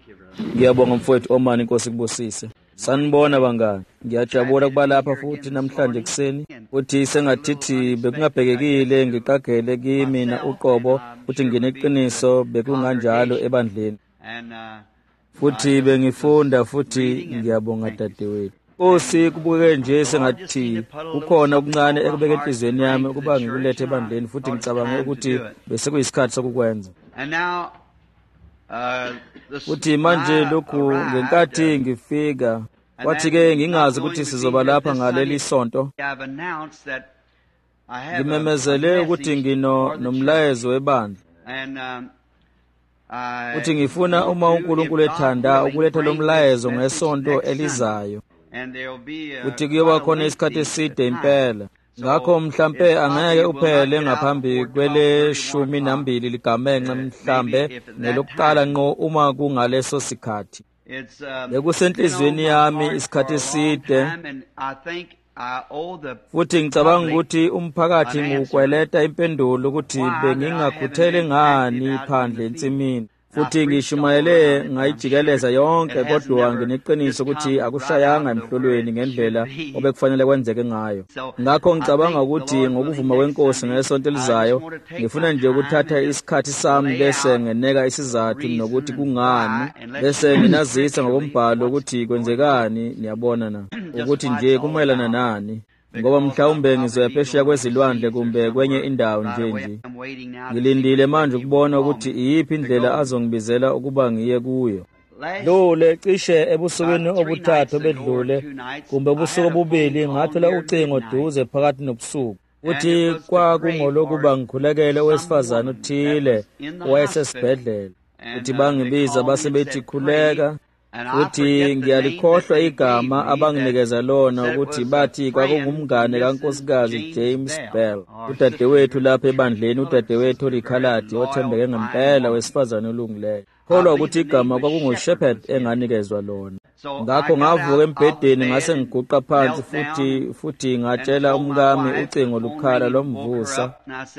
Ngiyabonga mfowethu Omani, Inkosi kubusise. Sanibona bangani. Ngiyajabula kuba lapha futhi namhlanje kuseni. Futhi sengathithi bekungabhekekile ngiqagele kimi na uqobo futhi ngineqiniso bekunganjalo ebandleni. Futhi bengifunda futhi ngiyabonga dadewethu. Nkosi kubukeke nje sengathi kukhona okuncane ekubeka enhlizweni yami ukuba ngikulethe ebandleni futhi ngicabanga ukuthi bese kuyisikhathi sokukwenza. Futhi manje lokhu ngenkathi ngifika kwathi-ke ngingazi ukuthi sizoba lapha ngaleli sonto, ngimemezele ukuthi nomlayezo webandla. Futhi ngifuna uma uNkulunkulu ethanda ukuletha lo mlayezo ngesonto elizayo. Futhi kuyoba khona isikhathi eside impela. Ngakho mhlampe angeke uphele ngaphambi kwele 12 ligamenxe mhlambe nelokuqala ngqo uma kungaleso sikhathi. Bekusenhlizweni yami isikhathi eside. Futhi ngicabanga ukuthi umphakathi ngukweleta impendulo ukuthi bengingakhuthele ngani phandle ensimini. Futhi ngishumayele ngayijikeleza yonke kodwa ngineqiniso ukuthi akushayanga emhlolweni ngendlela obekufanele kwenzeke ngayo. Ngakho ngicabanga ukuthi ngokuvuma kweNkosi ngesonto elizayo ngifuna nje ukuthatha isikhathi sami bese ngeneka isizathu nokuthi kungani, bese nginazisa ngokombhalo ukuthi kwenzekani, niyabona na, ukuthi nje kumelana nani. Ngoba mhlawumbe ngizoya phesheya kwezilwandle kumbe kwenye indawo nje. Ngilindile manje ukubona ukuthi iyiphi indlela azongibizela ukuba ngiye kuyo. Dlule cishe ebusukweni obuthathu bedlule kumbe ubusuku obubili ngathola ucingo duze phakathi nobusuku. Uthi kwakungolokuba ngikhulekele owesifazane uthile owayesesibhedlela. Uthi bangibiza basebethi khuleka. Uthi ngiyalikhohlwa igama abanginikeza lona ukuthi bathi kwakungumngane kaNkosikazi James Bell, udadewethu lapha ebandleni, udadewethu olikhaladi othembeke ngempela wesifazane olungileyo. Kholwa ukuthi igama kwakunguShepherd enganikezwa lona. Ngakho ngavuka embhedeni ngase ngiguqa phansi futhi ngatshela umkami ucingo lukhala lomvusa.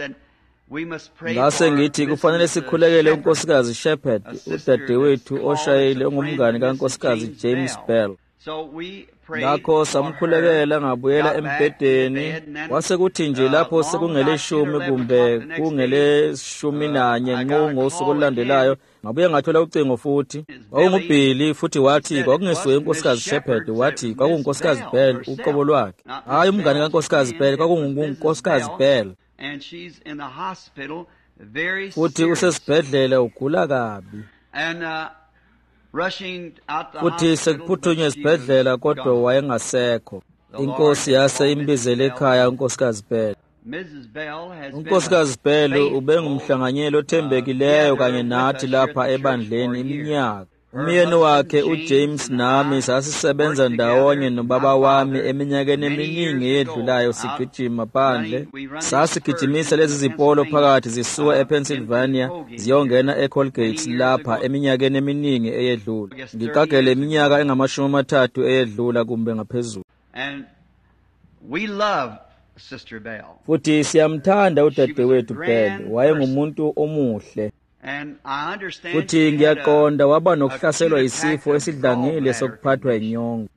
Ngase ngithi kufanele sikhulekele uNkosikazi Shepherd, udadewethu oshayile ongumngane kaNkosikazi James Bell. Ngakho samkhulekela ngabuyela embhedeni. Kwase kuthi nje lapho sekungele 10 kumbe kungele 11 ngqo ngosuku olulandelayo ngabuye ngathola ucingo futhi. Kwakungubhili futhi wathi kwakungesiwe uNkosikazi Shepherd, wathi kwakunguNkosikazi Bell uqobo lwakhe. Hayi umngane kaNkosikazi Bell, kwakunguNkosikazi Bell. And she's in the hospital very futhi usesibhedlela ugula kabi. And rushing out the futhi sekuphuthunye esibhedlela kodwa wayengasekho. Inkosi yase imbizele ekhaya uNkosikazi Bell. uNkosikazi Bell ubengumhlanganyeli othembekileyo kanye nathi lapha ebandleni iminyaka. Umyeni wakhe uJames nami sasisebenza ndawonye nobaba wami eminyakeni eminingi edlulayo sigijima phandle. Sasigijimisa lezi zipolo phakathi zisuka ePennsylvania ziyongena eColgate lapha eminyakeni eminingi eyedlula. Ngiqagele iminyaka engama30 eyedlula kumbe ngaphezulu. And we love Sister Bell. Futhi siyamthanda udadewethu Bell, wayengumuntu omuhle. Futhi ngiyaqonda waba nokuhlaselwa isifo esidlangile sokuphathwa inyongo.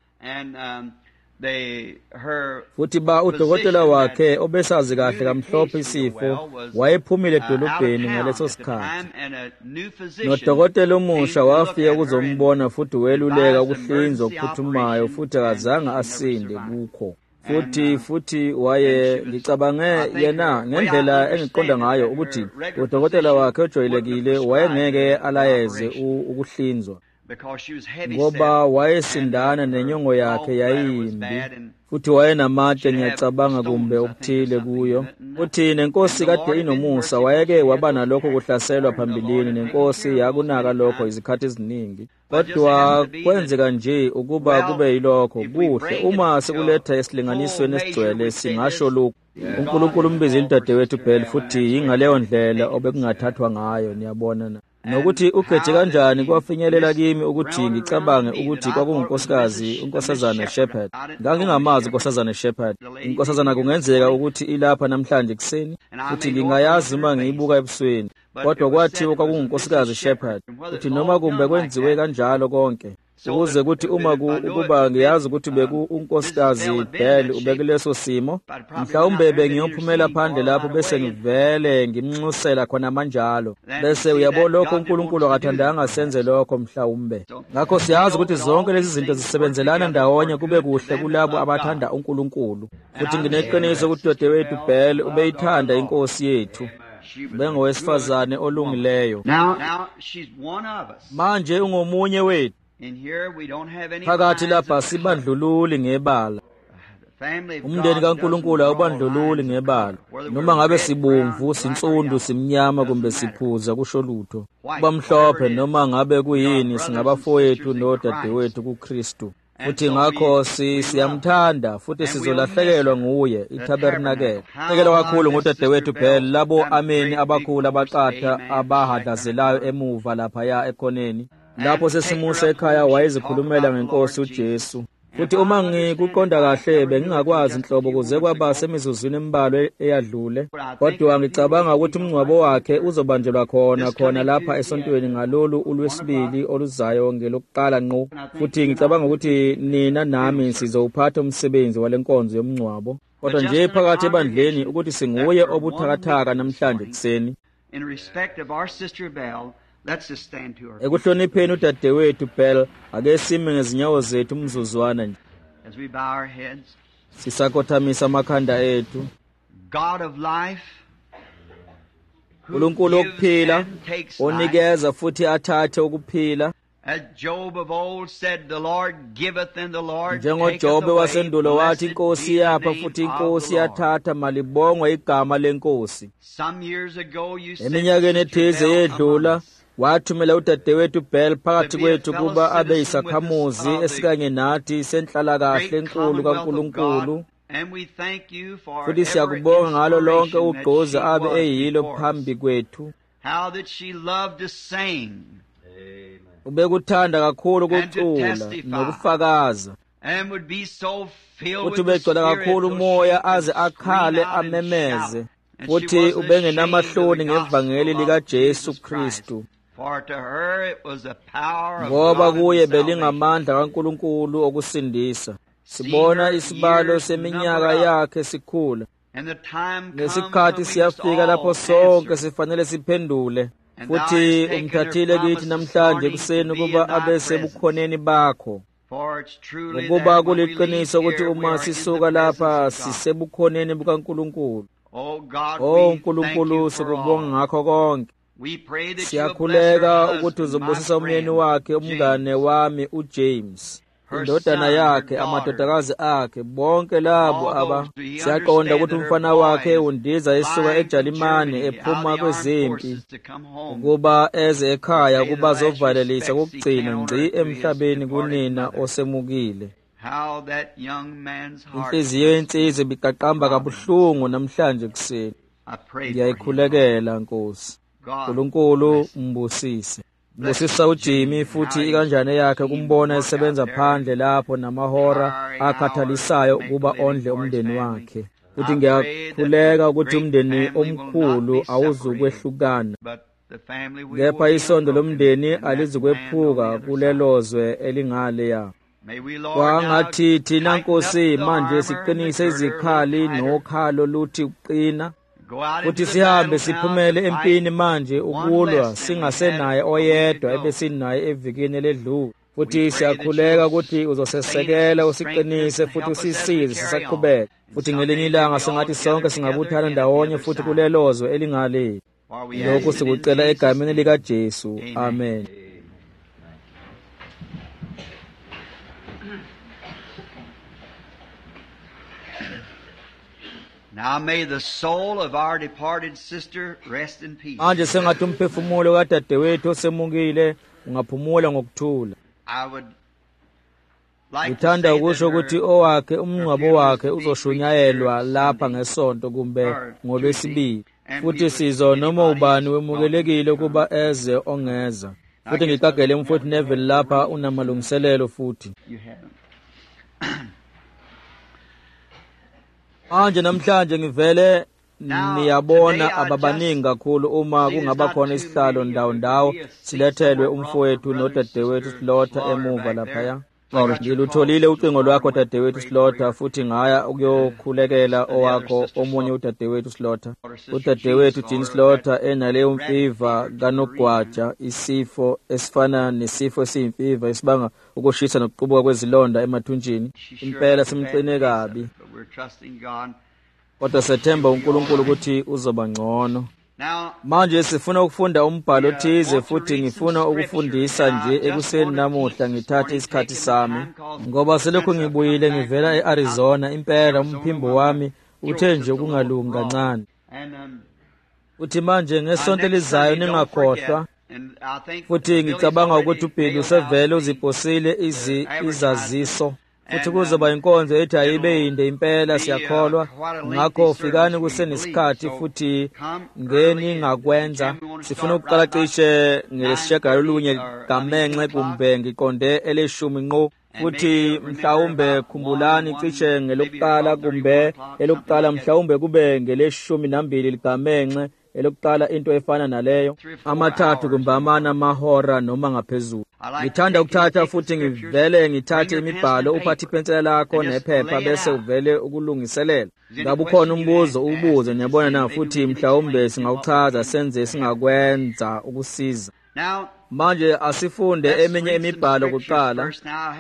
Futhi udokotela wakhe obesazi kahle kamhlophe isifo wayephumile edolobheni ngaleso sikhathi. Nodokotela omusha wafika ukuzombona futhi weluleka ukuhlinzwa okuphuthumayo futhi akazange asinde kukho. Futhi ngicabange yena ngendlela engiqonda ngayo ukuthi udokotela wakhe ojwayelekile wayengeke alayeze ukuhlinzwa ngoba wayesindana nenyongo yakhe yayimbi futhi wayenamatshe ngiyacabanga kumbe okuthile kuyo. Futhi nenkosi kade inomusa, wayeke waba nalokho kuhlaselwa phambilini, nenkosi yakunaka lokho izikhathi eziningi. Kodwa kwenzeka nje ukuba kube yilokho kuhle uma sekuletha esilinganisweni esigcwele singasho lokhu. uNkulunkulu umbizile udadewethu Bell futhi ingaleyo ndlela obekungathathwa ngayo, niyabona na. nokuthi ugeje kanjani kwafinyelela kimi ukuthi ngicabange ukuthi kwakungunkosikazi unkosazana Shepherd. Ngangingamazi unkosazana Shepherd. Inkosazana kungenzeka ukuthi ilapha namhlanje kuseni, futhi ngingayazi uma ngiyibuka ebusweni, kodwa kwathiwa kwakungunkosikazi Shepherd. Futhi noma kumbe kwenziwe kanjalo konke, ukuze kuthi uma ukuba ngiyazi ukuthi unkosikazi Bell ubekuleso simo, mhlawumbe bengiyophumela phandle lapho bese ngivele ngimnxusela khona manjalo, bese uyabo lokho uNkulunkulu akathandanga senze lokho mhlawumbe. Ngakho siyazi ukuthi zonke lezi zinto zisebenzelana ndawonye kube kuhle kulabo abathanda uNkulunkulu. Futhi ngineqiniso ukuthi dadewethu Bell ubeyithanda inkosi yethu, bengowesifazane olungileyo. Manje ungomunye wethu. Phakathi lapha sibandlululi ngebala. Umndeni kaNkulunkulu awubandlululi ngebala. Noma ngabe sibomvu, sinsundu, simnyama kumbe siphuza kusho lutho. Kuba mhlophe noma ngabe kuyini, singabafowethu nodadewethu kuKristu. Futhi ngakho siyamthanda futhi sizolahlekelwa nguye iTabernakele. Ngikelwa kakhulu ngodadewethu Bell, labo ameni abakhulu abaqatha abahadlazelayo emuva lapha ya ekhoneni. Lapho sesimuse ekhaya wayezikhulumela ngenkosi uJesu. Futhi uma ngikuqonda kahle bengingakwazi inhlobo kuze kwaba semizuzwini embalwa eyadlule, kodwa ngicabanga ukuthi umngcwabo wakhe uzobanjelwa khona lapha esontweni ngalolu uLwesibili oluzayo ngelokuqala ngqo. Futhi ngicabanga ukuthi nina nami sizowuphatha umsebenzi walenkonzo yomngcwabo, kodwa nje phakathi ebandleni ukuthi singuye obuthakathaka namhlanje kuseni. In respect of our sister Bell, let's just stand to her. Ekuhlonipheni udadewethu Bell, ake sime ngezinyawo zethu umzuzwana nje. As we bow our heads. Sisakothamisa amakhanda ethu. God of life, uNkulunkulu okuphila, onikeza futhi athathe ukuphila. As Job of old said, the Lord giveth and the Lord taketh njengoJobe away. wasendulo wathi inkosi yapha futhi inkosi yathatha, malibongwe igama lenkosi. Some years ago you said, eminyakeni ethize yedlula wathumela udadewethu Bell phakathi kwethu kuba abe yisakhamuzi esikanye nathi senhlalakahle enkulu kaNkulunkulu, futhi siyakubonga ngalo lonke ugqozi abe eyilo phambi kwethu. how that she loved to sing Ubekuthanda kakhulu ukucula nokufakaza, and would be so filled futhi with the ubegcwele Spirit kakhulu till umoya she would aze akhale scream out and amemeze, shout. And futhi she wasn't ubengenamahloni ashamed of the ngevangeli gospel lika of Jesu Jesus Christ. Kristu, For to her it was the power of ngoba God kuye and salvation. belingamandla kaNkulunkulu okusindisa. Sibona isibalo seminyaka yakhe sikhula, And the time comes when nesikhathi we must siyafika lapho all sonke answer. sifanele siphendule. And Futhi thou hast taken umthathile her kithi promise namhlanje this morning kuseni to be kuba in thy abe presence. sebukhoneni bakho, For it's truly ukuba that when we leave kuliqiniso ukuthi here, we uma are in the sisuka lapha presence of God. sisebukhoneni bukaNkulunkulu. Oh God, Oh we thank Nkulunkulu, you for sikubonga all. ngakho konke. We pray that you will bless Siyakhuleka her ukuthi husband, my uzobusisa umyeni friend, wakhe umngane James, wami uJames, her indodana son, yakhe, her amadodakazi akhe, bonke labo all aba. those who Siyaqonda ukuthi understand that umfana her wakhe boy undiza is esuka flying to eJalimane Germany, ephuma out of the armed kwezempi forces to come home. ukuba eze ekhaya Pay the kuba last zovalelisa respects he kokugcina can on ngci earth to his emhlabeni departed kunina mother. osemukile. How that young man's heart Inhliziyo yensizwe ibiqaqamba kabuhlungu namhlanje kuseni. I pray for him. Ngiyayikhulekela Nkosi. God, Nkulunkulu mbusise. Mbusisa uJimmy futhi ikanjane yakhe kumbona esebenza phandle lapho namahora akhathalisayo ukuba ondle umndeni wakhe. Futhi ngiyakhuleka ukuthi umndeni omkhulu awuzukwehlukana, but the family we kepha will isondo be lomndeni in that alizukwephuka land on the other kulelozwe elingale ya. May we, Lord, Kwangathi now thina tighten Nkosi up the manje armor siqinise and the girdle izikhali tighter. nokhalo luthi uqina, Go out futhi into the sihambe battle now siphumele to empini fight manje one ukulwa less than we singasenaye had a week oyedwa ago. ebesinaye evikini eledlule. Futhi We pray siyakhuleka that ukuthi you'll uzosesekela, sustain us, usiqinise strengthen us, futhi help us as we usisize carry sisaqhubeka. on. Futhi And ngelinye someday ilanga we'll be singathi all sonke together singabuthana again at the ndawonye other futhi side. kulelozwe elingale. For we Lokhu ask it in sikucela Jesus' egameni name. lika Jesu. Amen. Amen. Now may the soul of our departed sister rest in peace. Manje sengathi umphefumulo kadadewethu osemukile ungaphumula ngokuthula. I would like to Ngithanda say ukusho that ukuthi her owakhe umngcwabo funeral wakhe is to be uzoshunyayelwa preached lapha Sunday ngesonto kumbe or ngoLwesibili, Tuesday, futhi sizo noma ubani wemukelekile kuba eze ongeza. Futhi ngicagele umfowethu Neville lapha unamalungiselelo futhi. Manje namhlanje ngivele niyabona ababaningi kakhulu uma kungaba khona isihlalo ndawo silethelwe umfowethu nodadewethu Slaughter emuva laphaya. Ngilutholile ucingo lwakho dadewethu Slaughter futhi ngaya ukuyokhulekela owakho omunye udadewethu Slaughter. Udadewethu Jean Slaughter enaleyo mfiva kanogwaja, isifo esifana nesifo esiyimfiva esibanga ukushisa nokuqubuka kwezilonda emathunjini. Impela simqine kabi. Kodwa sethemba uNkulunkulu ukuthi uzoba ngcono. Manje sifuna ukufunda umbhalo othize futhi ngifuna ukufundisa nje ekuseni namuhla ngithathe isikhathi sami ngoba selokhu ngibuyile ngivela eArizona. Impela umphimbo wami uthe nje kungalungi kancane. Uthi manje ngesonto lizayo ningakhohlwa futhi ngicabanga ukuthi uBhili usevele uziposile izaziso futhi kuzoba inkonzo ethi ayibe yinde impela siyakholwa. Ngakho fikani kusenesikhathi futhi ngeni ngakwenza. Sifuna ukuqala cishe ngelesishagalolunye gamenxe kumbe ngiqonde eleshumi ngqo futhi mhlawumbe khumbulani cishe ngelokuqala kumbe elokuqala mhlawumbe kube ngeleshumi nambili ligamenxe elokuqala into efana naleyo, amathathu kumbe amahora noma ngaphezulu. Ngithanda ukuthatha futhi ngivele ngithathe imibhalo uphathe ipensela lakho nephepha bese uvele ukulungiselela. Ngabe ukhona umbuzo ubuze niyabona na futhi mhlawumbe singawuchaza senze singakwenza ukusiza. Manje asifunde eminye imibhalo kuqala.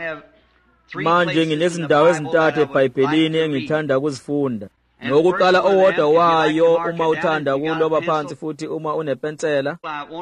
Manje nginezindawo ezintathu eBhayibhelini engithanda ukuzifunda. Nokuqala owodwa wayo uma uthanda kuloba phansi futhi uma unepensela.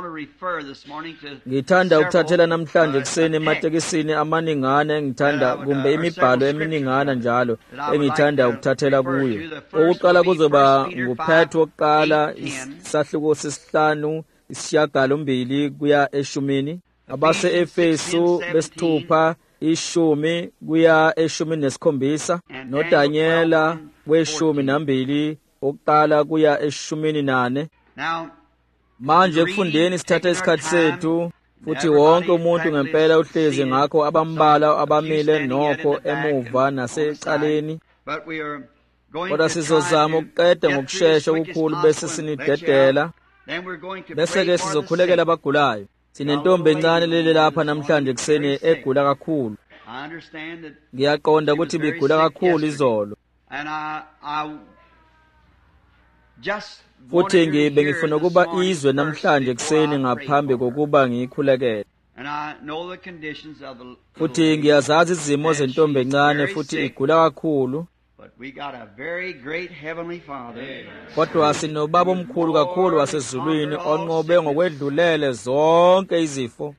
Ngithanda ukuthathela namhlanje kuseni ematekisini amaningana engithanda kumbe imibhalo eminingana njalo engithanda ukuthathela kuyo. Okuqala kuzoba nguPetro wokuqala isahluko sesihlanu isishiyagalombili kuya eshumini. Abase Efesu besithupha ishumi kuya eshumi nesikhombisa. NoDaniela weshumi nambili okuqala kuya eshumini nane. Manje kufundeni sithatha isikhathi sethu futhi wonke umuntu ngempela uhlezi ngakho abambala abamile nokho emuva nasecaleni. Kodwa sizozama ukuqeda ngokusheshsha okukhulu bese sinidedela. Bese-ke sizokhulekela abagulayo. Sinentombi encane leli lapha namhlanje kuseni egula kakhulu. Ngiyaqonda ukuthi bigula kakhulu izolo. Futhi ngifuna ukuba izwe namhlanje kuseni ngaphambi kokuba ngiyikhulekele. Futhi ngiyazazi izimo zentombi encane futhi igula kakhulu. Kodwa sinobaba omkhulu kakhulu wasezulwini onqobe ngokwedlulele zonke izifo.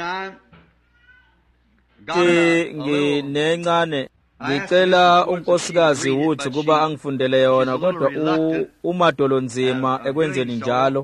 Nginencane ngicela unkosikazi uthi kuba angifundele yona kodwa umadolonzima ekwenzeni njalo.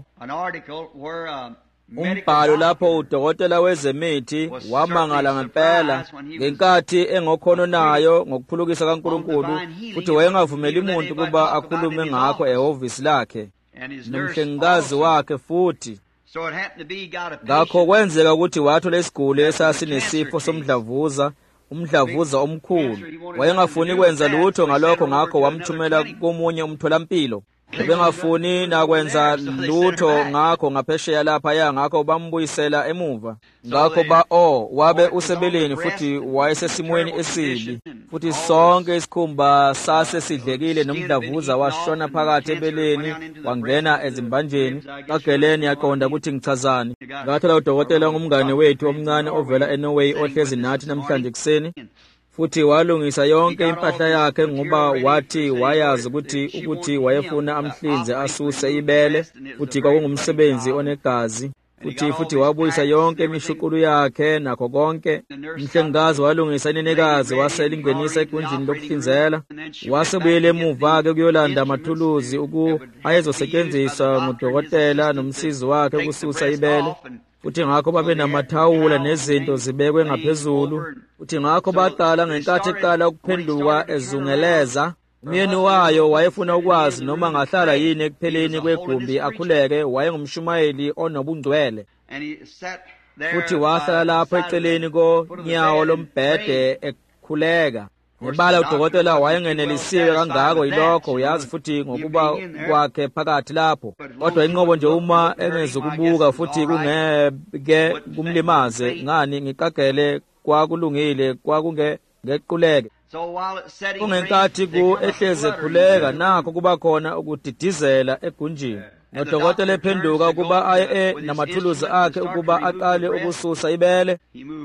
Umbhalo lapho udokotela wezemithi wamangala ngempela ngenkathi engokhono nayo ngokuphulukisa kaNkulunkulu futhi wayengavumeli umuntu kuba akhulume ngakho ehhovisi lakhe nomhlengikazi wakhe futhi. Ngakho kwenzeka ukuthi wathola isiguli esasinesifo somdlavuza, umdlavuza omkhulu. Wayengafuni kwenza lutho ngalokho ngakho wamthumela komunye umtholampilo. Bengafuni nakwenza lutho ngakho ngaphesheya lapha ngakho bambuyisela emuva. Ngakho wabe usebeleni futhi wayesesimweni esibi. Futhi sonke isikhumba sasesidlekile nomdlavuza washona phakathi ebeleni wangena ezimbanjeni. Kageleni yaqonda ukuthi ngichazani. Ngathola udokotela ngumngane wethu omncane ovela eNorway ohlezi nathi namhlanje kuseni. Futhi walungisa yonke impahla yakhe ngoba wathi wayazi ukuthi wayefuna amhlinze asuse ibele futhi kwakungumsebenzi onegazi. Futhi wabuyisa yonke imishuqulu yakhe nakho konke. Umhlengikazi walungisa inenekazi waselingenisa egunjini lokuhlinzela. Wasebuyele emuva-ke kuyolanda amathuluzi ayezosetshenziswa ngudokotela nomsizi wakhe ukususa ibele. Futhi ngakho babe namathawula nezinto zibekwe ngaphezulu. Futhi ngakho baqala ngenkathi eqala ukuphenduka ezungeleza. Umyeni wayo wayefuna ukwazi noma ngahlala yini ekupheleni kwegumbi akhuleke. Wayengumshumayeli onobungcwele, futhi wahlala lapho eceleni konyawo lombhede ekhuleka. Ngebala udokotela wayengenelisiwe kangako yilokho, uyazi, futhi ngokuba kwakhe phakathi lapho. Kodwa inqobo nje uma engezukubuka futhi kungeke kumlimaze, ngani ngiqagele kwakulungile, kwakungequleke. Kungenkathi ehleze ekhuleka, nakho kuba khona ukudidizela egunjini. Nodokotela ephenduka ukuba aye namathuluzi akhe ukuba aqale ukususa ibele.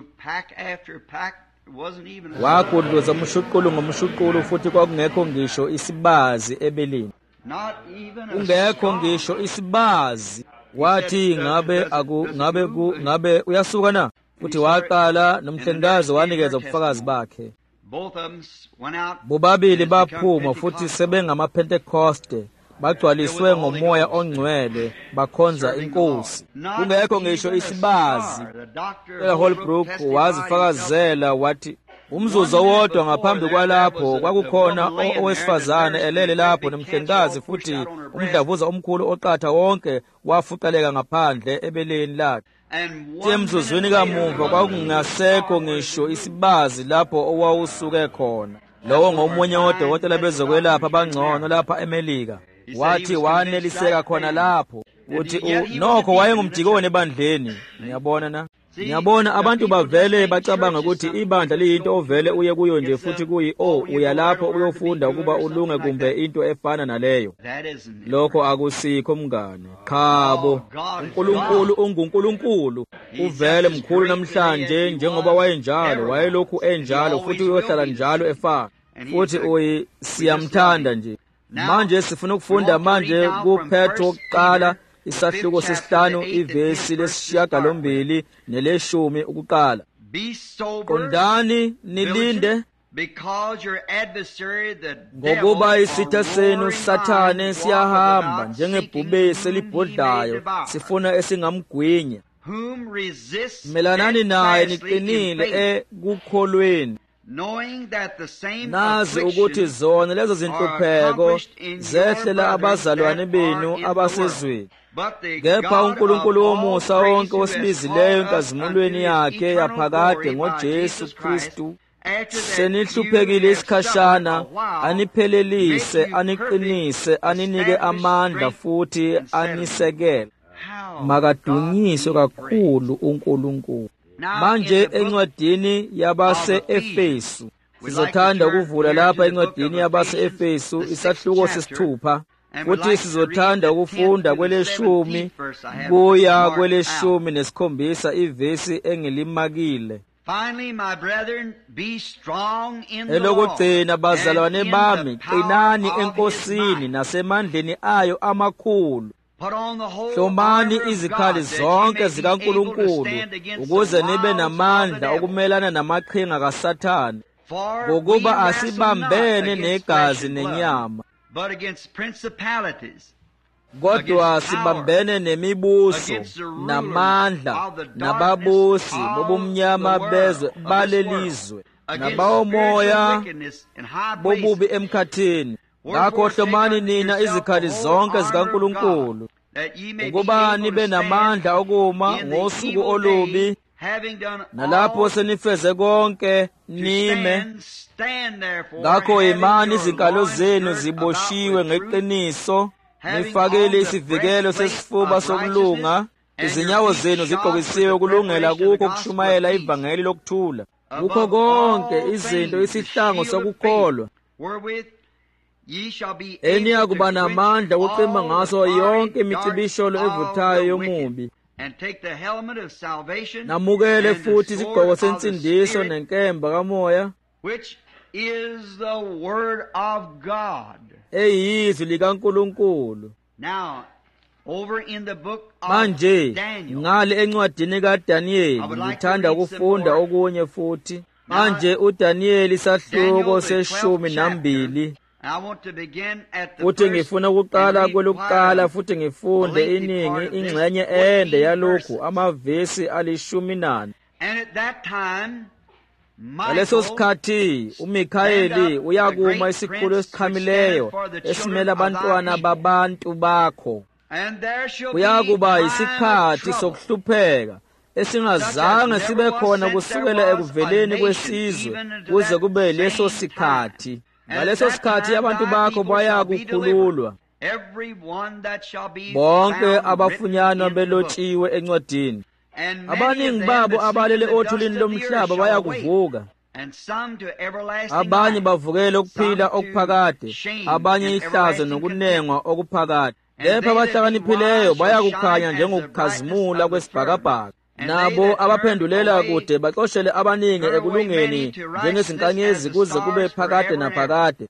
Wakudluza umshuqulu ngomshuqulu, futhi kwakungekho ngisho isibazi ebelini. Kungekho ngisho isibazi. Wathi ngabe uyasuka na? Futhi waqala nomhlengikazi wanikeza ubufakazi bakhe. Bobabili baphuma, futhi sebengamaPentecoste, bagcwaliswe ngomoya ongcwele, bakhonza iNkosi. Kungekho ngisho isibazi. Holbrook wazifakazela wathi umzuzu owodwa ngaphambi kwalapho kwakukhona owesifazane elele lapho nomhlengikazi, futhi umdlavuza omkhulu oqatha wonke wafuqeleka ngaphandle ebeleni lakhe. Emzuzwini kamuva kwakungasekho ngisho isibazi lapho owawusuke khona. Lowo ngomunye wodokotela bezokwelapha abangcono lapha eMelika. Wathi waneliseka khona lapho. Uthi nokho wayengumdikoni ebandleni. Ngiyabona abantu bavele bacabanga ukuthi ibandla liyinto ovele uye kuyo nje, futhi uya lapho uyofunda ukuba ulunge kumbe into efana naleyo. Lokho akusikho mngane. Khabo, uNkulunkulu unguNkulunkulu. Uvele mkhulu namhlanje njengoba wayenjalo, wayelokhu enjalo, futhi uyohlala njalo efana. Futhi siyamthanda nje. Manje sifuna ukufunda manje kuPetro oqala isahluko sesihlanu ivesi lesishiyagalombili neleshumi ukuqala. Qondani nilinde, ngokuba isitha senu Sathane siyahamba njengebhubesi elibhodlayo, sifuna esingamgwinya. Melanani naye niqinile ekukholweni, nazi ukuthi zona lezo zinhlupheko zehlela abazalwane benu abasezweni. Kepha uNkulunkulu womusa wonke osibizileyo enkazimulweni yakhe yaphakade ngoJesu Kristu, senihluphekile isikhashana, aniphelelise, aniqinise, aninike amandla, futhi anisekele. Makadunyiswe kakhulu uNkulunkulu. Manje encwadini yabase-Efesu, sizothanda ukuvula lapha encwadini yabase-Efesu isahluko sesithupha, futhi sizothanda ukufunda kweleshumi kuya kweleshumi nesikhombisa ivesi engilimakile. Elokugcina, bazalwane bami, qinani eNkosini nasemandleni ayo amakhulu. Hlomani izikhali zonke zikaNkulunkulu ukuze nibe namandla okumelana namaqhinga kaSathane, ngokuba asibambene negazi nenyama, kodwa sibambene nemibuso, namandla, nababusi bobumnyama bezwe balelizwe, nabawomoya bobubi emkhathini. Ngakho hlomani nina izikhali zonke zikaNkulunkulu, ukuba nibe namandla okuma ngosuku olubi, nalapho senifeze konke nime. Ngakho imani izinkalo zenu ziboshiwe ngeqiniso, nifakele isivikelo sesifuba sokulunga, izinyawo zenu zigqokisiwe ukulungela kukho kushumayela ivangeli lokuthula. Kukho konke izinto isihlangu sokukholwa, eniyakuba namandla ukucima ngaso yonke imicibisholo evuthayo yomubi. Namukele futhi isigqoko sensindiso nenkemba kamoya, eyizwi likaNkulunkulu. Manje ngale encwadini kaDaniyeli ngithanda ukufunda okunye futhi. Manje uDaniyeli isahluko seshumi nambili. Futhi ngifuna ukuqala kwelokuqala, futhi ngifunde iningi ingxenye ende yalokhu, amavesi 14. ngaleso sikhathi uMikhayeli uyakuma isikhulu esiqhamileyo esimela abantwana babantu bakho. Kuyakuba isikhathi sokuhlupheka esingazange sibe khona kusukela ekuveleni kwesizwe kuze kube leso sikhathi. Ngaleso sikhathi abantu bakho bayakukhululwa, bonke abafunyanwa belotshiwe encwadini. Abaningi babo abalele othulini lomhlaba bayakuvuka, abanye bavukele ukuphila okuphakade, abanye ihlazo nokunengwa okuphakade. Kepha abahlakaniphileyo bayakukhanya njengokukhazimula kwesibhakabhaka. Nabo abaphendulela kude baxoshele abaningi ekulungeni njengezinkanyezi kuze kube phakade naphakade.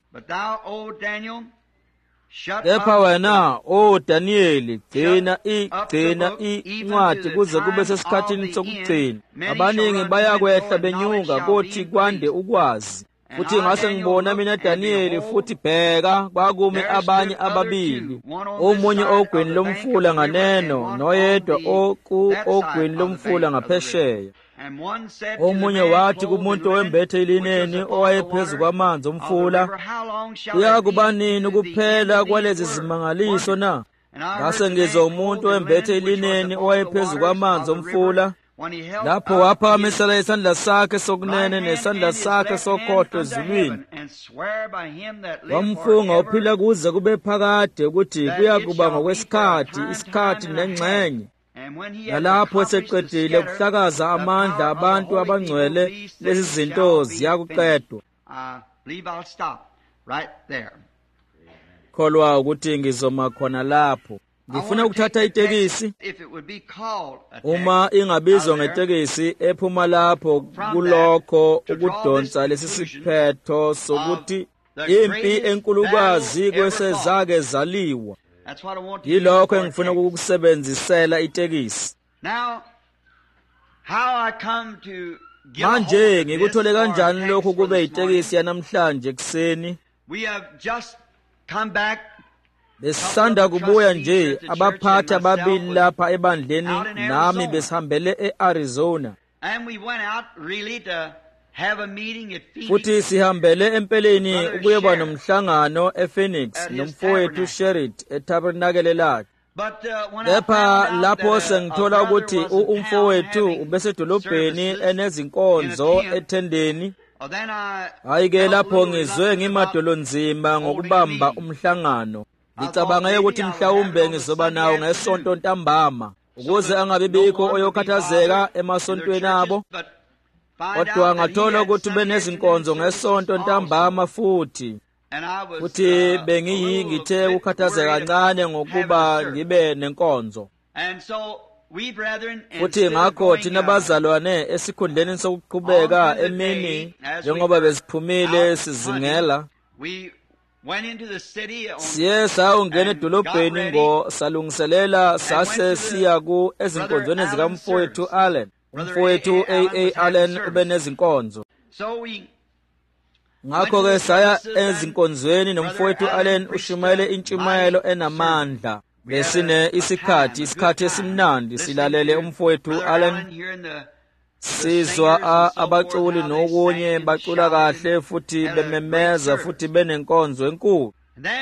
Kepha wena, Daniyeli, gcina incwadi kuze kube sesikhathini sokugcina. Abaningi bayakwehla benyuka kothi kwande ukwazi. Futhi ngase ngibona mina Daniyeli, futhi bheka kwakume abanye ababili, omunye ogwini lomfula nganeno noyedwa ogwini lomfula ngaphesheya. Omunye wathi kumuntu owembethe ilineni owayephezu kwamanzi omfula, kuyakuba nini ukuphela kwalezi zimangaliso na? Ngase ngizwa umuntu owembethe ilineni owayephezu kwamanzi omfula, lapho waphakamisela isandla sakhe sokunene nesandla sakhe sokhohlo ezulwini, wamfunga ophila kuze kube phakade ukuthi kuyakuba ngokwesikhathi, isikhathi nengxenye. Nalapho eseqedile ukuhlakaza amandla abantu abangcwele, lezi zinto ziyakuqedwa. Kholwa ukuthi ngizoma khona lapho. Ngifuna ukuthatha itekisi. Uma ingabizwa ngetekisi ephuma lapho kulokho ukudonsa lesi siphetho sokuthi impi enkulukazi kwesezake zaliwa, yilokho engifuna ukukusebenzisela itekisi. Manje ngikuthole kanjani lokhu kube itekisi yanamhlanje ekuseni? Besanda kubuya nje abaphathi ababili lapha ebandleni nami besihambele e-Arizona. Futhi sihambele empeleni ukuyeba nomhlangano ePhoenix nomfowethu Sherit etabernakele lakhe. Kepha lapho sengithola ukuthi umfowethu ubesedolobheni enezinkonzo ethendeni, hayi-ke lapho ngizwe ngimadolonzima ngokubamba umhlangano. Ngicabanga ukuthi mhlawumbe ngizoba nawo ngesonto ntambama ukuze angabibikho oyokhathazeka emasontweni abo. Kodwa ngathola ukuthi benezinkonzo ngesonto ntambama futhi ngithe ukukhathazeka kancane ngokuba ngibe nenkonzo. Futhi ngakho thina bazalwane esikhundleni sokuqhubeka emini njengoba besiphumile sizingela, siye sawungena edolobheni salungiselela sase siya ezinkonzweni zikamfowethu Allen. Umfowethu A.A. Allen ube nezinkonzo. Ngakho-ke saya ezinkonzweni nomfowethu Allen ushumayele intshumayelo enamandla. Besine isikhathi esimnandi silalele umfowethu Allen. Sizwa abaculi nokunye bacula kahle futhi bememeza futhi benenkonzo enkulu.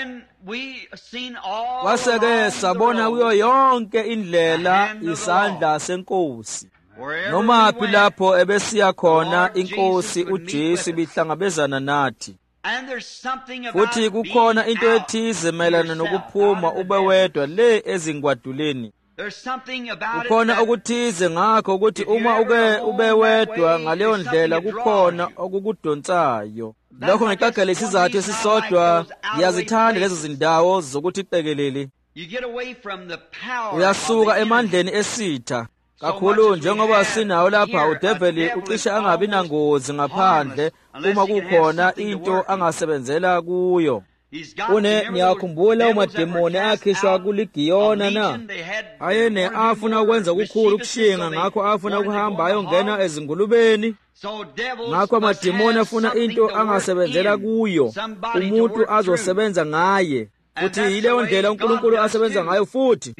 Kwase-ke sabona kuyo yonke indlela isandla senkosi. Nomaphi lapho ebesiya khona inkosi uJesu ibihlangabezana nathi. Futhi kukhona into ethize mayelana nokuphuma ube wedwa le ezingwaduleni. Kukhona okuthize ngakho ukuthi uma ube wedwa ngaleyo ndlela kukhona okukudonsayo. Lokho ngiqagele isizathu esisodwa, ngiyazithanda lezo zindawo zokuthi qekelele. Uyasuka emandleni esitha. Kakhulu njengoba sinawo lapha, udeveli ucishe angabi nangozi ngaphandle uma kukhona into angasebenzela kuyo. Ngiyakhumbula umademoni akhishwa kuLigiyona na? Ayene afuna ukwenza ukukhulu ukushinga, ngakho afuna ukuhamba ayongena ezingulubeni. Ngakho amademoni afuna into angasebenzela kuyo, umuntu azosebenza ngaye. Futhi yileyo ndlela uNkulunkulu asebenza ngayo. Futhi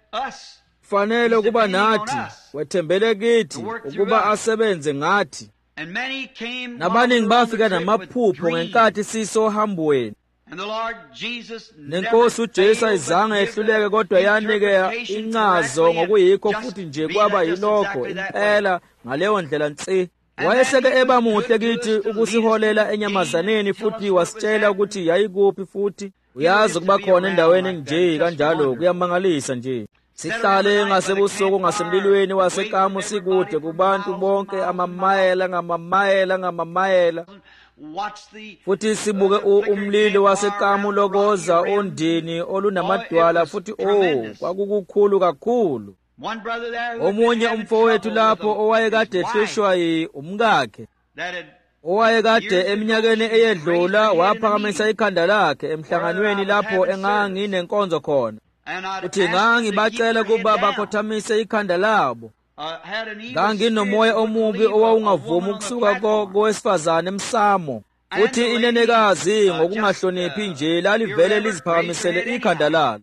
kufanele ukuba nathi, wethembele kithi ukuba asebenze ngathi. And many came nabaningi bafika namaphupho ngenkathi sisohambweni. And the Lord Jesus Nenkosi uJesu ayizange ehluleke kodwa yanika incazo ngokuyikho futhi nje kwaba yilokho impela ngaleyo ndlela nsi. Wayeseke eba muhle kithi ukusiholela enyamazaneni futhi wasitshela ukuthi yayikuphi futhi uyazi kuba khona endaweni nje kanjalo kuyamangalisa nje. Sihlale ngasebusuku ngasemlilweni wasekamu sikude kubantu bonke amamayela ngamamayela futhi sibuke umlilo wasekamu lokoza ondini olunamadwala futhi kwakukukhulu kakhulu. Omunye umfowethu lapho owayekade ehlwishwa umkakhe owayekade eminyakeni eyedlula waphakamisa ikhanda lakhe emhlanganweni lapho enganginenkonzo khona. Uthi ngangibacela kuba bakhothamise ikhanda labo. Nganginomoya omubi owawungavumi ukusuka kowesifazane emsamo. Futhi inenekazi ngokungahloniphi nje lalivele liziphakamisele ikhanda lalo.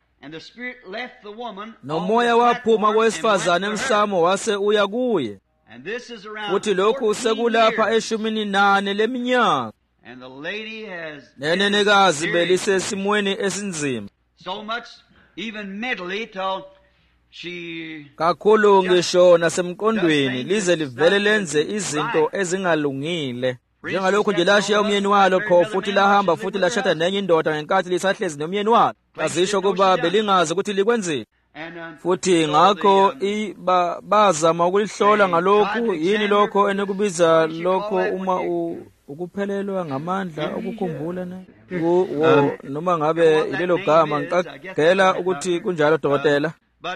Nomoya waphuma kowesifazane emsamo wase uya kuye. Futhi lokhu sekulapha 14 leminyaka. Nenenekazi belisesimweni esinzima. Even mentally till she kakhulu ngisho nasemqondweni lize livele lenze izinto ezingalungile. Njengalokhu nje lashiya umyeni walo kho futhi lahamba futhi lashada nenye indoda ngenkathi lisahlezi nomyeni walo. Bazisho kuba belingazi ukuthi likwenzile. Futhi ngakho bazama ukulihlola ngalokhu yini lokho enokubiza lokho uma ukuphelelwa ngamandla okukhumbula noma ngabe ilelo gama ngicagela ukuthi kunjalo dokotela.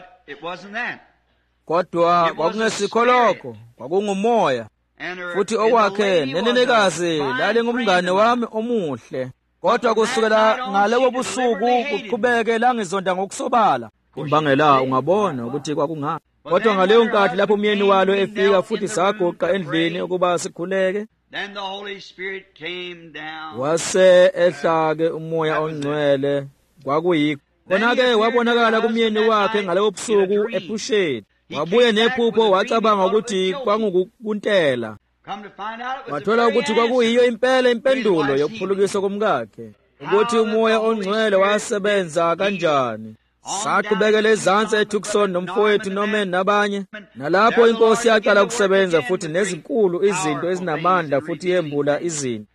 Kodwa kwakungesikho lokho, kwakungumoya. Futhi okwakhe nenenekazi lali ngumngane wami omuhle. Kodwa kusukela ngalewo busuku kuqhubeke langizonda ngokusobala. Imbangela ungabona ukuthi kwakungani. Kodwa ngaleyo nkathi lapho umyeni walo efika futhi sagoqa endlini ukuba sikhuleke. Then the Holy Spirit came down. Wase ehlake umoya ongcwele kwakuyikho. Khona-ke wabonakala kumyeni wakhe ngalewo busuku ephusheni. Wabuye nephupho wacabanga ukuthi kwangukuntela. Wathola ukuthi kwakuyiyo impela impendulo yokuphulukiswa komkakhe. Ukuthi umoya ongcwele wasebenza kanjani. Saqhubekela ezansi eTucson nomfowethu Norman nabanye. Nalapho inkosi yaqala ukusebenza futhi nezinkulu izinto ezinamandla futhi yembula izinto.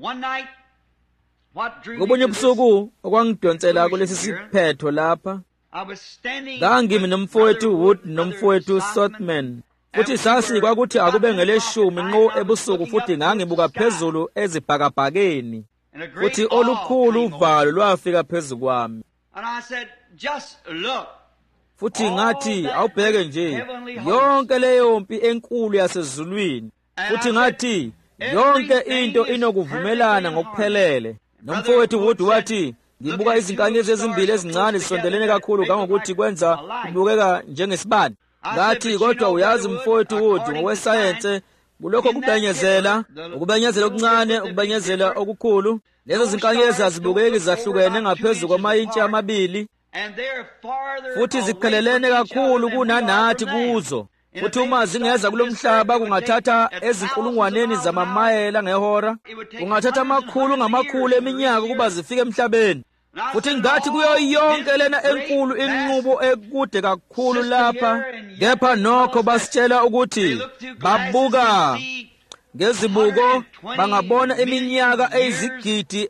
Ngobunye ubusuku okwangidonsela kulesi siphetho lapha. Ngangimi nomfowethu Wood nomfowethu Sothman. Futhi sasi kwakuthi akube ngeleshumi nqo ebusuku futhi ngangibuka phezulu ezibhakabhakeni. Futhi olukhulu uvalo lwafika phezulu kwami. Just look. Futhi ngathi awubheke nje yonke leyo mpi enkulu yasezulwini. Futhi ngathi yonke into inokuvumelana ngokuphelele. Nomfowethu Wood wathi ngibuka izinkanyezi ezimbili ezincane zisondelene kakhulu kangokuthi kwenza kubukeka njengesibani. Ngathi kodwa uyazi mfowethu Wood ngokwesayense kulokho kubenyezela, ukubenyezela okuncane, ukubenyezela okukhulu. Lezo zinkanyezi azibukeki zahlukene ngaphezulu kwamayintshi amabili. Futhi zikhelelene kakhulu kunanathi kuzo. Futhi uma zingeza kulomhlaba kungathatha ezinkulungwaneni zamamayela ngehora. Kungathatha amakhulu ngamakhulu eminyaka ukuba zifike emhlabeni. Futhi ngathi kuyo yonke lena enkulu inqubo ekude kakhulu lapha. Kepha nokho basitshela ukuthi babuka ngezibuko bangabona iminyaka eyizigidi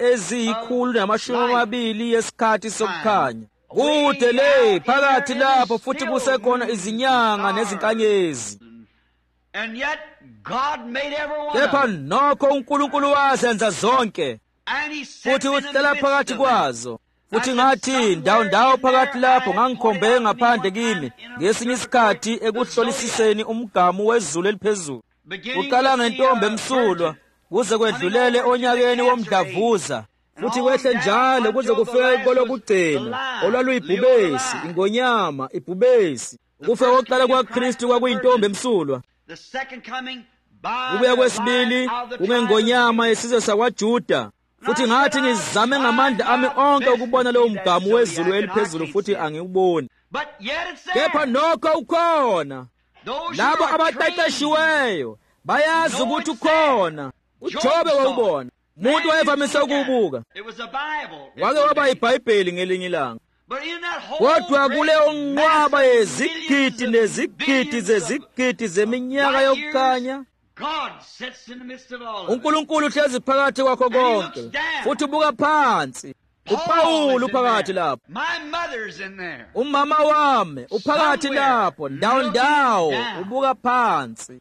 eziyi120 yesikhathi sokukhanya. Kude le phakathi lapho futhi kusekhona izinyanga nezinkanyezi. And yet God made everyone. Kepha nokho uNkulunkulu wazenza zonke. And he Futhi uhlala phakathi kwazo. Futhi ngathi ndawo phakathi lapho ngangikhombe ngaphandle kimi ngesinye isikhathi ekuhlolisiseni umgamu wezulu eliphezulu. Uqala ngentombe emsulwa kuze kwedlulele onyakeni womdlavuza. Futhi kwehle njalo kuze kufike kolokugcina olwaluyibhubesi, ingonyama, ibhubesi. Ukufa kokuqala kwaKristu kwakuyintombe emsulwa. Kubuya kwesibili kungengonyama yesizwe sakwaJuda. Futhi ngathi ngizame ngamandla ami onke ukubona lowo mgamu wezulu eliphezulu futhi angiwuboni. Kepha nokho ukhona labo abaqeqeshiweyo bayazi ukuthi ukhona. uJobe wawubona, umuntu wayevamise ukubuka, wake waba iBhayibheli ngelinye ilanga. Kodwa kuleyo nqwaba yezigidi nezigidi zezigidi zeminyaka yokukhanya, uNkulunkulu uhlezi phakathi kwakho konke, futhi ubuka phansi. uPawulu uphakathi lapho, umama wami uphakathi lapho, ndawo ubuka phansi.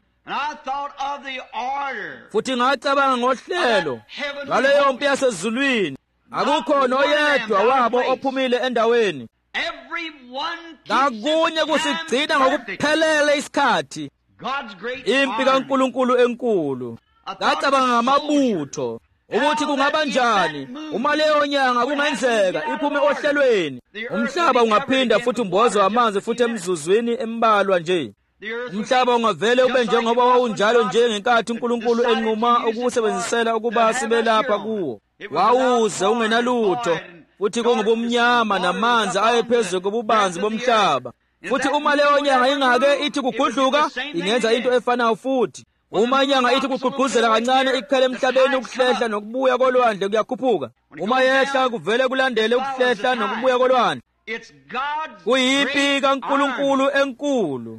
Futhi ngacabanga ngohlelo lwaleyo mpi yasezulwini. Akukhona oyedwa wabo ophumile endaweni. Ngakunye kusigcina ngokuphelele isikhathi, impi kaNkulunkulu enkulu. Ngacabanga ngamabutho ukuthi kungaba njani uma leyo nyanga kungenzeka iphume ohlelweni. Umhlaba ungaphinda futhi umbozwe amanzi futhi emzuzwini embalwa nje. Umhlaba ungavele ube njengoba wawunjalo nje ngenkathi uNkulunkulu enquma ukusebenzisela ukuba sibe lapha kuwo. Wawuze ungenalutho, futhi kungubumnyama namanzi ayephezulu kobubanzi bomhlaba. Futhi uma leyo nyanga ingake ithi kugudluka, ingenza into efanayo futhi. Uma inyanga ithi kugqugquzela kancane ikhele emhlabeni ukuhlehla nokubuya kolwandle kuyakhuphuka. Uma yehla kuvele kulandele ukuhlehla nokubuya kolwandle. Kuyimpi kaNkulunkulu enkulu.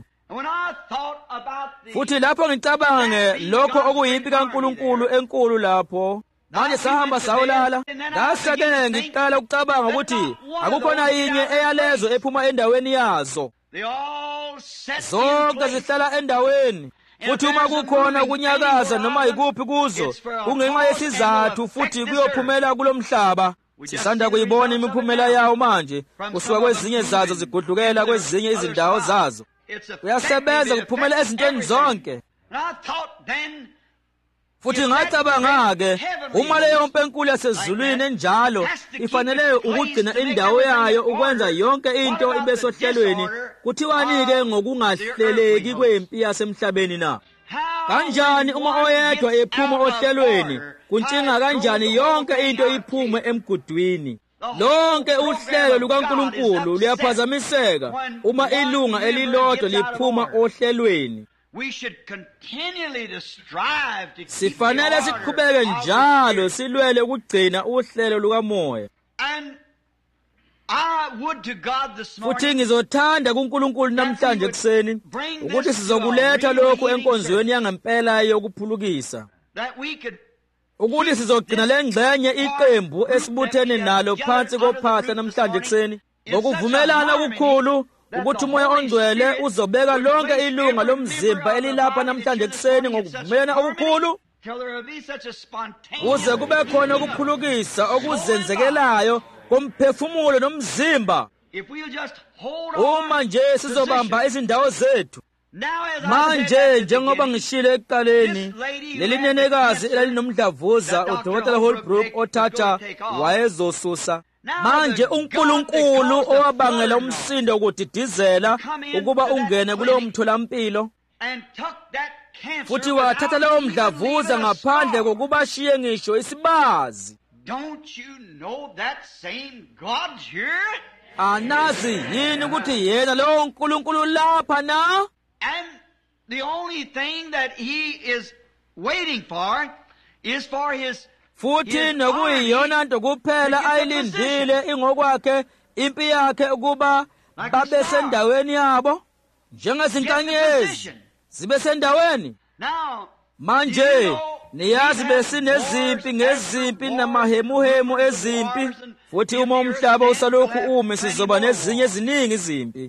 Futhi lapho ngicabanga lokho okuyimpi kaNkulunkulu enkulu lapho, manje sahamba sawulala. Ngase-ke ngiqala ukucabanga ukuthi akukhona inye eyalezo ephuma endaweni yazo. Zonke zihlala endaweni. Futhi uma kukhona ukunyakaza noma yikuphi kuzo, kungenxa yesizathu futhi kuyophumela kulomhlaba. Sisanda kuyibona imiphumela yawo manje, kusuka kwezinye zazo zigudlukela kwezinye izindawo zazo. Kuyasebenza kuphumela ezintweni zonke. Futhi ngacabanga-ke, uma leyo mpi enkulu yasezulwini enjalo ifanele ukugcina indawo yayo ukwenza yonke into ibe sohlelweni, kuthiwani-ke ngokungahleleki kwempi yasemhlabeni na? Kanjani uma oyedwa ephuma ohlelweni, kuntshinga kanjani yonke into iphume emgudwini? Lonke uhlelo lukaNkulunkulu luyaphazamiseka uma ilunga elilodwa liphuma ohlelweni. Sifanele siqhubeke njalo silwele ukugcina uhlelo lukamoya. Futhi ngizothanda kuNkulunkulu namhlanje ekuseni ukuthi sizokuletha lokhu enkonzweni yangempela yokuphulukisa, ukuthi sizogcina lengxenye iqembu esibuthene nalo phansi kophahla namhlanje ekuseni ngokuvumelana okukhulu ukuthi umoya ongcwele uzobeka lonke ilunga lomzimba elilapha namhlanje ekuseni ngokuvumelana okukhulu, kuze kube khona ukuphulukisa okuzenzekelayo komphefumulo nomzimba. Uma nje sizobamba izindawo zethu. Manje njengoba ngishilo ekuqaleni, leli nenekazi elalinomdlavuza uDr. Holbrook othatha wayezosusa. Manje uNkulunkulu owabangela umsindo ukudidizela ukuba ungene kulowo mtholampilo, futhi wathatha leyo mdlavuza ngaphandle kokuba ashiye ngisho isibazi. Anazi yini ukuthi yena lowo uNkulunkulu lapha na? And the only thing that he is waiting for is for his futhi nokuyiyona nto kuphela ayilindile ingokwakhe impi yakhe ukuba babe sendaweni yabo njengezinkanyezi zibe sendaweni. Manje niyazi besinezimpi ngezimpi namahemuhemu ezimpi, futhi uma umhlaba usalokhu ume sizoba nezinye eziningi izimpi.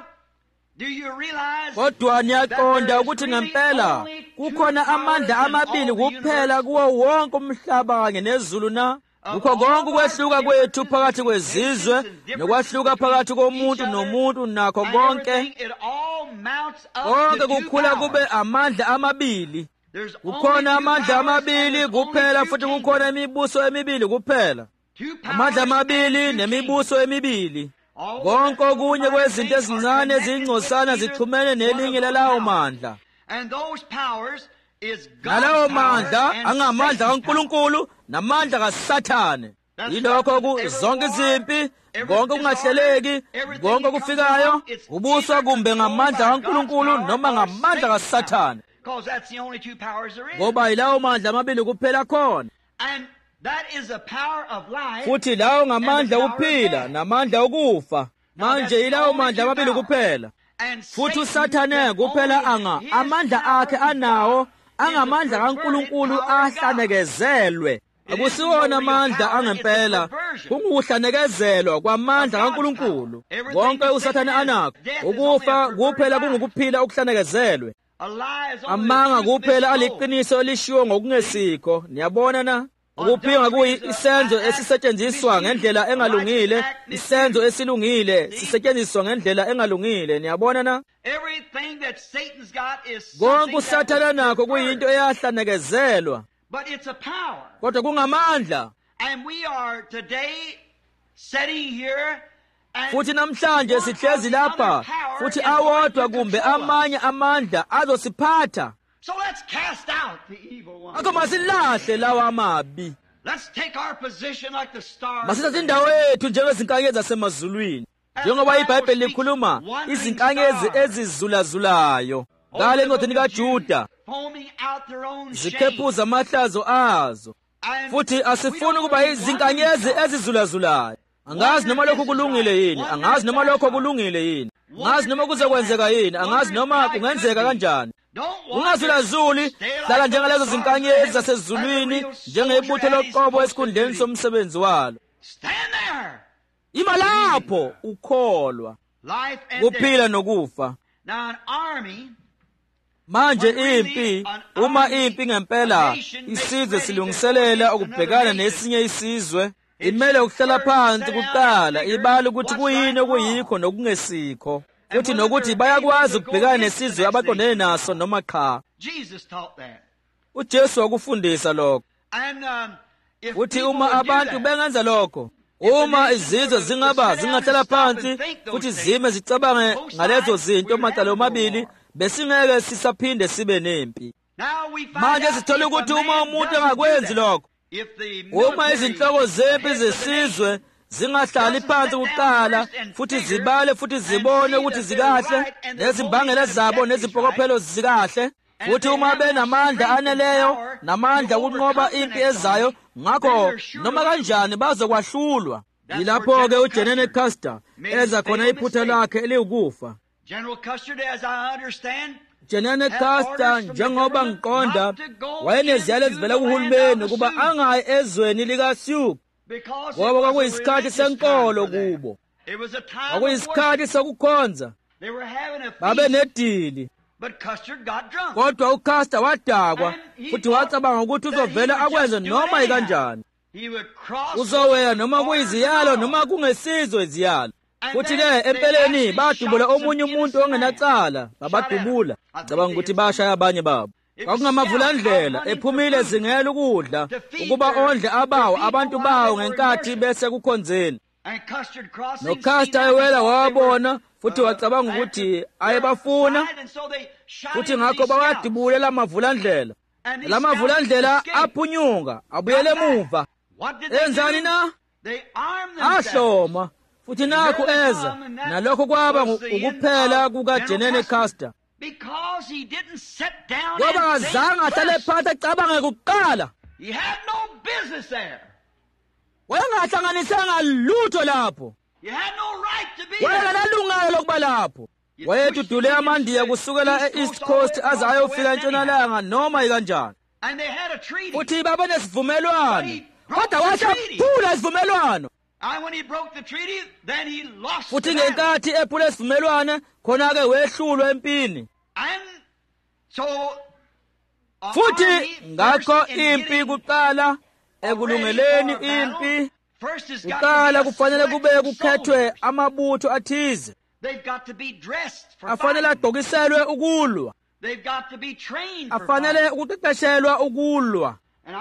Kodwa niyaqonda ukuthi ngempela kukhona amandla amabili kuphela kuwo wonke umhlaba kanye nezulu na? Kukho konke ukwehluka kwethu phakathi kwezizwe nokwahluka phakathi komuntu nomuntu, nakho konke kukhula kube amandla amabili. Kukhona amandla amabili kuphela, futhi kukhona imibuso emibili kuphela. Amandla amabili nemibuso emibili. Konke okunye kwezinto ezincane ezingcosana zixhumene nelinye lalawo mandla. Nalawo mandla angamandla kaNkulunkulu namandla kaSathane. Yilokho zonke izimpi, konke kungahleleki, konke kufikayo, ubuswa kumbe ngamandla kaNkulunkulu noma ngamandla kaSathane. because that's the only two powers there is. ngoba yilawo mandla amabili kuphela khona. And that is the power of life. Futhi lawo ngamandla okuphila namandla okufa. Manje yilawo mandla amabili kuphela. Futhi uSathane kuphela amandla akhe anawo angamandla kaNkulunkulu ahlanekezelwe. Akusiwona amandla angempela, kungukuhlanekezelwa kwamandla kaNkulunkulu. Konke uSathane anakho, ukufa kuphela kungukuphila okuhlanekezelwe. Amanga kuphela aliqiniso elishiwo ngokungesikho. Niyabona na? Ukuphinga kuyisenzo esisetshenziswa ngendlela engalungile, isenzo esilungile sisetshenziswa ngendlela engalungile. Niyabona na? Konke uSathane nakho kuyinto eyahlanekezelwa. But it's a power. Kodwa kungamandla. And we are today sitting here and futhi namhlanje sihlezi lapha futhi awodwa kumbe amanye amandla azosiphatha. So let's cast out the evil one. Akamasilahle lawa amabi. Let's take our position like the stars. Masithathe indawo yethu njengezinkanyezi zasemazulwini. Njengoba iBhayibheli likhuluma izinkanyezi ezizulazulayo. Ngale encwadini kaJuda zikhephuza amahlazo azo. Futhi asifuni ukuba izinkanyezi ezizulazulayo. Angazi noma lokho kulungile yini, angazi noma lokho kulungile yini, angazi noma kuzokwenzeka yini, angazi noma kungenzeka kanjani. Ungazulazuli, hlala njengalezo zinkanyezi zasezulwini, njengebutho loqobo esikhundleni somsebenzi walo. Ima lapho ukholwa, kuphila nokufa. Manje impi, uma impi ngempela isizwe silungiselela ukubhekana nesinye isizwe, imele ukuhlala phansi kuqala ibala ukuthi kuyini okuyikho nokungesikho, futhi nokuthi bayakwazi ukubhekana nesizwe abaqondene naso noma cha. uJesu wakufundisa lokho. Futhi uma abantu bengenza lokho, uma izizwe zingahlala phansi futhi zime zicabange ngalezo zinto macala omabili, besingeke sisaphinde sibe nempi. Manje sithola ukuthi uma umuntu engakwenzi lokho, uma izinhloko zempi zesizwe zingahlali phansi kuqala futhi zibale futhi zibone ukuthi zikahle nezimbangela zabo nezimpokophelo zikahle, futhi uma benamandla aneleyo namandla ukunqoba impi ezayo, ngakho noma kanjani bazokwahlulwa. Yilapho-ke uJenene Custer eza khona iphutha lakhe eliwukufa. Jenene Custer, njengoba ngiqonda, wayeneziyalo ezivela kuhulumeni ukuba angayi ezweni likaSiuk, ngoba kwakuyisikhathi senkolo kubo, kwakuyisikhathi sokukhonza, babenedili. Kodwa uCuster wadakwa futhi wacabanga ukuthi uzovela akwenze noma ikanjani. Uzowela noma kuyiziyalo noma kungesizwe iziyalo. Futhi-ke empeleni badubula omunye umuntu ongenacala, babadubula. Ngicabanga ukuthi bashaya abanye babo. Kwakungamavulandlela ephumile zingela ukudla ukuba ondle abawo abantu bawo ngenkathi bese kukhonzeni. NoCuster ewela wabona futhi wacabanga ukuthi ayebafuna, futhi ngakho bawadubule lamavulandlela. Lamavulandlela aphunyuka abuyele emuva. Enzani na? Ahloma. Futhi nakho eza nalokho kwaba ukuphela kukaJenene Custer, ngoba azange ahlale phansi acabange kuqala. Wayengahlanganisanga lutho lapho, wayenganalungelo lokuba lapho. Wayedudule amaNdiya kusukela e-East Coast aze ayofika entshonalanga noma ikanjani. Futhi babenesivumelwano, kodwa wasephula isivumelwano. Futhi ngenkathi ephula isivumelwano, khona-ke wehlulwa empini. Futhi ngakho impi kuqala, ekulungeleni impi kuqala kufanele kube kukhethwe amabutho athize. Afanele agqokiselwe ukulwa, afanele ukuqeqeshelwa ukulwa.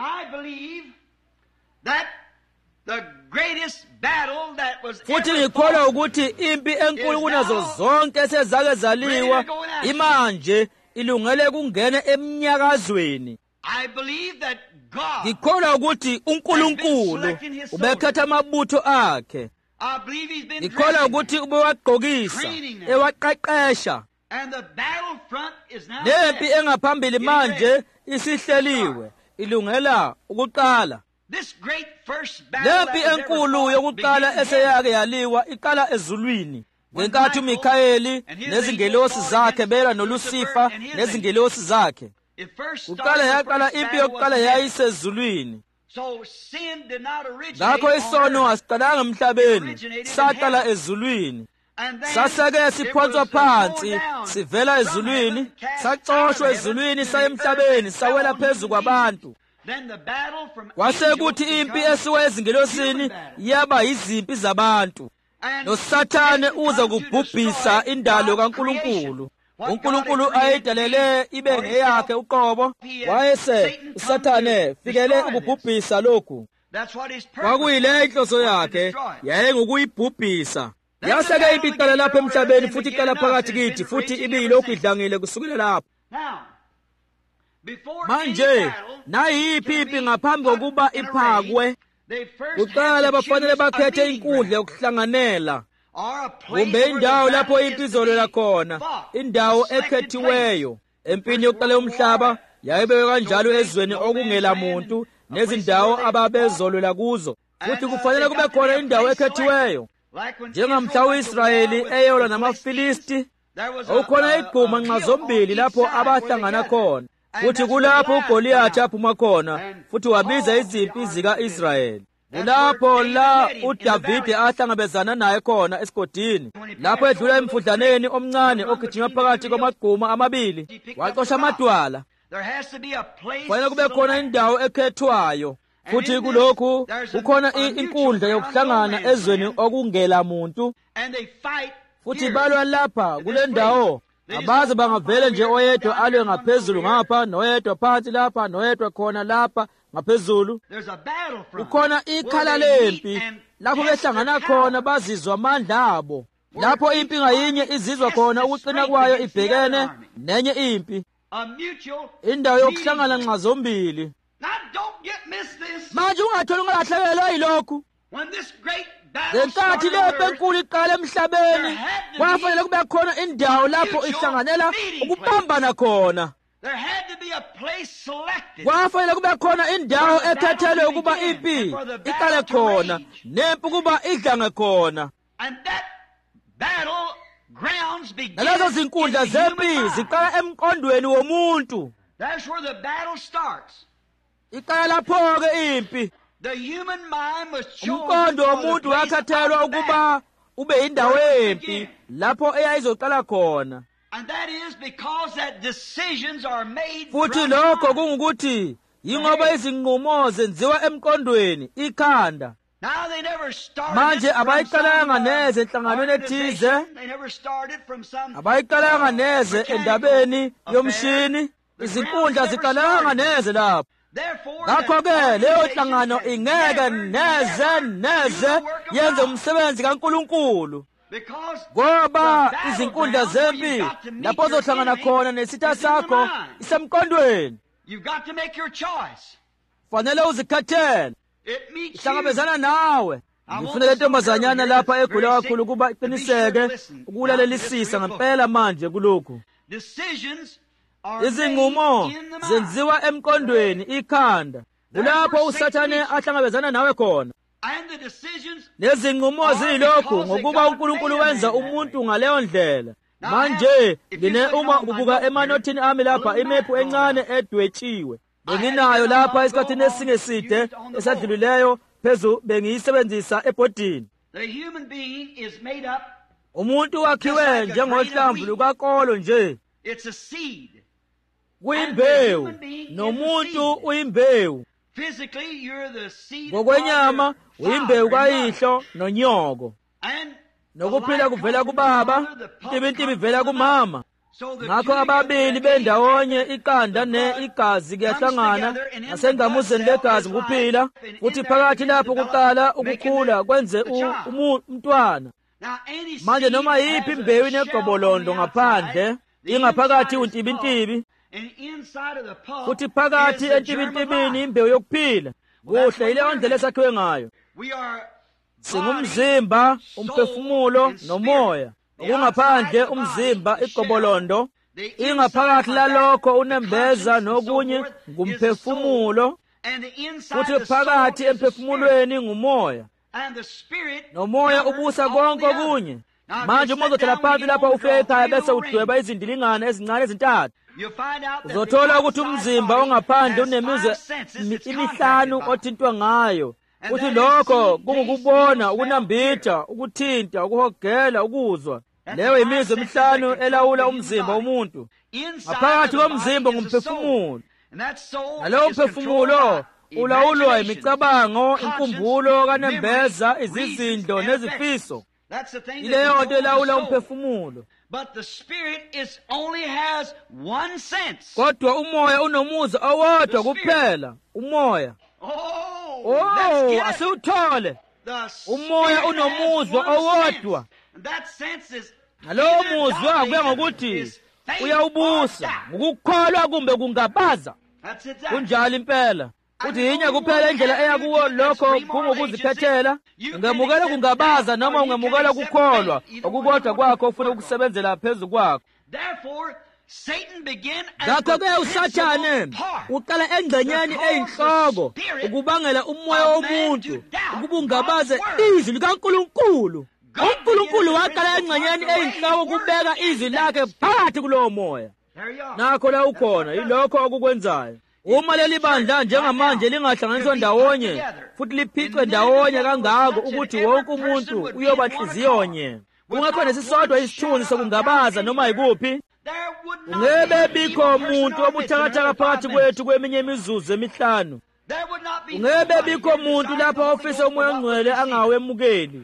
Futhi ngikholwa ukuthi impi enkulu kunazo zonke esezake zaliwa imanje ilungele kungena eminyakazweni. Ngikholwa ukuthi uNkulunkulu ubekhetha amabutho akhe. Ngikholwa ukuthi ubewagqokisa, ewaqeqesha, And the battlefront is now nempi set. engaphambili manje isihleliwe ilungela ukuqala. This great first battle that Lempi was ever enkulu fought yokuqala began in eseyake heaven. yaliwa iqala ezulwini. Ngenkathi uMikhayeli nezingelosi zakhe belwa noLucifer nezingelosi zakhe. It first Kuqala started, the yaqala first impi battle yokuqala was in heaven. yayisezulwini. So sin did not originate Ngakho on isono earth. asiqalanga emhlabeni, saqala ezulwini. And then Saseke it siphonswa was phansi thrown down sivela from ezulwini, heaven, cast out of saxoshwa heaven ezulwini to saya the emhlabeni, earth, sawela fell on phezu human kwabantu. beings. Then the battle from Kwasekuthi angels impi becomes esiwe ezingilosini human battle. yaba yizimpi zabantu. And noSathane Satan uza comes to kubhubhisa destroy indalo God's kaNkulunkulu. creation. What uNkulunkulu God had ayidalele created ibe for ngeyakhe himself. uqobo. Wayese Satan uSathane come to fikele destroy this. ukubhubhisa lokhu. That's what his purpose Kwakuyile was, inhloso was to yakhe destroy it. yayengukuyibhubhisa. Yaseke impi iqala lapha emhlabeni futhi iqala phakathi kithi futhi ibiyilokhu idlangile kusukela lapho. Now, before any Manje battle, nayiphi to impi be ngaphambi put kokuba in a iphakwe, race, they first kuqala had to bafanele choose a bakhethe meeting inkundla ground, yokuhlanganela. or a place Kumbe where the indawo lapho battle impi is to izolwela be khona, fought, indawo a selected ekhethiweyo. place. Empini yokuqala yomhlaba yayibekwe kanjalo ezweni okungela muntu nezindawo ababezolwela kuzo. Futhi kufanele kube khona indawo ekhethiweyo. Like when Njengamhla Israel went to war u-Israyeli with eyolwa the namaFilisti, there was ukhona igquma nxa hill on zombili each lapho side where they abahlangana gathered. khona. And Futhi that's where kulapho Goliath uGoliathi came out. aphuma khona, And futhi wabiza all izimpi the armies zika-Israyeli. That's Kulapho where la David met him in the uDavide valley. ahlangabezana naye khona esigodini. When he Lapho passed edlula over the emfudlaneni omncane the run ogijima between phakathi the two kwamagquma amabili, he picked up waxosha a rock. amadwala. There has to be a place Kufanele kube khona selected. indawo ekhethwayo. And Futhi in this, kulokhu there's a kukhona mutual inkundla ground, yokuhlangana no man's ezweni land. okungela muntu. And they fight Futhi here. balwa lapha in kule this ndawo. place. Abaze bangavele nje oyedwa alwe Down here, ngaphezulu one over ngapha, noyedwa phansi lapha, noyedwa khona lapha ngaphezulu. There's a battlefront Kukhona where ikhala they meet lempi and lapho test behlangana their khona power. bazizwa amandla abo. Where Lapho each impi ngayinye army izizwa tests khona the ukuqina strength kwayo against the other ibhekene army. nenye impi. A mutual Indawo yokuhlangana meeting. nxa zombili. Now don't miss this. Manje ungatholi ungalahlekelwa yilokhu. When this great battle Ngenkathi started lempi on earth, enkulu iqala emhlabeni, there had to kwafanele be kube khona indawo lapho mutual ihlanganela meeting ukubambana khona. there had to be a place selected. Kwafanele kube khona indawo For the battle ekhethelwe to ukuba begin, impi and for the battle iqale to khona, rage. nempi kuba idlange khona. And that battle grounds begin Nalezo in the zinkundla human zempi mind. ziqala emqondweni womuntu. That's where the battle starts. Iqala lapho-ke impi. The human mind was chosen Umqondo for the womuntu place of wakhethelwa the battle. ukuba ube indawo Where it yempi began. lapho eyayizoqala khona. And that is because that decisions are made Futhi from the lokho mind. kungukuthi yingoba izinqumo zenziwa emqondweni, ikhanda. Now they never started Manje it from abayiqalanga some, neze enhlanganweni ethize. organization. They never started from some Abayiqalanga neze mechanical endabeni affair. yomshini. The Izinkundla grounds never ziqalanga started. neze lapho. Therefore, Ngakho-ke that leyo organization nhlangano has ingeke never do neze the work of yenze God. umsebenzi kaNkulunkulu. Because Ngoba the izinkundla battlegrounds where zempi you've got to meet lapho your ozohlangana enemy khona nesitha is in the sakho mind. isemqondweni. You've got to make your choice. Fanele uzikhethele. It meets you. Ihlangabezana nawe. Ngifuna le ntombazanyana lapha egula kakhulu ukuba iqiniseke ukulalelisisa ngempela manje kulokhu. Decisions are Izinqumo made in the mind. zenziwa emqondweni, ikhanda. Kulapho uSathane ahlangabezana nawe khona. And the decisions Nezinqumo zilokhu ngokuba uNkulunkulu wenza umuntu ngaleyo ndlela. Manje ngine uma ubuka emanothini ami lapha imephu encane edwetshiwe. Benginayo lapha esikhathini esingeside esadlulileyo phezulu bengiyisebenzisa ebhodini. the human being is made up. Umuntu wakhiwe njengohlamvu lukakolo nje. It's a seed. Kuyimbewu. Nomuntu uyimbewu. Physically, you're the seed. Ngokwenyama of your uyimbewu father and kayihlo nonyoko. mother. And Nokuphila kuvela kubaba, intibintibi ivela kumama. Ngakho ababili bendawonye iqanda igazi kuyahlangana nasengamuzeni legazi ukuphila futhi phakathi lapho kuqala ukukhula kwenze umntwana. Manje noma yiphi imbewu inegobolondo ngaphandle ingaphakathi untibintibi futhi phakathi entibintibini imbewu yokuphila. Kuhle ileyo ndlela esakhiwe ngayo. Singumzimba, umphefumulo nomoya. okungaphandle umzimba igobolondo, ingaphakathi lalokho unembeza nokunye ngumphefumulo, futhi phakathi emphefumulweni ngumoya, nomoya ubusa konke okunye. Manje uma uzothela phansi lapha ufike ekhaya bese udweba izindilingane ezincane ezintathu, uzothola ukuthi umzimba ongaphandle unemizwa emihlanu othintwa ngayo, futhi lokho kungukubona, ukunambitha, ukuthinta, ukuhogela, ukuzwa. Leyo imizwa emihlanu elawula umzimba womuntu. Ngaphakathi komzimba ngumphefumulo, nalowo mphefumulo ulawulwa imicabango, inkumbulo kanembeza, izizinto nezifiso. Ileyo nto elawula umphefumulo. Kodwa umoya unomuzwa owodwa kuphela. Umoya, asiwuthole. Umoya unomuzwa owodwa. Nalowo muzwa kuya ngokuthi uyawubusa, ngokukholwa kumbe kungabaza. Kunjalo impela. Uthi yinye kuphela indlela eya kuwo lokho kungokuzikhethela. Ungemukela kungabaza noma ungemukela kukholwa, okukodwa kwakho ufuna ukusebenzela phezu kwakho. Ngakho-ke uSathane uqala engxenyeni eyinhloko ukubangela umoya womuntu ukuba ungabaze izwi likaNkulunkulu. uNkulunkulu waqala engxenyeni eyinhloko ukubeka izwi lakhe phakathi kulowo moya. Nakho la ukhona, yilokho okukwenzayo. Uma leli bandla njengamanje lingahlanganiswa ndawonye futhi liphicwe ndawonye kangako ukuthi wonke umuntu uyoba nhliziyo-nye, kungekho nesisodwa isithunzi sokungabaza noma yikuphi, ungebe bikho umuntu obuthakathaka phakathi kwethu kweminye imizuzu emihlanu. Ungebe bikho umuntu lapha ofisa umoya ongcwele angawemukeli.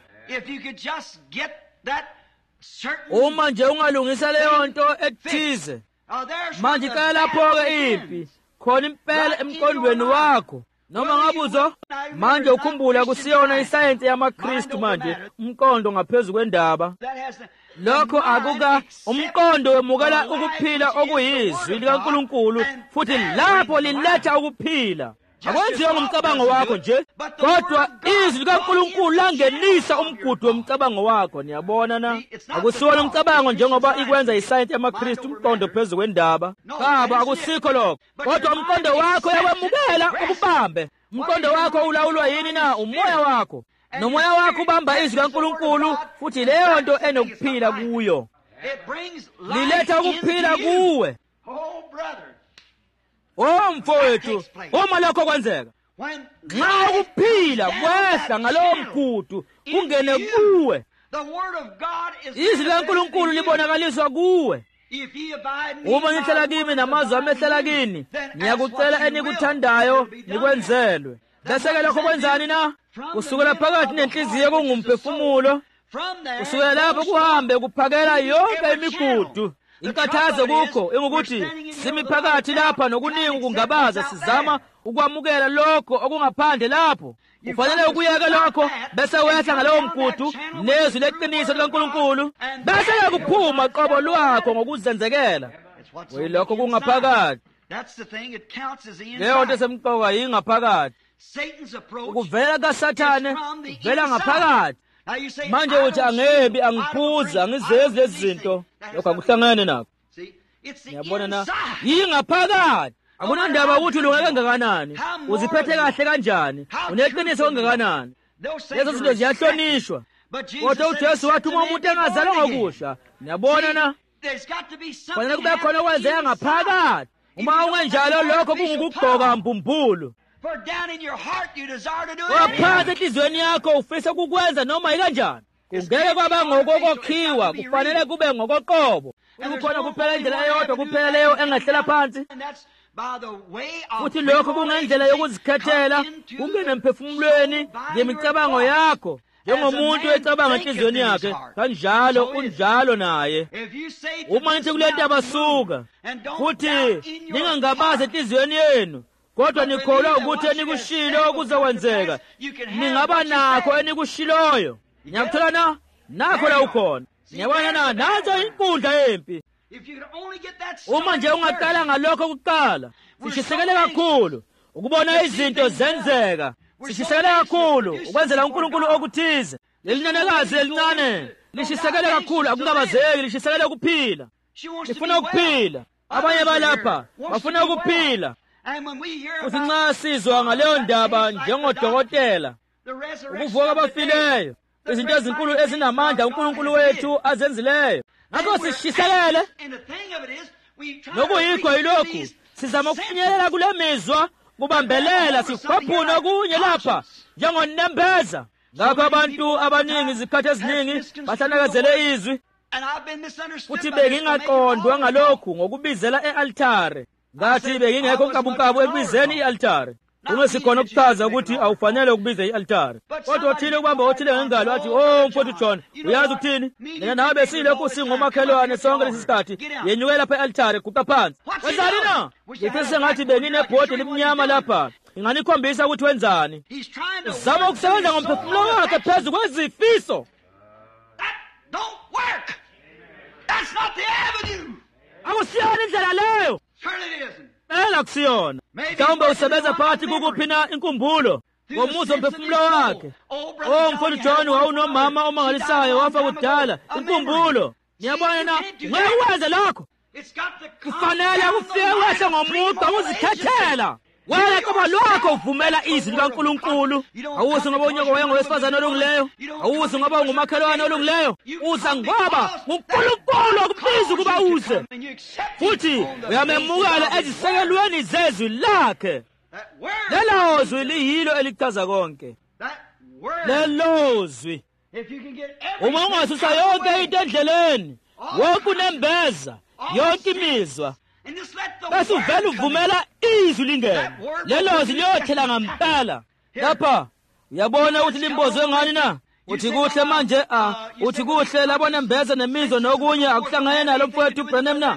Uma nje ungalungisa leyo nto ethize, manje kaya lapho-ke impi khona impela emqondweni wakho. Noma ngabuzo manje ukhumbula kusiyona isayensi yamaKristu manje umqondo ngaphezu kwendaba. Lokho akuka umqondo wemukela ukuphila okuyizwi likaNkulunkulu, futhi lapho liletha ukuphila. Akwenziwa ngomcabango wakho nje, kodwa izwi likaNkulunkulu langenisa umgudu womcabango wakho. Niyabona na? Akusiwona umcabango njengoba ikwenza isayensi yamaKristu umqondo phezu kwendaba. Kaba akusikho lokho, kodwa umqondo wakho uyawemukela ukubambe. Umqondo wakho ulawulwa yini na? Umoya wakho. Nomoya wakho ubamba izwi likaNkulunkulu, futhi leyo nto enokuphila kuyo. Liletha ukuphila kuwe. Mfowethu, uma lokho kwenzeka, nxa ukuphila kwehla ngalowo mgudu kungene kuwe, izwi likaNkulunkulu libonakaliswa kuwe. Uma nihlala kimi namazwi ami ehlala kini, ngiyakucela enikuthandayo nikwenzelwe. Bese-ke lokho kwenzani na? Kusukela phakathi nenhliziyo kungumphefumulo, kusukela lapho kuhambe kuphakela yonke imigudu. Inkathazo kukho ingukuthi simi phakathi lapha nokuningi ukungabaza sizama ukwamukela lokho okungaphandle lapho. Kufanele ukuyeka lokho bese wehla ngalowo mgudu nezwi leqiniso likaNkulunkulu, bese kuphuma qobo lwakho ngokuzenzekela. Lokho kungaphakathi. Leyo nto semqoka yingaphakathi. Ukuvela kaSathane vela ngaphakathi. Manje uthi angebi, angiphuza, angizezi lezi zinto. Lokho akuhlangane nakho. Ngiyabona na? Yingaphakathi. Akunandaba ukuthi ulungeke kangakanani, uziphethe kahle kanjani, uneqiniso kangakanani. Lezo zinto ziyahlonishwa. Kodwa uJesu wathi uma umuntu engazalwa ngokusha, niyabona na? Kufanele kube khona okwenzeka ngaphakathi. Uma ungenjalo lokho kungukugqoka mbumbulu. Phakathi enhliziyweni yakho ufisa kukwenza noma yikanjani. Kungeke kwaba ngokokhiwa, kufanele kube ngokoqobo. Kukhona kuphela indlela eyodwa kuphela leyo engehlela phansi. Futhi lokho kungendlela yokuzikhethela, kungene emphefumulweni ngemicabango yakho. Njengomuntu ecabanga enhliziyweni yakhe, kanjalo unjalo naye. Uma nithi kule ndaba suka, futhi ningangabazi enhliziyweni yenu, kodwa nikholwa ukuthi enikushilo okuzokwenzeka, ningaba nakho enikushiloyo. Ngiyakuthola na? Nakho la ukhona. Ngiyabona na? Nanzo inkundla yempi. Uma nje ungaqala ngalokho kuqala, sishisekele kakhulu ukubona izinto zenzeka. Sishisekele kakhulu ukwenzela uNkulunkulu okuthize. Lelinanekazi elincane lishisekele kakhulu, akungabazeki, lishisekele ukuphila. Lifuna ukuphila. Abanye balapha bafuna ukuphila. Futhi nxa sizwa ngaleyo ndaba njengodokotela, ukuvuka abafileyo, izinto ezinkulu ezinamandla uNkulunkulu wethu azenzileyo, ngakho sishisekele. Nokuyikho yilokhu sizama ukufinyelela kule mizwa, kubambelela, sikhwaphuna okunye lapha njengonembeza. Ngakho abantu abaningi izikhathi eziningi bahlanakazele izwi, futhi bengingaqondwa ngalokhu ngokubizela e-altare. Ngathi bengingekho nkabukabu ekubizeni i-altare. Ungesikhona ukuchaza ukuthi awufanele ukubiza i-altare. Kodwa othile ukubamba othile ngengalo athi, "Oh, mfowethu John, uyazi ukuthini? Mina nawe besilokhu singomakhelwane sonke lesi sikhathi. Yenyuke lapha e-altare, guqa phansi." Wenzani na? Ngithe sengathi benginebhodi elimnyama lapha. Inganikhombisa ukuthi wenzani. Uzama ukusebenza ngomphefumulo wakhe phezu kwezifiso. Don't work. That's not the avenue. Akusiyona indlela leyo. Certainly it isn't. Phela kusiyona. Mhlawumbe usebenza phakathi kukuphina inkumbulo ngomuzo omphefumulo wakhe. Oh, mfowethu John wawunomama omangalisayo wafa kudala. Inkumbulo. Niyabona na? Ngeke wenze lokho. Kufanele ufike wehle ngomuqa uzikhethela. Wena qoba lwakho uvumela izwi likaNkulunkulu. Awuzi ngoba unyoko wayengowesifazane olungileyo. Awuzi ngoba ungumakhelwane olungileyo. Uza ngoba uNkulunkulu okubiza ukuba uze. Futhi uyamemukela ezisekelweni zezwi lakhe. Lelo zwi liyilo elichaza konke. Lelo zwi. Uma ungasusa yonke into endleleni, wonke unembeza, yonke imizwa, bese uvela uvumela izwi lingene. Lelo zwi liyothela ngempela. Lapha uyabona ukuthi limbozwe ngani na? Uthi kuhle manje uthi kuhle labona mbeza nemizwa nokunye akuhlangane nalo mfowethu Branham na?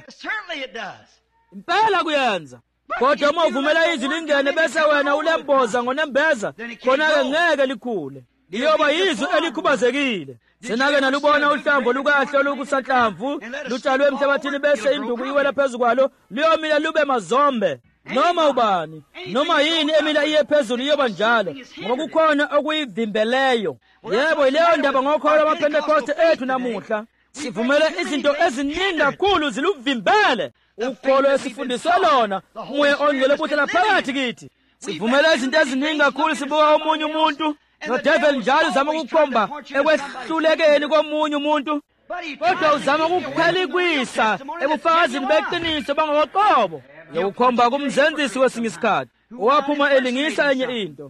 Impela kuyenza. Kodwa uma uvumela izwi lingene bese wena ulemboza ngonembeza, khona-ke ngeke likhule. Liyoba yizwi elikhubazekile. Senake nalubona uhlamvu lukahle olukusanhlamvu lutshalwe emhlabathini bese induku iwela phezu kwalo, liyomila lube mazombe. Noma ubani, noma yini emila iye phezulu iyoba njalo, ngokukhona okuyivimbeleyo. Yebo, ileyo ndaba ngokholo lwamaPentekoste ethu namuhla. Sivumele izinto eziningi kakhulu ziluvimbele ukholo esifundiswe lona, umoya ongcwele ubuthela phakathi kithi. Sivumele izinto eziningi kakhulu sibuka omunye umuntu, noDevil njalo uzama ukukhomba ekwehlulekeni komunye umuntu, kodwa uzama ukukhelikwisa ebufakazini beqiniso bangokoqobo. Yokukhomba kumzenzisi kwesinye isikhathi, owaphuma elingisa enye into.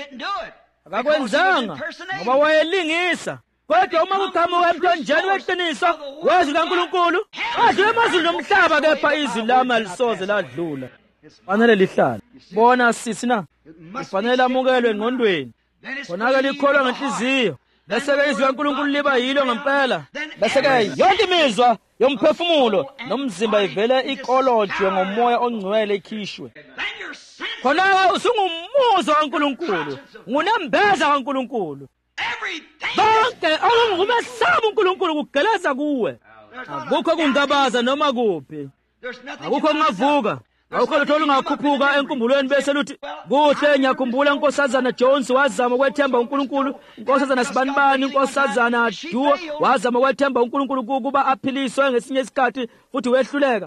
Akakwenzanga ngoba wayelingisa. Kodwa uma kuqhamuka emthonjeni weqiniso wezwi likaNkulunkulu, adlule emazulu nomhlaba, kepha izwi lami alisoze ladlula. Fanele lihlale. Bona sisi na, kufanele amukelwe engqondweni. Khona-ke likholwa ngenhliziyo, bese-ke izwi likaNkulunkulu liba yilo ngempela. Bese-ke yonke imizwa yomphefumulo nomzimba ivele ikolotshwe ngomoya ongcwele ikhishwe. Khona-ke usungumuzo kaNkulunkulu, ngunembeza kaNkulunkulu. Bonke okungukumesaba uNkulunkulu kugeleza kuwe. Akukho kungabaza noma kuphi. Akukho kungavuka. Awukho lutho olungakhuphuka enkumbulweni bese luthi, kuhle ngiyakhumbula unkosazana Jones wazama ukwethemba uNkulunkulu, unkosazana Sibanibani, unkosazana Duo wazama ukwethemba uNkulunkulu ukuba aphiliswe ngesinye isikhathi futhi wehluleka.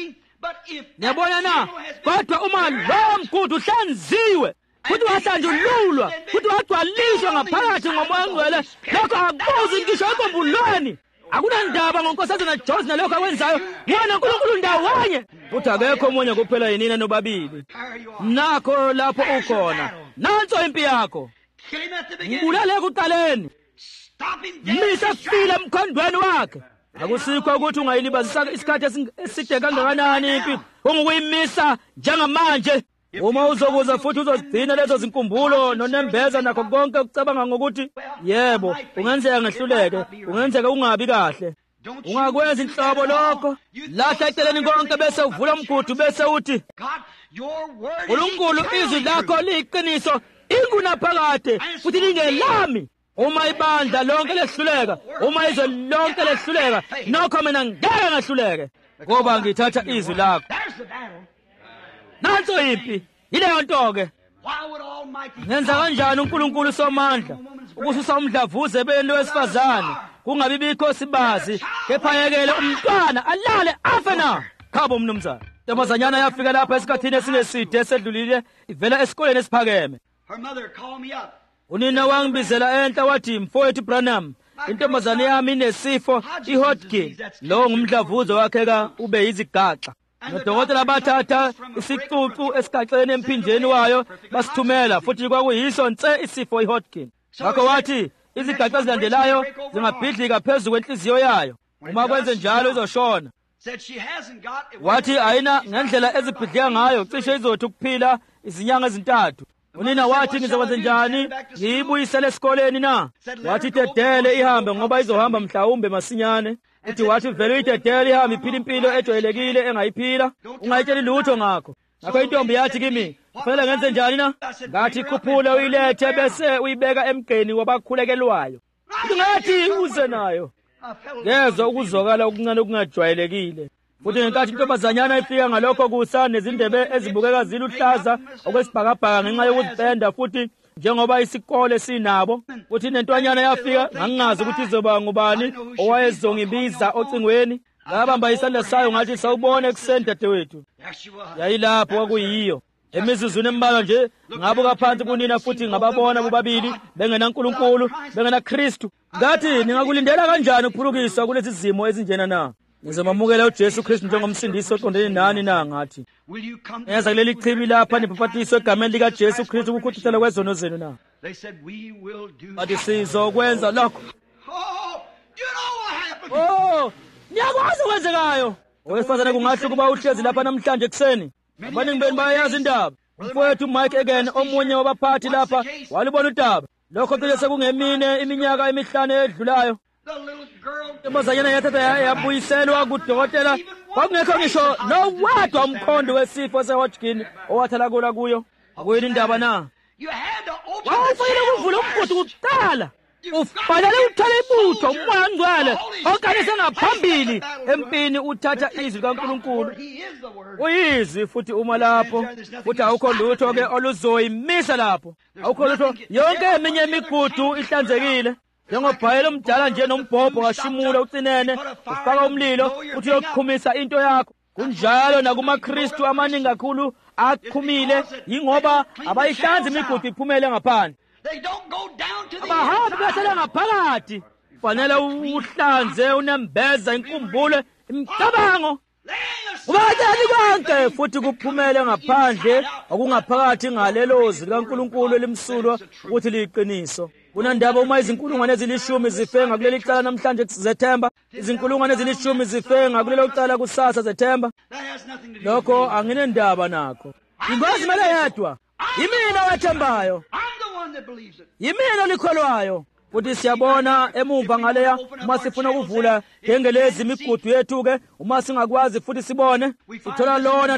Niyabona na? Kodwa uma lowo mgudu uhlanziwe, futhi wahlanjululwa, futhi wagcwaliswa ngaphakathi ngomoya ongcwele, lokho akubuzi ngisho enkumbulweni. Akunandaba ngonkosazana Jones nalokho akwenzayo, wena uNkulunkulu ndawonye. Futhi akekho omunye kuphela yinina nobabili. Nakho lapho ukhona. Nanso impi yakho. Mbulale ekuqaleni. Misa file emkhondweni wakhe. Akusikho ukuthi ungayilibazisa isikhathi eside kangakanani impi, ungukuyimisa njengamanje. Uma uzokuza futhi uzozigcina lezo zinkumbulo nonembeza nakho konke ukucabanga ngokuthi yebo ungenzeka ngehluleke, ungenzeka ungabi kahle, ungakwenza inhlobo lokho. Lahla eceleni konke bese uvula umgudu bese uthi, uNkulunkulu izwi lakho liyiqiniso, ingunaphakade futhi lingelami. Uma ibandla lonke lehluleka, uma izwe lonke lehluleka, nokho mina ngeke ngahluleke ngoba ngithatha izwi lakho. Nanso impi, yileyo nto-ke. ngenza kanjani uNkulunkulu somandla ukususa umdlavuza ebeleni wesifazane kungabi bikho sibazi kepha yekele umntwana alale afe na. Khabo mnumzana. Ntombazanyana yafika lapha esikhathini esineside esedlulile ivela esikoleni esiphakeme. Unina wangibizela enhla wathi, mfowethu Branham, intombazane yami inesifo iHodgkin. Lo ngumdlavuza wakheka ube yizigaxa. Nodokotela bathatha isicucu esigaxeni emphinjeni wayo basithumela futhi kwakuyiso nse isifo iHodgkin. Ngakho wathi izigaxa ezilandelayo zingabhidlika phezu kwenhliziyo yayo. Uma kwenze njalo izoshona. Wathi ayina ngendlela ezibhidlika ngayo cishe izothi ukuphila izinyanga ezintathu. Unina wathi ngizokwenza njani ngiyibuyisele esikoleni na? Wathi idedele ihambe ngoba izohamba mhlawumbe masinyane. Uthi wathi vele idedele ihambe iphila impilo ejwayelekile engayiphila. Ungayitsheli lutho ngakho. Ngakho intombi yathi kimi, kufanele ngenze njani na? Ngathi khuphule uyilethe bese uyibeka emgqeni wabakhulekelwayo. Ngathi uze nayo. Ngezwe ukuzokala okuncane okungajwayelekile. Futhi ngenkathi intombazanyana ifika ngalokho kusa nezindebe ezibukeka ziluhlaza okwesibhakabhaka ngenxa yokuzipenda futhi njengoba isikole sinabo. Futhi nentwanyana yafika ngangingazi ukuthi izoba ngubani owayezongibiza ocingweni. Ngabamba isandla sayo ngathi sawubona ekuseni dadewethu. Yayilapho kwakuyiyo. Emizuzwini embalwa nje ngabuka phansi kunina futhi ngababona bobabili bengena uNkulunkulu bengena Kristu. Ngathi ningakulindela kanjani ukuphulukiswa kulezi zimo ezinjena na? Ngizomamukela uJesu Kristu njengomsindisi oqondene nani na? Ngathi eza kuleli chibi lapha nibhaphatiswe egameni lika Jesu Kristu ukukhuthazela kwezono zenu na? Bathi sizokwenza lokho. Niyakwazi ukwenzekayo. Owesifazane kungahle kuba uhlezi lapha namhlanje ekseni. Abaningi benu bayayazi indaba. Umfowethu Mike Egan omunye wabaphathi lapha walibona udaba. Lokho cishe sekungemine iminyaka emihlanu edlulayo. Intombazanyana yathatha yabuyiselwa kudokotela. Kwakungekho ngisho nowodwa umkhondo wesifo seHodgkin owathala kuyo. Akuyini indaba na? Wawufanele ukuvula umgudu kuqala. Ufanele uthole ibutho umoya ngcwele okanye sengaphambili empini uthatha izwi kaNkulunkulu. Uyizwi futhi uma lapho futhi awukho lutho ke oluzoyimisa lapho. Awukho lutho yonke eminye imigudu ihlanzekile. Njengobhayela omdala nje nombhobho kashimula ucinene ufaka umlilo uthi uyokuqhumisa into yakho. Kunjalo nakumaKristu amaningi kakhulu aqhumile ingoba abayihlanzi imigudu iphumele ngaphandle. Abahambi basela ngaphakathi. Kufanele uhlanze unembeza inkumbulo imicabango. Kubatsheli konke futhi kuphumele ngaphandle okungaphakathi ngalelozi likaNkulunkulu elimsulwa ukuthi liyiqiniso. Kunandaba uma izinkulungwane ezilishumi zifenga kuleli cala namhlanje zethemba, izinkulungwane ezilishumi zifenga kulelo cala kusasa zethemba. Lokho anginendaba nakho. Ingozi mele yedwa. Yimina wathembayo. Yimina olikholwayo. Futhi siyabona emumva ngaleya uma sifuna ukuvula ngengelezi imigudu yethu ke uma singakwazi futhi sibone sithola lona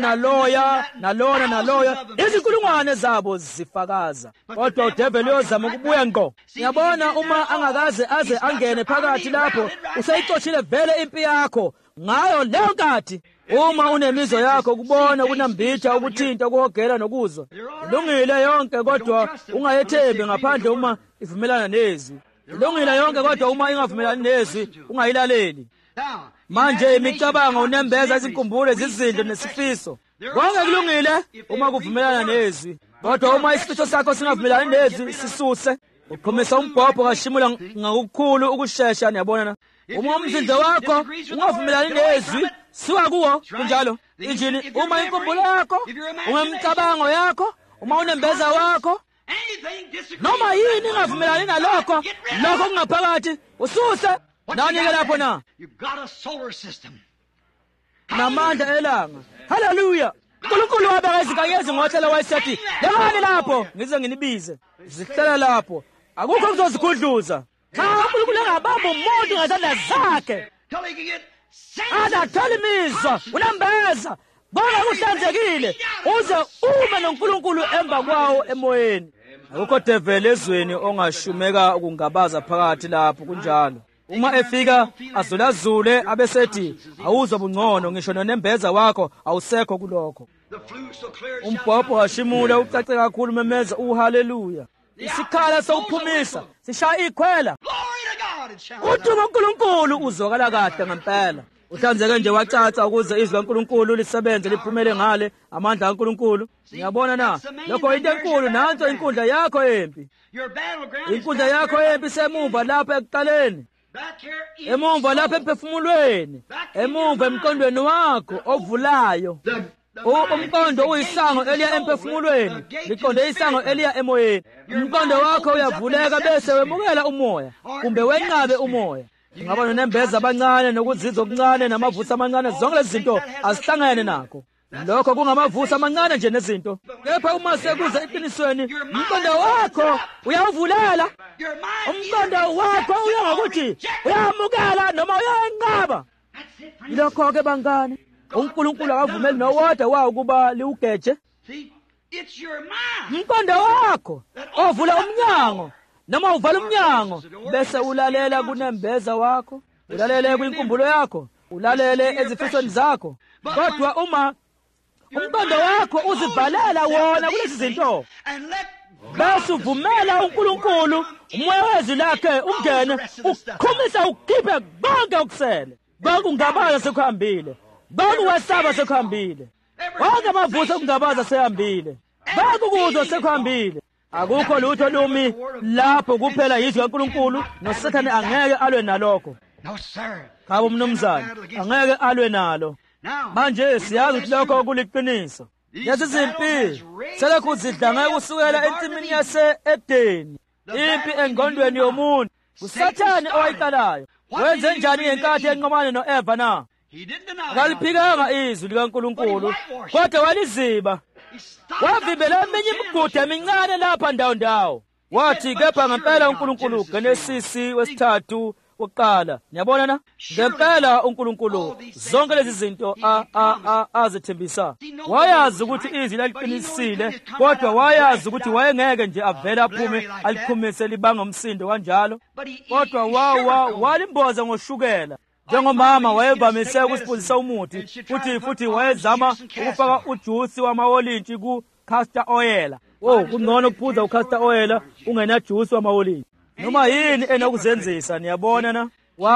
naloya izinkulungwane zabo zifakaza. Kodwa udevil uyozama ukubuya ngqo. Ngiyabona uma angakaze aze angene phakathi lapho usayixoshile vele impi yakho ngayo leyo nkathi. Uma unemizwa yakho kubona kunambitha ukuthinta ukuhogela nokuzwa. Ilungile yonke kodwa ungayethembi ngaphandle uma ivumelana nezwi. Ilungile yonke kodwa uma ingavumelani nezwi ungayilaleli. Manje imicabango unembeza izinkumbulo izinto nesifiso. Konke kulungile uma kuvumelana nezwi. Kodwa uma isifiso sakho singavumelani nezwi sisuse. Uqhumisa umbhobho kashimula ngokukhulu ukusheshsha niyabona na. Uma umzinzo wakho ungavumelani nezwi siwa kuwo kunjalo. Injini uma inkumbulo yakho, uma imicabango yakho, uma unembeza wakho, noma yini ingavumelani nalokho, lokho kungaphakathi ususe. Nani ke lapho na? Namandla elanga. Hallelujah. uNkulunkulu wabeka izikanyezi ngothela wayesethi, "Lengani lapho ngize nginibize." Zihlala lapho. Akukho kuzozikhudluza. Cha uNkulunkulu angabamba umuntu ngezandla zakhe. Adathola imizwa, unambeza, bona kuhlanzekile, uze ume noNkulunkulu emva kwawo emoyeni. Akukho devil ezweni ongashumeka ukungabaza phakathi lapho kunjalo. Uma efika azulazule abesethi awuzwa bungcono ngisho nonembeza wakho awusekho kulokho. The flute so clear it umbhobho washimula ucace kakhulu memeza uhaleluya. Isikhala sokuphumisa sishaya ikhwela. Glory to God, it shouts. Udumo uNkulunkulu uzwakala kahle ngempela. Uhlanzeke nje wacaca ukuze izwi laNkulunkulu lisebenze liphumele ngale amandla kaNkulunkulu. Ngiyabona na lokho into enkulu nanso inkundla yakho empi. Your battleground is Inkundla yakho empi semumva lapha ekuqaleni. back here in Emumva lapha emphefumulweni. Emumva emqondweni wakho ovulayo. Umqondo uyisango eliya emphefumulweni, liqonde isango eliya emoyeni. Umqondo wakho uyavuleka bese wemukela umoya, kumbe wenqabe umoya. Ngaba nonembeza abancane nokuzinza okuncane namavusa amancane, zonke lezi zinto azihlangene nakho. Lokho kungamavusa amancane nje nezinto. Kepha uma sekuza eqinisweni, umqondo wakho uyawuvulela. your mind. Umqondo wakho uyangokuthi uyamukela noma uyanqaba. That's it, friends. Ilokho-ke bangane, uNkulunkulu akavumeli nowodwa wawo ukuba liwugeje. See, it's your mind. Umqondo wakho ovula umnyango noma uvala umnyango bese ulalela kunembeza wakho, ulalele kwinkumbulo yakho, ulalele ezifisweni zakho. Kodwa uma umqondo wakho uzivalela wona kulezi zinto, And let bese uvumela uNkulunkulu umoya wezwi lakhe ungene uqhumisa ukhiphe konke okusele. Konke ungabaza sekuhambile, konke wesaba sekuhambile, konke amavuso okungabaza sehambile, konke ukuzwa sekuhambile. Akukho lutho lumi lapho kuphela yizwi laNkulunkulu, noSathane angeke alwe nalokho. no, sir. Khabo mnumzane, angeke alwe nalo. Now, Manje siyazi ukuthi lokho kuliqiniso. Lezi zimpi selokhu zidlange kusukela ensimini yase-Edeni. Impi engqondweni yomuntu. USathane owayiqalayo. Wenze njani ngenkathi enqomane no-Eva na? he didn't deny. Kaliphikanga izwi likaNkulunkulu, kodwa waliziba. He stopped Wavimbela eminye imigudu emincane lapha ndawo. Wathi kepha ngempela uNkulunkulu, Genesisi 3:1. Niyabona na? Ngempela uNkulunkulu zonke lezi zinto azithembisa. Wayazi ukuthi izwi laliqinisile, kodwa wayazi ukuthi wayengeke nje avele aphume alikhumise libanga umsindo kanjalo. Kodwa walimboza ngoshukela. Njengomama wayevamise ukusiphuzisa umuthi, futhi wayezama ukufaka ujusi wamawolintshi ku-castor oil. Kungcono ukuphuza u-castor oil ungenajusi wamawolintshi. Noma yini enokuzenzisa, niyabona na?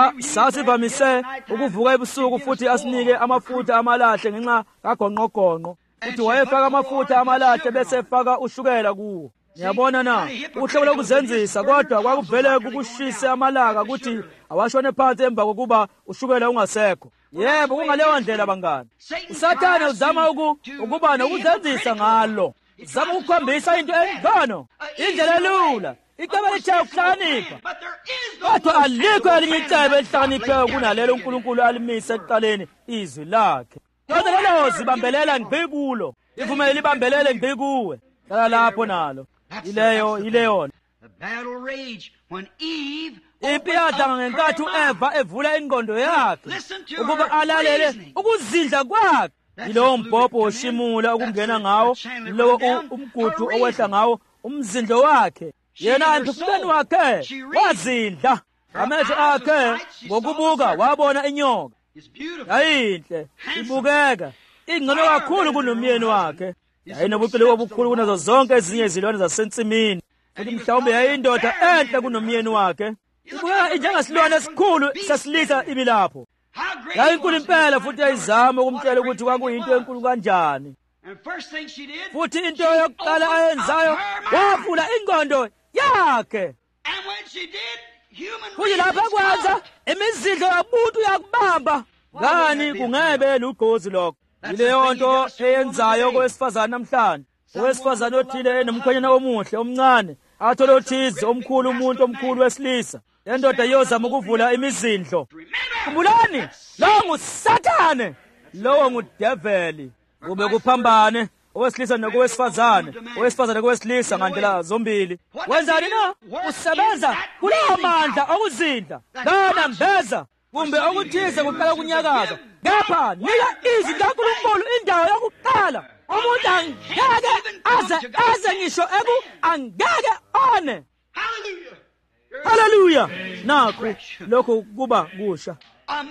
Sasivamise ukuvuka ebusuku futhi asinike amafutha amalahle ngenxa kagonqogonqo. Futhi wayefaka amafutha amalahle bese efaka ushukela kuwo. Niyabona na? Uhlobo lokuzenzisa, kodwa kwakuvele kukushise amalaka ukuthi awashone phansi emva kokuba ushukela ungasekho. Yebo, kungaleyo ndlela bangani. USathane uzama ukuba nokuzenzisa ngalo. Uzama ukukhombisa into engcono, indlela elula, icebo elithe ukuhlakanipha. Kodwa alikho elinye icebo elihlakanipheyo kunalelo uNkulunkulu alimise ekuqaleni izwi lakhe. Kodwa lelo zibambelela ngqi kulo, ivumele libambelele ngqi kuwe. Hlala lapho nalo. Ileyona. The battle raged when Eve Impi yadlanga ngenkathi u-Eva evula ingqondo yakhe ukuba alalele ukuzindla kwakhe. Yilowo mbhobho woshimula okungena ngawo, yilowo umgudu owehla ngawo umzindlo wakhe. Yena emphefumulweni wakhe wazindla. Amehlo akhe ngokubuka wabona inyoka. is beautiful. Yayinhle, ibukeka, ingcono kakhulu kunomyeni wakhe. Yayinobuqili obukhulu kunazo zonke ezinye izilwane zasensimini. Futhi mhlawumbe yayindoda enhle kunomyeni wakhe. Ibukeka injengesilwane esikhulu sesilisa ibilapho. How great Yayinkulu was impela it? futhi yayizama ukumtshela ukuthi kwakuyinto enkulu kanjani. And first thing she did, Futhi into yokuqala ayenzayo wavula ingqondo yakhe. and when she did, human Futhi lapha kwenza imizidlo yabantu yakubamba. Ngani kungebe lugqozi lokho? Yileyo nto eyenzayo kowesifazane namhlanje. Owesifazane othile enomkhwenyana omuhle omncane, athola othize omkhulu, umuntu omkhulu wesilisa. Le ndoda iyozama ukuvula imizindlo. Khumbulani, lowo nguSathane, lowo ngudeveli. Kube kuphambane owesilisa nokowesifazane, owesifazane kowesilisa ngandlela zombili. Wenzani na? Usebenza kulawo mandla okuzindla, kanambeza, kumbe okuthize kuqala kunyakaza. Kepha nika izwi likaNkulunkulu indawo yokuqala. Umuntu angeke aze ngisho angeke one. Hallelujah. Hallelujah. Nakho lokho kuba kusha. A man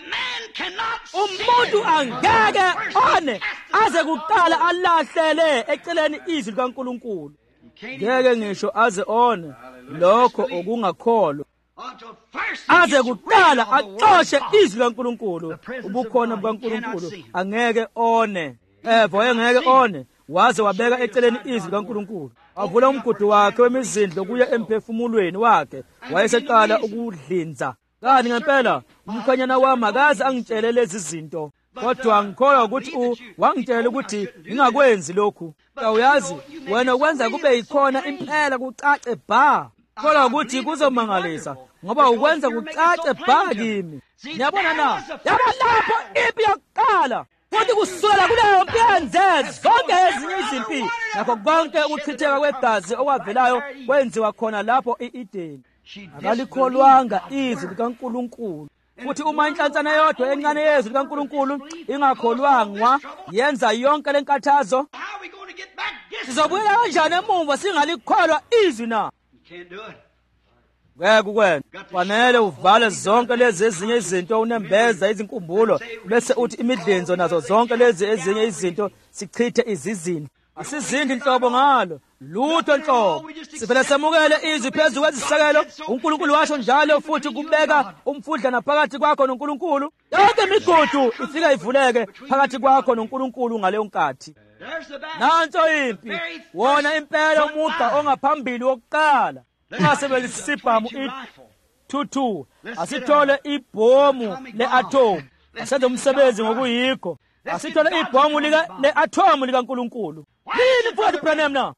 umuntu angeke one aze kuqala alahlele eceleni izwi likaNkulunkulu. Ngeke ngisho aze one lokho okungakholwa aze kuqala axoshe izwi likaNkulunkulu. Ubukhona bukaNkulunkulu angeke one. Wayengeke one waze wabeka eceleni izwi likaNkulunkulu. Wavula umgudu wakhe wemizindlo kuye emphefumulweni wakhe. Wayeseqala ukudlinza. Kanti ngempela umkhwenyana wami akaze angitshele lezi zinto, kodwa ngikholwa ukuthi wangitshela ukuthi ngingakwenzi lokhu. Uyazi wena ukwenza kube yikhona impela kucace bha. Ngikholwa ukuthi kuzomangalisa ngoba ukwenza kucace bha kimi. Niyabona na? Yaba lapho impi yokuqala. Futhi kusukela kuleyo mpi yenze zonke ezinye izimpi nakho konke ukuchitheka kwegazi okwavelayo kwenziwa khona lapho e-Edeni. Akalikholwanga izwi likaNkulunkulu. Futhi uma inhlanzana yodwa encane yezwi likaNkulunkulu ingakholwangwa yenza yonke lenkathazo, sizobuyela kanjani emuva singalikholwa izwi na? Ngeke ukwenza. Fanele uvale zonke lezi ezinye izinto unembeza izinkumbulo bese uthi imidlenzo nazo zonke lezi ezinye izinto sichithe izizini. Asizindi inhlobo ngalo lutho inhlobo. Sivele semukele izwi phezu kwezisekelo. uNkulunkulu washo njalo futhi kubeka umfudlana phakathi kwakho noNkulunkulu. Yonke imigudu ifika ivuleke phakathi kwakho noNkulunkulu ngaleyo nkathi. Nanso impi wona impela umugqa ongaphambili wokuqala. Ungasebenzisi isibhamu i-22 asithole ibhomu le-atomu. Asenze umsebenzi ngokuyikho. Asithole ibhomu le-atomu likaNkulunkulu. Yini mfowethu Branham na?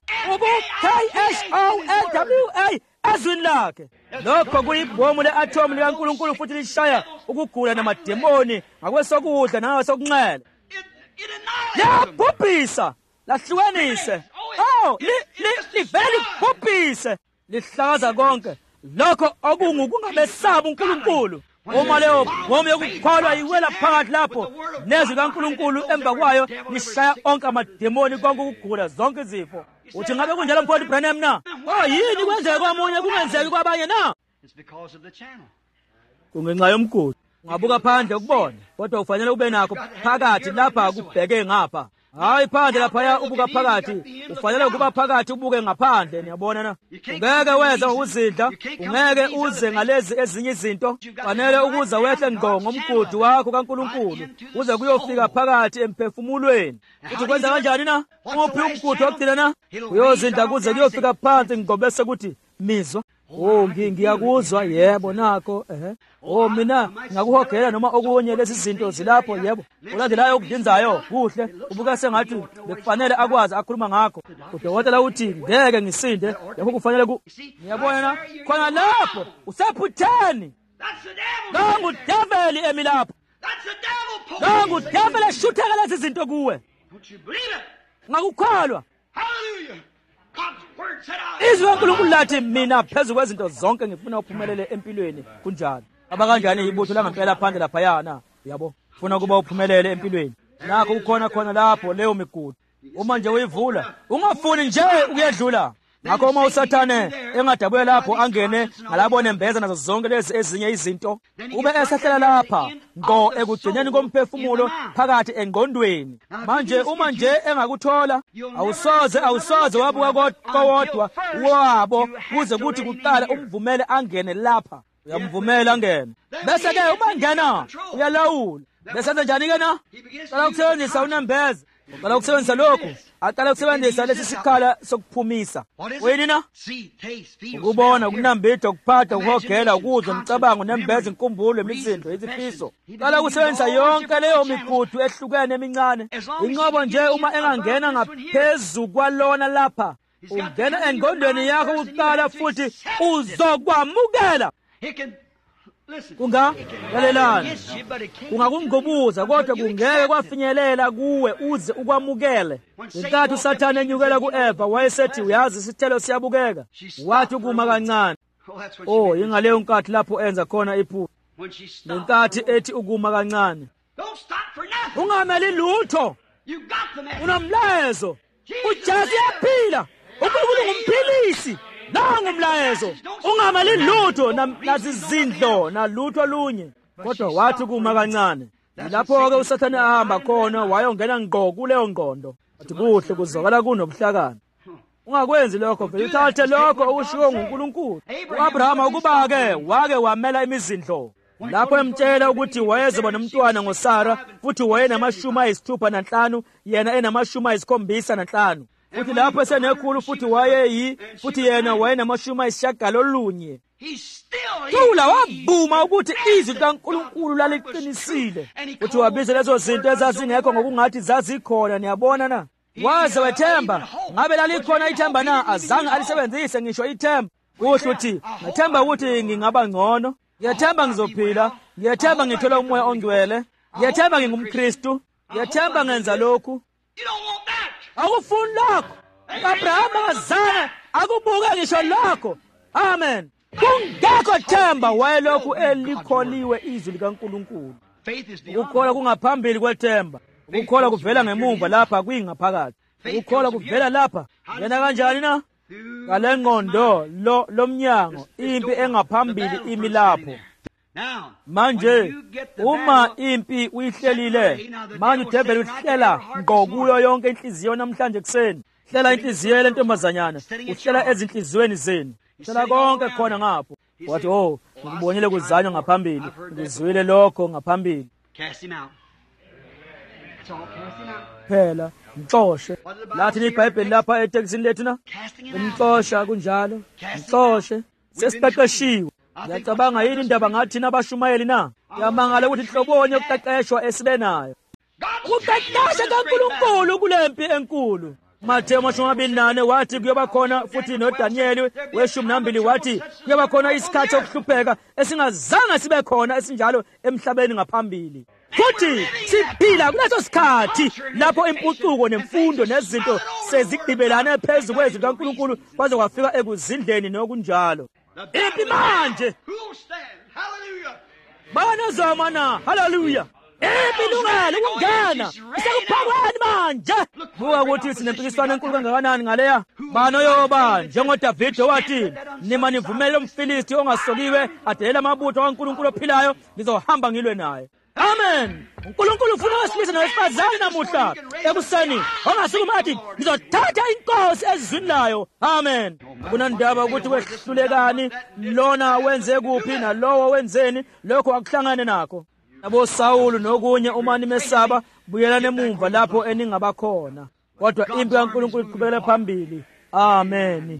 KSOLWA ezwini lakhe. Lokho kuyibhomu le-atomu likaNkulunkulu futhi lishaya ukugula namademoni ngakwesokudla nangasokunxele. Liyabhubhisa, lahlukanise. Livele libhubhise. Lihlaza konke lokho okungukungabesaba uNkulunkulu. Uma leyo bomu yokukholwa iwela phakathi lapho nezwi likaNkulunkulu emva kwayo lishaya onke amademoni konke ukugula zonke izifo. Uthi ngabe kunjalo mfowethu Branham na? Yini kwenzeka kwamunye kungenzeki kwabanye na? Kungenxa yomgudu. Ungabuka phandle ukubona, kodwa ufanele ube nakho phakathi lapha kubheke ngapha. Hayi phandle lapha ubuka phakathi. Ufanele ukuba phakathi ubuke ngaphandle. Niyabona na? Ungeke weza ukuzidla, ungeke uze ngalezi ezinye izinto. Fanele ukuza wehle ngqo ngomgudu wakho kaNkulunkulu uze kuyofika phakathi emphefumulweni. Uthi kwenza kanjani na? Umuphi umgudu ogcina na? Uyozidla kuze kuyofika phansi ngobese kuthi mizwa. Ngiyakuzwa yebo nakho mina ngakuhogela noma okunye lezi zinto zilapho yebo. Ulandelayo okudinzayo kuhle ubuka sengathi bekufanele akwazi akhuluma ngakho. Udokotela uthi ngeke ngisinde yakho kufanele ngiyabona na khona lapho usephutheni. Nangu devil emilapho. Nangu devil eshutheka lezi zinto kuwe. Ngakukholwa. Hallelujah. Izwi likaNkulunkulu lathi mina phezu kwezinto zonke ngifuna uphumelele empilweni kunjalo. Aba kanjani ibutho langempela phandle lapha yana yabo. Ufuna kuba uphumelele empilweni. Nakho ukhona khona lapho leyo migudu. Uma nje uyivula ungafuni nje ukuyedlula. Ngakho uma uSathane engadabuye lapho angene ngalabo nembeza nazo zonke lezi ezinye izinto ube esahlela lapha ngo ekugcineni komphefumulo phakathi engqondweni. Manje uma nje engakuthola awusoze wabuka kodwa wabo kuze kuthi kuqala umvumele angene lapha. Uyamvumela angene bese ke uma ngena uyalawula. Bese njani ke na? Qala ukusebenzisa unembeza. Qala ukusebenzisa lokho. Aqala ukusebenzisa lesi sikhala sokuphumisa. Wena na? Ukubona, ukunambitha, ukuphatha, ukuhogela, ukuzwa, umcabango, nembeza, inkumbulo, imisindo, izifiso. Qala ukusebenzisa yonke leyo migudu ehlukene emincane. Inqobo nje uma engangena ngaphezu kwalona lapha. Ungena engqondweni yakho uqala futhi uzokwamukela. Kungalalelani kungakungobuza kodwa kungeke kwafinyelela kuwe uze ukwamukele. Ngenkathi uSathane enyukela ku-Eva wayesethi uyazi isithelo siyabukeka, wathi ukuma kancane. Ingaleyo nkathi lapho enza khona iphupho. Ngenkathi ethi ukuma kancane ungameli lutho. Unomlayezo. uJesu yaphila. uNkulunkulu ngumphilisi. Nangu umlayezo. Ungamali lutho nazizindlo nalutho lunye. Kodwa wathi kuma kancane. lapho-ke usathane ahamba khona wayongena ngqo kuleyo ngqondo. Athi kuhle kuzwakala kunobuhlakani. Ungakwenzi lokho vele, uthathe lokho okushiwo nguNkulunkulu. U-Abrahama ukuba-ke wake wamela imizindlo lapho emtshela ukuthi wayezoba nomntwana ngoSara, futhi wayenama-65 yena enama-75. Futhi lapho esenekhulu futhi yena wayenama-90. Thula wabhuma ukuthi izwi likaNkulunkulu laliqinisile, futhi wabiza lezo zinto ezazingekho ngokungathi zazikhona. Niyabona na? Waze wethemba. Ngabe lalikhona ithemba na? Azange alisebenzise ngisho ithemba. Kuhle uthi ngethemba ukuthi ngingaba ngcono, ngiyathemba ngizophila, ngiyathemba ngithola umoya ongcwele, ngiyathemba ngingumKristu, ngiyathemba ngenza lokhu. Akufuni lokho. U-Abrahama azange akubuke ngisho lokho. Amen. Kungekho themba wayelokhu elikholiwe izwi likaNkulunkulu. Ukukholwa kungaphambili kwethemba. Ukukholwa kuvela ngemuva lapha kwingaphakathi. Ukukholwa kuvela lapha. Yena kanjani na? Ngale ngqondo lomnyango, impi engaphambili imi lapho. Manje uma impi uyihlelile, manje uDavid uhlela ngqo kuyo yonke inhliziyo namhlanje kuseni. Hlela inhliziyo lentombazanyana, uhlela ezinhliziyweni zenu. Hlela konke khona ngapho. Wathi ngikubonile kuzanywa ngaphambili, ngizwile lokho ngaphambili. Phela mxoshe. Lathi iBhayibheli lapha eTextini lethu na? Umxosha kunjalo. Mxoshe. Sesiqeqeshiwe. Ngiyacabanga yini indaba ngathi nabashumayeli na? Ngiyamangala ukuthi hlobonye ukuqeqeshwa esibe nayo. Ukuqeqesha kaNkulunkulu kulempi enkulu. Matthew 24 wathi kuyoba khona, futhi noDaniel 12 wathi kuyoba khona isikhathi sokuhlupheka esingazange sibe khona esinjalo emhlabeni ngaphambili. Futhi siphila kuleso sikhathi lapho impucuko nemfundo nezinto sezigqibelane phezu kwezwi likaNkulunkulu kwaze kwafika ekuzindleni nokunjalo. Impi manje. Banozama na. Hallelujah. Ilungelo ukungena isekuphakweni manje. Buka ukuthi sinempikiswano enkulu kangakanani ngaleya. Bano yoba njengoDavide wathi, nima nivumele umFilisti ongasokiwe adelela amabutho kaNkulunkulu ophilayo, ngizohamba ngilwe naye. Amen. uNkulunkulu ufuna wesilisa nowesifazane namuhla ekuseni ongasukuma athi ngizothatha inkosi ezizwini layo. Amen. Kunandaba ukuthi wehlulekani, lona wenze kuphi nalowo wenzeni, lokho akuhlangane nakho. Nabo Sawulu nokunye uma nimesaba, buyelane emuva lapho eningabakhona. Kodwa impi kaNkulunkulu iqhubekela phambili. Amen.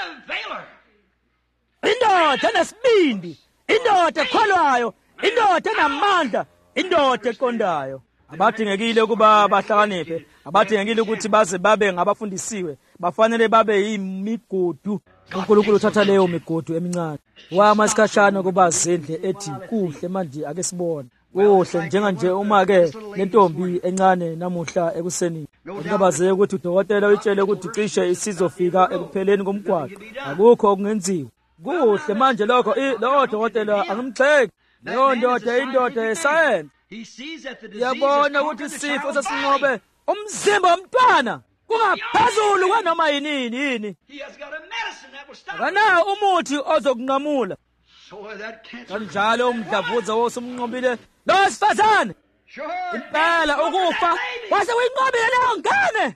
Indoda enesibindi, indoda ekholwayo, indoda enamandla, indoda eqondayo. Abadingekile ukuba bahlakaniphe, abadingekile ukuthi baze babe ngabafundisiwe, bafanele babe yimigudu. uNkulunkulu uthatha leyo migudu emincane wamasikhashana kuba zindle ethi kuhle manje ake sibone. Kuhle njenganje uma-ke lentombi encane namuhla ekuseni ngikabazeke ukuthi udokotela uyitshele ukuthi cishe isizofika ekupheleni komgwaqo, akukho okungenziwa. Kuhle manje lokho lowo dokotela angimgxeki. Leyo ndoda indoda yesayensi. Yabona ukuthi isifo sesinqobe umzimba womntwana kungaphezulu kwanoma yini. Akanawo umuthi ozokunqamula. Kanjalo umdlavuza wosumnqobile lo sifazane. Impela ukufa wase uyinqobile leyo ngane.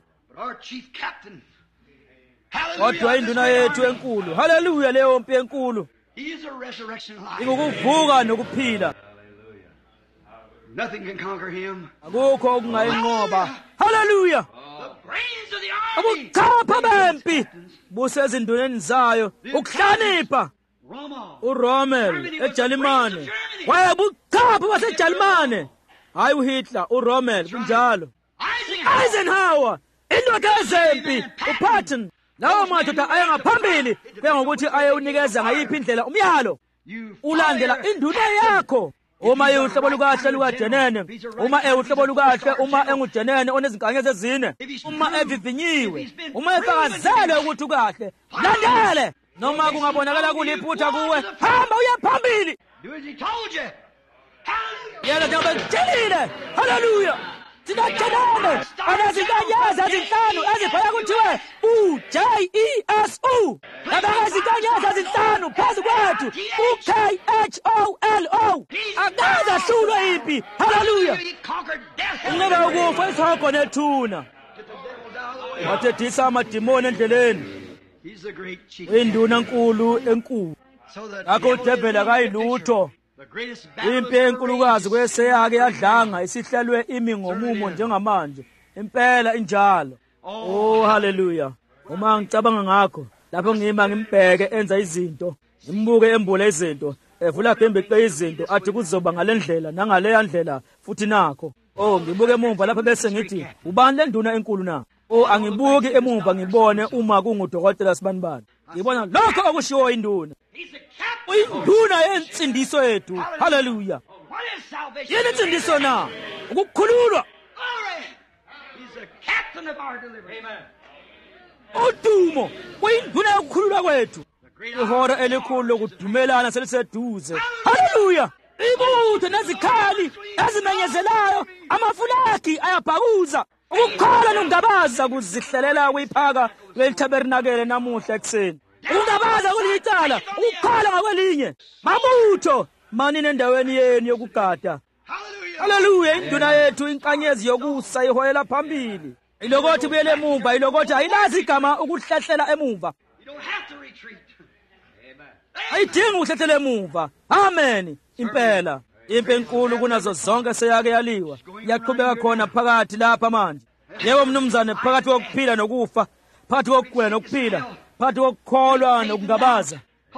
Kodwa induna yethu enkulu, haleluya, leyo mpi enkulu ikukuvuka nokuphila. Akukho okungayinqoba. Haleluya. Ubuchapha bempi busezinduneni zayo, ukuhlanipha. uRommel eJalimane wayebuchapha baseJalimane, hayi uHitler, uRommel kunjalo. Eisenhower indoda yezempi, uPatton, lawo madoda ayengaphambili kuya ngokuthi ayewunikeza ngayiphi indlela umyalo. Ulandela induna yakho. Uma ehlobo lukahle lukaJenene, uma ehlobo lukahle, uma enguJenene onezinkanyezi ezine, uma evivinyiwe, uma efakazele ukuthi ukahle, landele. Noma kungabonakala kuliphutha kuwe, hamba uye phambili. Yena njengoba ngitshelile. Haleluya. sinathelele anezinkanyezi ezinhlanu ezibhala kuthiwe UJESU. Abezinkanyezi ezinhlanu phezu kwethu UKHOLO. Akazahlulwe impi. Hallelujah. Unqoba ukufa isihoko nethuna. Wathethisa amadimoni endleleni. Induna enkulu enkulu. Akho uDevil akayilutho. Impi enkulukazi kweseyake yadlanga isihlelwe imi ngomumo njengamanje. Impela injalo. Oh hallelujah. Uma ngicabanga ngakho, lapho ngima ngimbheke enza izinto, ngimbuke embule izinto, evula gembeqe izinto athi kuzoba ngalendlela nangaleya ndlela futhi nakho. Oh ngibuke emumva lapho bese ngithi ubani lenduna enkulu na? Oh angibuki emumva ngibone uma kungudokotela sibanibani. Ngibona lokho okushiwo induna. Induna yensindiso yethu. Hallelujah. Yini insindiso na? Ukukhululwa. Udumo kuyinduna yokukhululwa kwethu. Ihora elikhulu lokudumelana seliseduze. Hallelujah. Ibutho nezikhali ezimenyezelayo, amafulaki ayabhakuza. Ukukhala nokungabaza kuzihlelela kuyiphaka lelithabernakele namuhla ekseni. Ungabaza kulithala, ukukhala ngakwelinye. Mabutho mani endaweni yenu yokugada. Hallelujah. Induna yethu inkanyezi yokusa ihoyela phambili. Ilokothi buyele emuva, ilokothi ayilazi igama ukuhlehlela emuva. Ayidingi ukuhlehlela emuva. Amen. Impela impi enkulu kunazo zonke seyake yaliwa. Yaqhubeka khona phakathi lapha manje. Yebo mnumzane, phakathi kokuphila nokufa, phakathi kokugwela nokuphila, phakathi kokukholwa nokungabaza.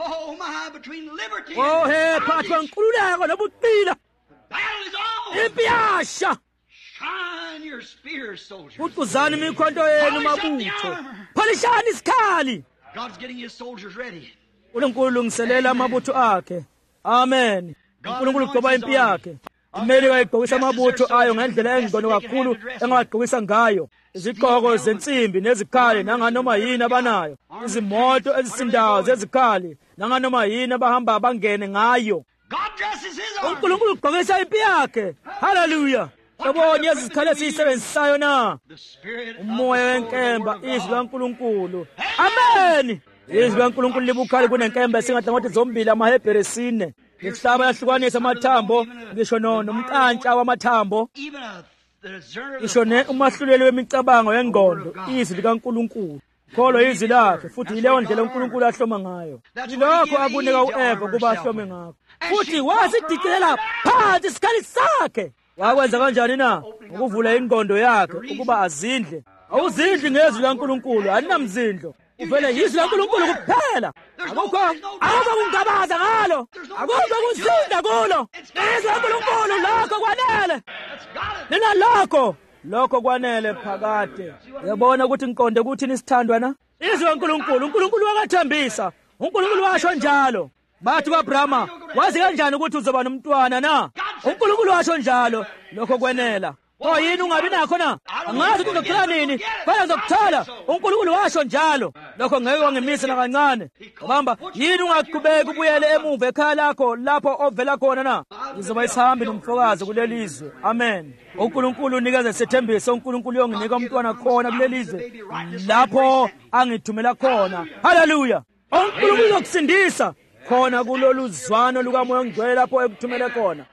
Oh he, phakathi kwenkululeko nobuqila. Impi yasha. Uquzani imikhonto yenu mabutho. Phalishani isikhali. uNkulunkulu ulungiselela amabutho akhe. Amen. uNkulunkulu ugcoba impi yakhe. Imelika igqokisa amabutho ayo ngendlela engcono kakhulu engagqokisa ngayo. Izigqoko zensimbi nezikhali nanganoma yini abanayo. Izimoto ezisindayo zezikhali nanganoma yini abahamba bangene ngayo. uNkulunkulu ugqokisa impi yakhe. Hallelujah. Sabonye izikhali esisebenzisayo na. Umoya wenkemba, izwi laNkulunkulu. Amen. Izwi laNkulunkulu libukhali kunenkemba esingadlangothi zombili amaHebheru 4. Ngihlaba yahlukanisa amathambo, ngisho nomkantsha wamathambo. Ngisho umahluleli wemicabango yengqondo, izwi likaNkulunkulu. Kholo izwi lakhe futhi yileyo ndlela uNkulunkulu ahloma ngayo. Yilokho akunika uEva kuba ahlome ngakho. Futhi wasidicilela phansi isikhali sakhe. Wakwenza kanjani na? Ukuvula ingqondo yakhe ukuba azindle. Awuzindli ngezwi laNkulunkulu, alinamzindlo. Uvele yizwi laNkulunkulu kuphela. Akukho kungabaza ngalo. Akukho kuzinda kulo. Izwi laNkulunkulu lokho kwanele. Lina lokho kwanele phakade. Uyabona ukuthi ngiqonde ukuthi nisithandwa na? Izwi laNkulunkulu, uNkulunkulu wakathembisa. uNkulunkulu washo njalo. Bathi kaAbrahama, wazi kanjani ukuthi uzoba nomntwana na? uNkulunkulu washo njalo, lokho kwenela. Oh yini ungabi nakho na? Angazi ukuthi uzothola nini, kodwa uzokuthola. uNkulunkulu washo njalo, lokho ngeke wangemise nakancane. Bamba, yini ungaqhubeka ubuyele emuva ekhaya lakho lapho ovela khona na? Izoba isihambi nomfokazi kulelizwe. Amen. uNkulunkulu unikeza isethembiso, uNkulunkulu uyonginika umntwana khona kulelizwe lapho angithumela khona. Hallelujah. uNkulunkulu uzokusindisa khona kulolu zwano lukaMoya oNgcwele lapho ekuthumele khona.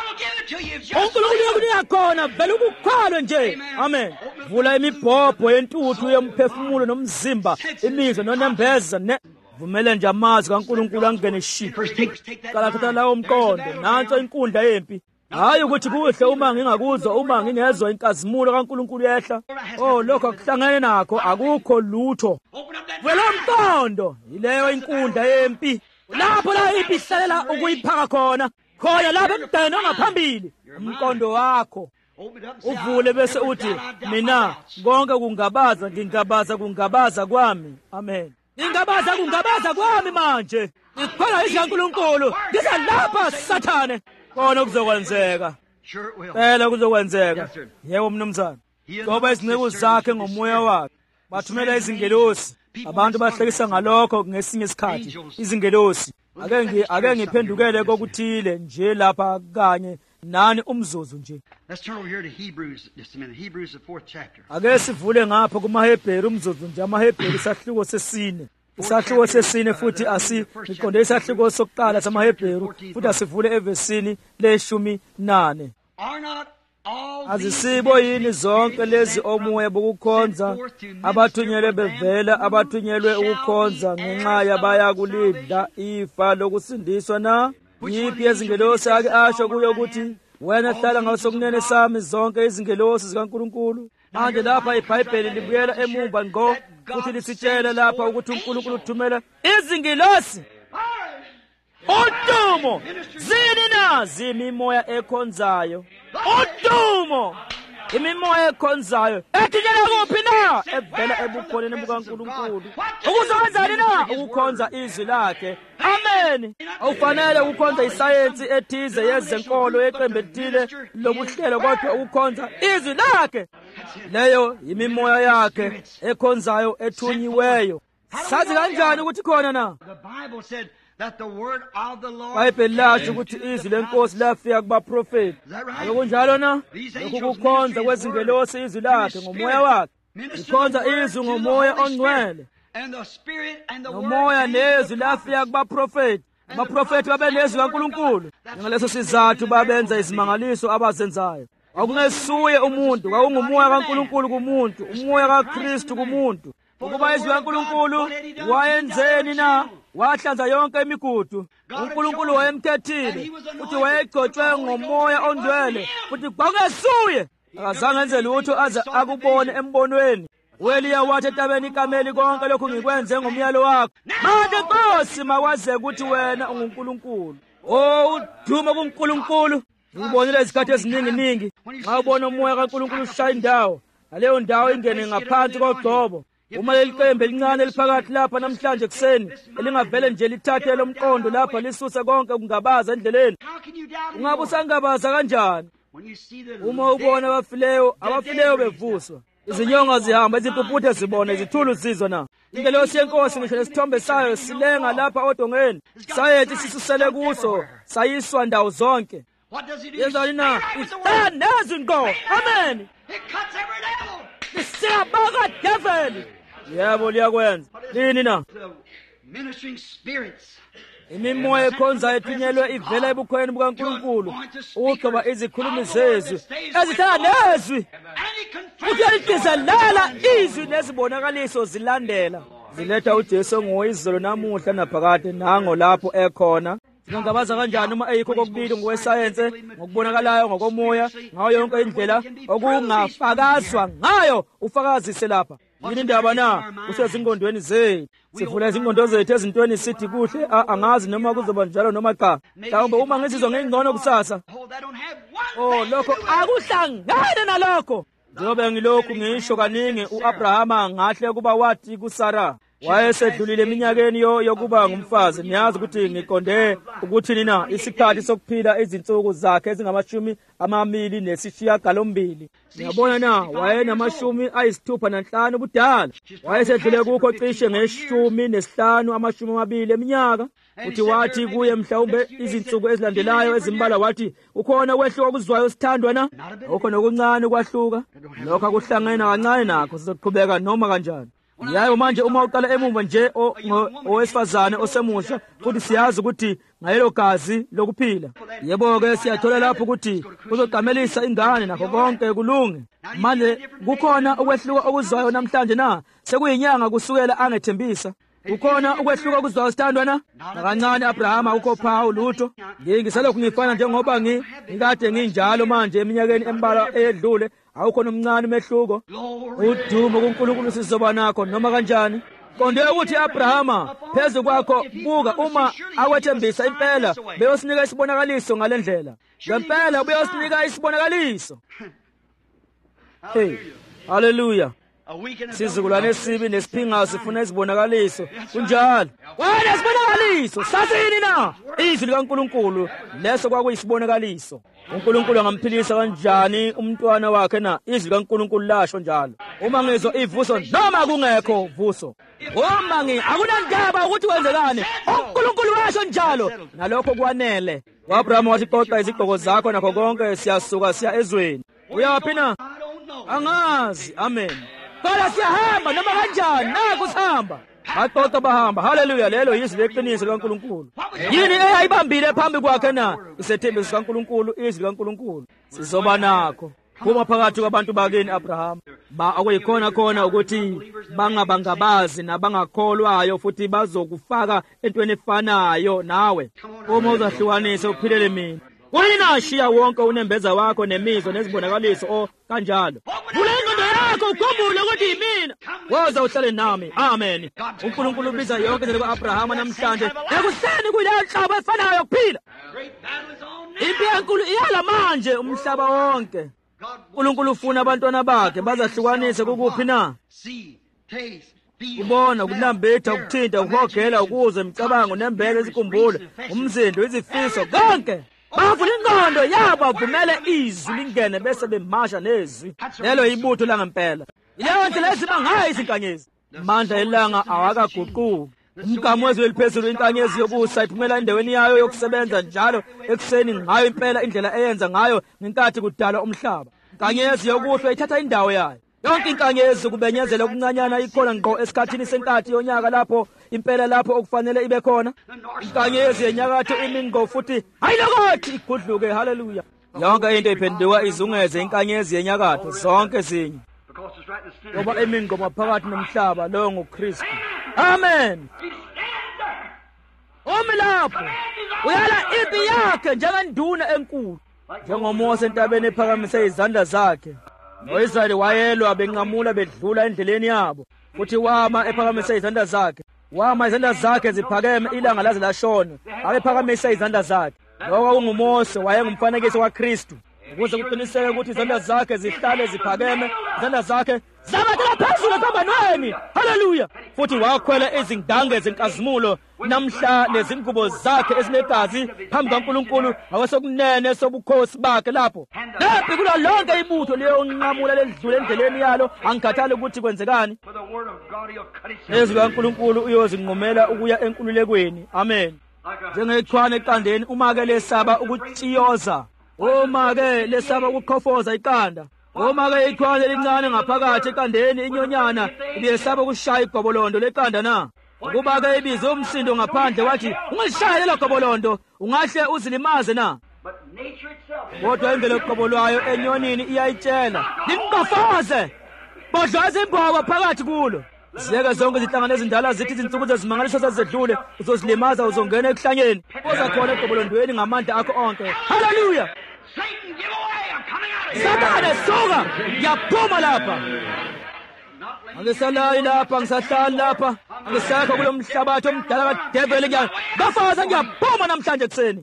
uNkulunkulu uyakunika khona vele ukukhalwe nje. Amen. Vula imibhobho yentuthu yomphefumulo nomzimba, imizwa nonembeza vumele nje amazwi kaNkulunkulu angene shi. Qala thatha lawo umqondo, nanso inkundla yempi. Hayi ukuthi kuhle uma ngingakuzwa, uma ngingezwa inkazimulo kaNkulunkulu yehla. Oh lokho akuhlangene nakho, akukho lutho. Vele umqondo yileyo inkundla yempi. Lapho la impi ihlalela ukuyiphaka khona. Khona lapho ekudeni ongaphambili umqondo wakho. Uvule bese uthi mina konke kungabaza kwami. Amen. Kungabaza kwami manje. Ngikholwa izwi laNkulunkulu. Ngiza lapha Sathane. Khona kuzokwenzeka. Phela kuzokwenzeka. Yebo mnumzane. Ngoba izinceku zakhe ngomoya wakhe bathumela izingelosi. Abantu bahlekisa ngalokho ngesinye isikhathi. Izingelosi ake ngiphendukele kokuthile nje lapha kanye nani umzuzu nje. Let's turn over here to Hebrews just a minute. Hebrews, the 4th chapter. Ake sivule ngapha kumaHebheru umzuzu nje, amaHebheru isahluko sesine. Isahluko sesine futhi asiqonde isahluko sokuqala samaHebheru futhi asivule evesini le-18. Azisibo yini zonke lezi omoya bokukhonza abathunyelwe bevela abathunyelwe ukukhonza ngenxa yabaya kulidla ifa lokusindiswa na? Yiphi yezingelosi ake asho kuyo ukuthi wena hlala ngasokunene sami zonke izingelosi zikaNkulunkulu? Manje lapha iBhayibheli libuyela emumva ngqo futhi lisitshela lapha ukuthi uNkulunkulu uthumela izingelosi. Udumo zini na? Zimimoya ekhonzayo. Udumo imimoya ekhonzayo ethunyelwa kuphi na? Evela ebukhoneni bukaNkulunkulu. Ukuzenzani na? Ukukhonza izwi lakhe. Amen. Awufanele ukukhonza isayensi ethize yezenkolo eqembu elithile lobuhlelo, kodwa ukukhonza izwi lakhe. Leyo imimoya yakhe ekhonzayo ethunyiweyo. Sazi kanjani ukuthi khona na? iBhayibheli lasho ukuthi izwi lenkosi lafika kubaprofeti. Akunjalo na? Lokhu kukhonza kwezingelosi izwi lakhe ngomoya wakhe. Ikhonza izwi ngomoya ongcwele. Ngomoya nezwi lafika kubaprofeti. Abaprofeti babenezwi kaNkulunkulu. Ngaleso sizathu babenza izimangaliso abazenzayo. Akungesuye umuntu, kwakungumoya kaNkulunkulu kumuntu, umoya kaKristu kumuntu. Ukuba izwi kaNkulunkulu wayenzeni na? Wahlanza yonke imigudu. uNkulunkulu wayemkhethile futhi wayegcotshwe ngomoya ongcwele futhi kwakungesuye. Akazange enze lutho aze akubone embonweni. Ueliya wathi etabeni ikameli konke lokhu ngikwenze ngomyalo wakho. Manje Nkosi makwaze ukuthi wena unguNkulunkulu. Udumo kuNkulunkulu. Ngibonile izikhathi eziningi nxa ubona umoya kaNkulunkulu ushaya indawo, aleyo ndawo ingene ngaphansi kogcobo. Uma leli qembu elincane liphakathi lapha namhlanje kuseni elingavele nje lithathe lomqondo lapha lisuse konke kungabaza endleleni, ungabe usangabaza kanjani? Uma ubona abafileyo bevuswa, izinyonga zihamba, izimpuputhe zibona, izithulu zizwa na? Ingelosi yenkosi ngisho nesithombe sayo silenga lapha odongeni, sayethi sisusele kuso, sayiswa ndawo zonke. Yenzani na? Ihlala nezwi ngqo. Amen. Siyabonga devil. Yebo liyakwenza. Lini na? Imimoya ekhonzayo ethunyelwe ivela ebukhoneni bukaNkulunkulu ukugcoba izikhulumi zezwi ezithanda nezwi. Ukuyaligizelela izwi nezibonakaliso zilandela. Ziletha uJesu ngoyizolo namuhla naphakade nango lapho ekhona. Singangabaza kanjani uma eyikho kokubili ngokwesayense, ngokubonakalayo, ngokomoya, ngayo yonke indlela okungafakazwa ngayo ufakazise lapha. Yini indaba na? Usezingqondweni zethu. Sivula izingqondo zethu ezintweni sithi kuhle, angazi noma kuzoba njalo noma cha. Mhlawumbe uma ngizizwa ngengcono kusasa. Lokho akuhlangane nalokho. Njengoba ngilokhu ngisho kaningi, uAbrahama ngahle kuba wathi kuSara, wayesedlulile eminyakeni yokuba ngumfazi. Niyazi ukuthi ngiqonde ukuthi nina isikhathi sokuphila izinsuku zakhe ezingama-29. Ngiyabona na, wayenama-65 budala. Wayesedlule kukho cishe nge-15 eminyaka. Uthi wathi kuye mhlawumbe izinsuku ezilandelayo ezimbala wathi, ukhona ukwehluka okuzwayo sithandwa na? Ukho nokuncane ukwahluka. Lokho akuhlangene kancane nakho, sizoqhubeka noma kanjani. Yayo manje uma uqala emumva nje owesifazane osemusha, futhi siyazi ukuthi ngayelo gazi lokuphila. Yebo-ke siyathola lapho ukuthi kuzoqamelisa ingane nakho konke kulunge. Manje kukhona ukwehluka okuzwayo namhlanje na? Sekuyinyanga kusukela angethembisa. Ukhona ukwehluka okuzwayo sithandwa na? Nakancane Abrahama ukho phawu lutho. Ngisalokhu ngifana njengoba ngikade nginjalo manje eminyakeni embala eyedlule. Awukho nomncane umehluko. Udumo kuNkulunkulu sizoba nakho noma kanjani. Konde ukuthi Abrahama phezu kwakho buka, uma akwethembisa impela beyosinika isibonakaliso ngalendlela. Ngempela ubeyosinika isibonakaliso. Hey, haleluya. Sizukulwane esibi nesiphinga sifuna izibonakaliso. Kunjalo. Wena isibonakaliso sasini na? Izwi likaNkulunkulu leso kwakuyisibonakaliso. uNkulunkulu angamphilisa kanjani umntwana wakhe na? Izwi likaNkulunkulu lasho njalo. Uma ngizwa ivuso noma kungekho vuso, uma akunandaba ukuthi wenzekani, uNkulunkulu washo njalo, nalokho kwanele. U-Abrahama wathi, qoqa izigqoko zakho nakho konke, siyasuka siya ezweni. Uyaphi na? Angazi. Amen. Kodwa siyahamba noma kanjani, naku sihamba. Baqoqa bahamba. Haleluya. Lelo yizwi leqiniso likaNkulunkulu. Yini eyayibambile phambi kwakhe na? Isethembiso sikaNkulunkulu, izwi likaNkulunkulu. Sizoba nakho. Phuma phakathi kwabantu bakini Abraham. Akuyikhona khona ukuthi bangabangabazi nabangakholwayo futhi bazokufaka entweni efanayo nawe. Uma uzahlukanise uphilele mina. Wena shiya wonke unembeza wakho nemizwa nezibonakaliso kanjalo. Vula ingqondo yakho ukhumbule ukuthi yimina. Woza uhlale nami. Amen. uNkulunkulu ubiza yonke into kaAbrahama namhlanje ekuseni kuleyo nhlaba efanayo kuphila. Impi enkulu iyala manje umhlaba wonke. uNkulunkulu ufuna abantwana bakhe bazahlukanise kukuphi na? Ubona, ukulambetha, ukuthinta, ukuhogela, ukuzwa, imicabango, nembele, izikhumbulo, umzindo, izifiso, konke. Bavula ingqondo yabo bavumele izwi lingene bese bemasha nezwi. Lelo ibutho langempela. Ileyo ndlela eziba ngayo izinkanyezi. Amandla elanga awakaguquki. Umgamo wezwe eliphezulu inkanyezi yokusa iphumela endaweni yayo yokusebenza njalo ekuseni ngayo impela indlela eyenza ngayo ngenkathi kudala umhlaba. Inkanyezi yokuhlwa ithatha indawo yayo. Yonke inkanyezi ukubenyezela okuncanyana ikhona ngqo esikhathini senkathi yonyaka lapho impela lapho okufanele ibe khona. Inkanyezi yenyakatho imingqo futhi ayilokothi igudluke. Haleluya. Yonke into iphenduka izungeze inkanyezi yenyakatho zonke zinye. Ngoba imingqo maphakathi nomhlaba lo nguKristu. Amen. Lapho uyala impi yakhe njengenduna enkulu, njengoMose entabeni ephakamise izandla zakhe. No-Israyeli wayelwa benqamula bedlula endleleni yabo, futhi wama ephakamise izandla zakhe. Wama izandla zakhe ziphakeme ilanga laze lashona, abephakamise izandla zakhe. Lokho kunguMose wayengumfanekiso kaKristu, ukuze kuqiniseke ukuthi izandla zakhe zihlale ziphakeme, izandla zakhe zabatela phezulu ekambanweni. Haleluya. Futhi wakhwela izindange zenkazimulo namhla nezingubo zakhe ezinegazi phambi kaNkulunkulu ngawesokunene sobukhosi bakhe lapho. Laphi kulo lonke ibutho leyo nqamula ledlule endleleni yalo angikhathali ukuthi kwenzekani. Izwi kaNkulunkulu uyozinqumela ukuya enkululekweni. Amen. Njengechwane eqandeni, uma-ke lesaba ukutshiyoza, uma-ke lesaba ukukhofoza iqanda, uma-ke ichwane elincane ngaphakathi eqandeni inyonyana ibiyesaba ukushaya igobolondo leqanda na? Ukuba-ke ibize umsindo ngaphandle wathi ungalishaya lelo gobolondo ungahle uzilimaze na? Kodwa imvelo eqobolwayo enyonini iyayitshela, limqofoze, bodla izimbobo phakathi kulo. Ziyeke zonke izinhlangano ezindala zithi izinsuku zezimangaliso sezidlule, uzozilimaza uzongena ekuhlanyeni. Uza khona egobolondweni ngamandla akho onke. Haleluya. Satane suka, yaphuma lapha. Angisalayi lapha, angisahlali lapha, angisakho kulo mhlabathi omdala kadeveli njalo. Bafaza ngiyaphuma namhlanje kuseni.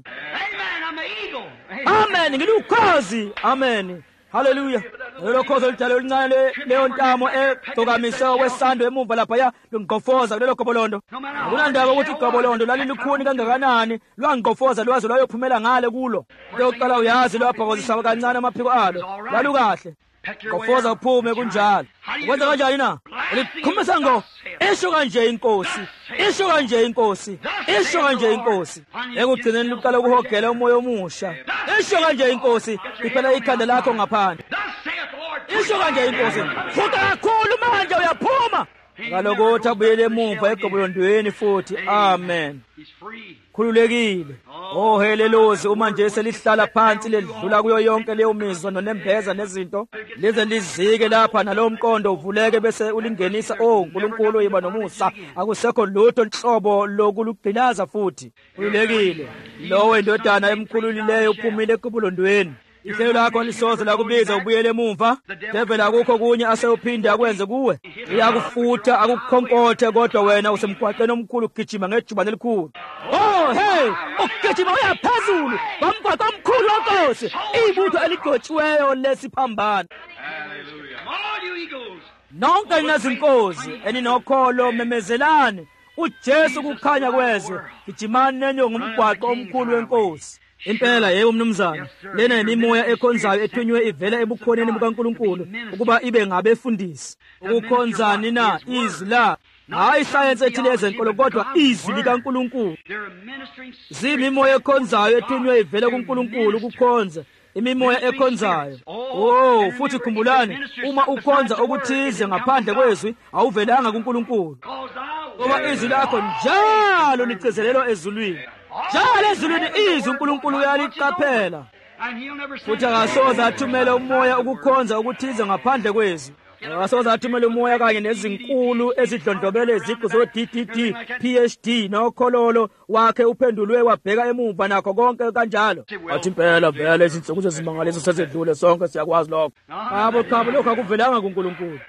Amen, ngilukhozi. Amen. Haleluya. Lelo khozi olidala olincane leyo ntamo egcokamisa kwesando emumva lapha lungiqofoza kulelo gobolondo. Akunandaba ukuthi igobolondo lalilukhuni kangakanani, lwangiqofoza lwaze lwayophumela ngale kulo. Lokuqala uyazi lwabhakozisa kancane amaphiko alo. Lalukahle. Qofoza uphume kunjalo. Ukwenza kanjani na? Likhumisa ngo isho kanje inkosi. Isho kanje inkosi. Isho kanje inkosi. Ekugcineni luqala ukuhogela umoya omusha. Isho kanje inkosi. Iphela ikhanda lakho ngaphandle. Isho kanje inkosi. Futhi kakhulu manje uyaphuma. Ngalokuthi abuyele emuva egobolondweni futhi. Amen. Khululekile. Oh helelozi uma nje selihlala phansi ledlula kuyo yonke leyo mizwa nonembeza nezinto leze lizike lapha nalo mqondo uvuleke bese ulingenisa uNkulunkulu yiba nomusa akusekho lutho nhlobo lokulugcinaza futhi. Khululekile. Lowe indodana emkhululileyo uphumile egobolondweni. Ihlelo lakho lisoze lakubiza ubuyele emuva. Devela akukho kunye asewuphinde akwenze kuwe. Uyakufutha akukhonkothe kodwa wena usemgwaqeni omkhulu ugijima ngejubane elikhulu. Oh hey, ugijima uyaphezulu bamgwaqo omkhulu wenkosi. Ibutho eligotshiweyo lesiphambano. Hallelujah. All you eagles. Nonke nezinkozi eninokholo memezelane. uJesu kukhanya kwezwe. Gijimani nenyo ngumgwaqo omkhulu wenkosi. Impela yebo mnumzana, lena imimoya ekhonzayo ethunywe ivela ebukhoneni bukaNkulunkulu ukuba ibe ngabefundisi. Ukukhonzani na izwi la hayi isayensi ethile yezenkolo kodwa izwi likaNkulunkulu. Zimimoya ekhonzayo ethunywe ivele kuNkulunkulu ukukhonza, imimoya ekhonzayo. Futhi khumbulani, uma ukhonza okuthize ngaphandle kwezwi awuvelanga kuNkulunkulu, ngoba izwi lakho njalo ligcizelelwa ezulwini. Njalo ezulwini izwi uNkulunkulu uyaliqaphela, futhi akasoze athumele umoya ukukhonza okuthize ngaphandle kwezwi. Akasoze athumele umoya kanye nezinkulu ezidlondlobele iziqu zo-DDD, PhD nokhololo wakhe uphendulwe wabheka emuva nakho konke kanjalo. Athi impela vele izinsuku zezimangaliso sezedlule, sonke siyakwazi lokho. Qabo lokho akuvelanga kuNkulunkulu,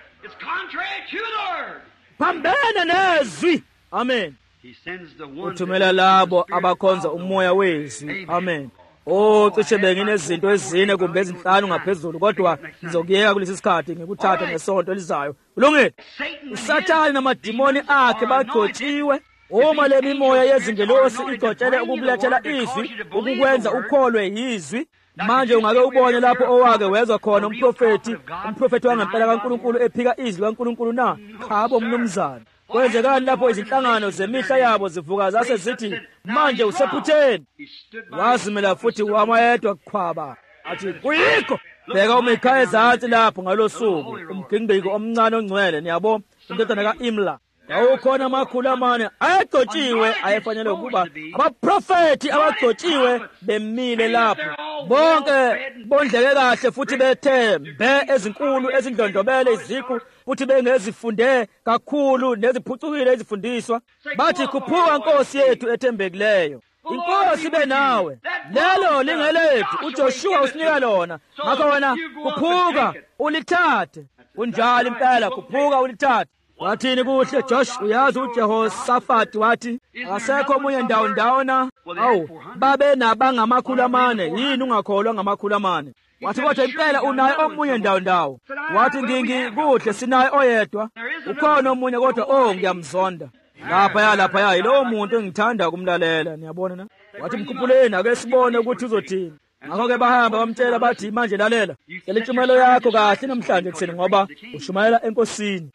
phambene nezwi. Amen. Uthumela labo abakhonza umoya wezwi. Amen. Cishe benginezinto ezine kumbe ezinhlanu ngaphezulu, kodwa ngizokuyeka kulesi sikhathi ngikuthathe ngesonto elizayo. Kulungile. uSathane namadimoni akhe bagcotshiwe. Uma le mimoya yezingelosi igcotshele ukukulethela izwi, ukukwenza ukholwe yizwi, manje ungake ubone lapho owake wezwa khona umprofeti wangempela kaNkulunkulu ephika izwi kaNkulunkulu na? Khabo mnumzana. Kwenzekani lapho izinhlangano zemihla yabo zivuka zase zithi manje usephutheni? Wazimela futhi wamayedwa khwaba, athi kuyikho. Bheka uMikhaya ezansi lapho ngalosuku, umgingqiko omncane ongcwele, niyabo, indodana ka-Imla. Wawukhona amakhulu amane ayegcotshiwe, ayefanele ukuba abaprofethi abagcotshiwe bemile lapho. Bonke bondleke kahle futhi bethembe ezinkulu ezindlondlobele iziqu, futhi bengezifunde kakhulu neziphucukile izifundiswa. Bathi khuphuka Nkosi yethu ethembekileyo. Inkosi benawe, lelo lingelethu, uJoshua usinika lona, ngakho wena khuphuka ulithathe. Kunjalo impela, khuphuka ulithathe. Wathini kuhle Josh? Uyazi uJehosafati wathi asekho omunye ndawondawona. Babe nabangamakhulu amane, yini ungakholwa ngamakhulu amane? Wathi kodwa impela unaye omunye ndawondawo. Wathi kuhle sinaye oyedwa. Ukhona omunye kodwa ngiyamzonda. Laphaya yilowo muntu engithanda ukumlalela, niyabona na? Wathi mkhuphuleni ake sibone ukuthi uzothini. Ngakho-ke bahamba bamtshela bathi manje lalela, tshela intshumayelo yakho kahle namhlanje ekuseni ngoba ushumayela enkosini.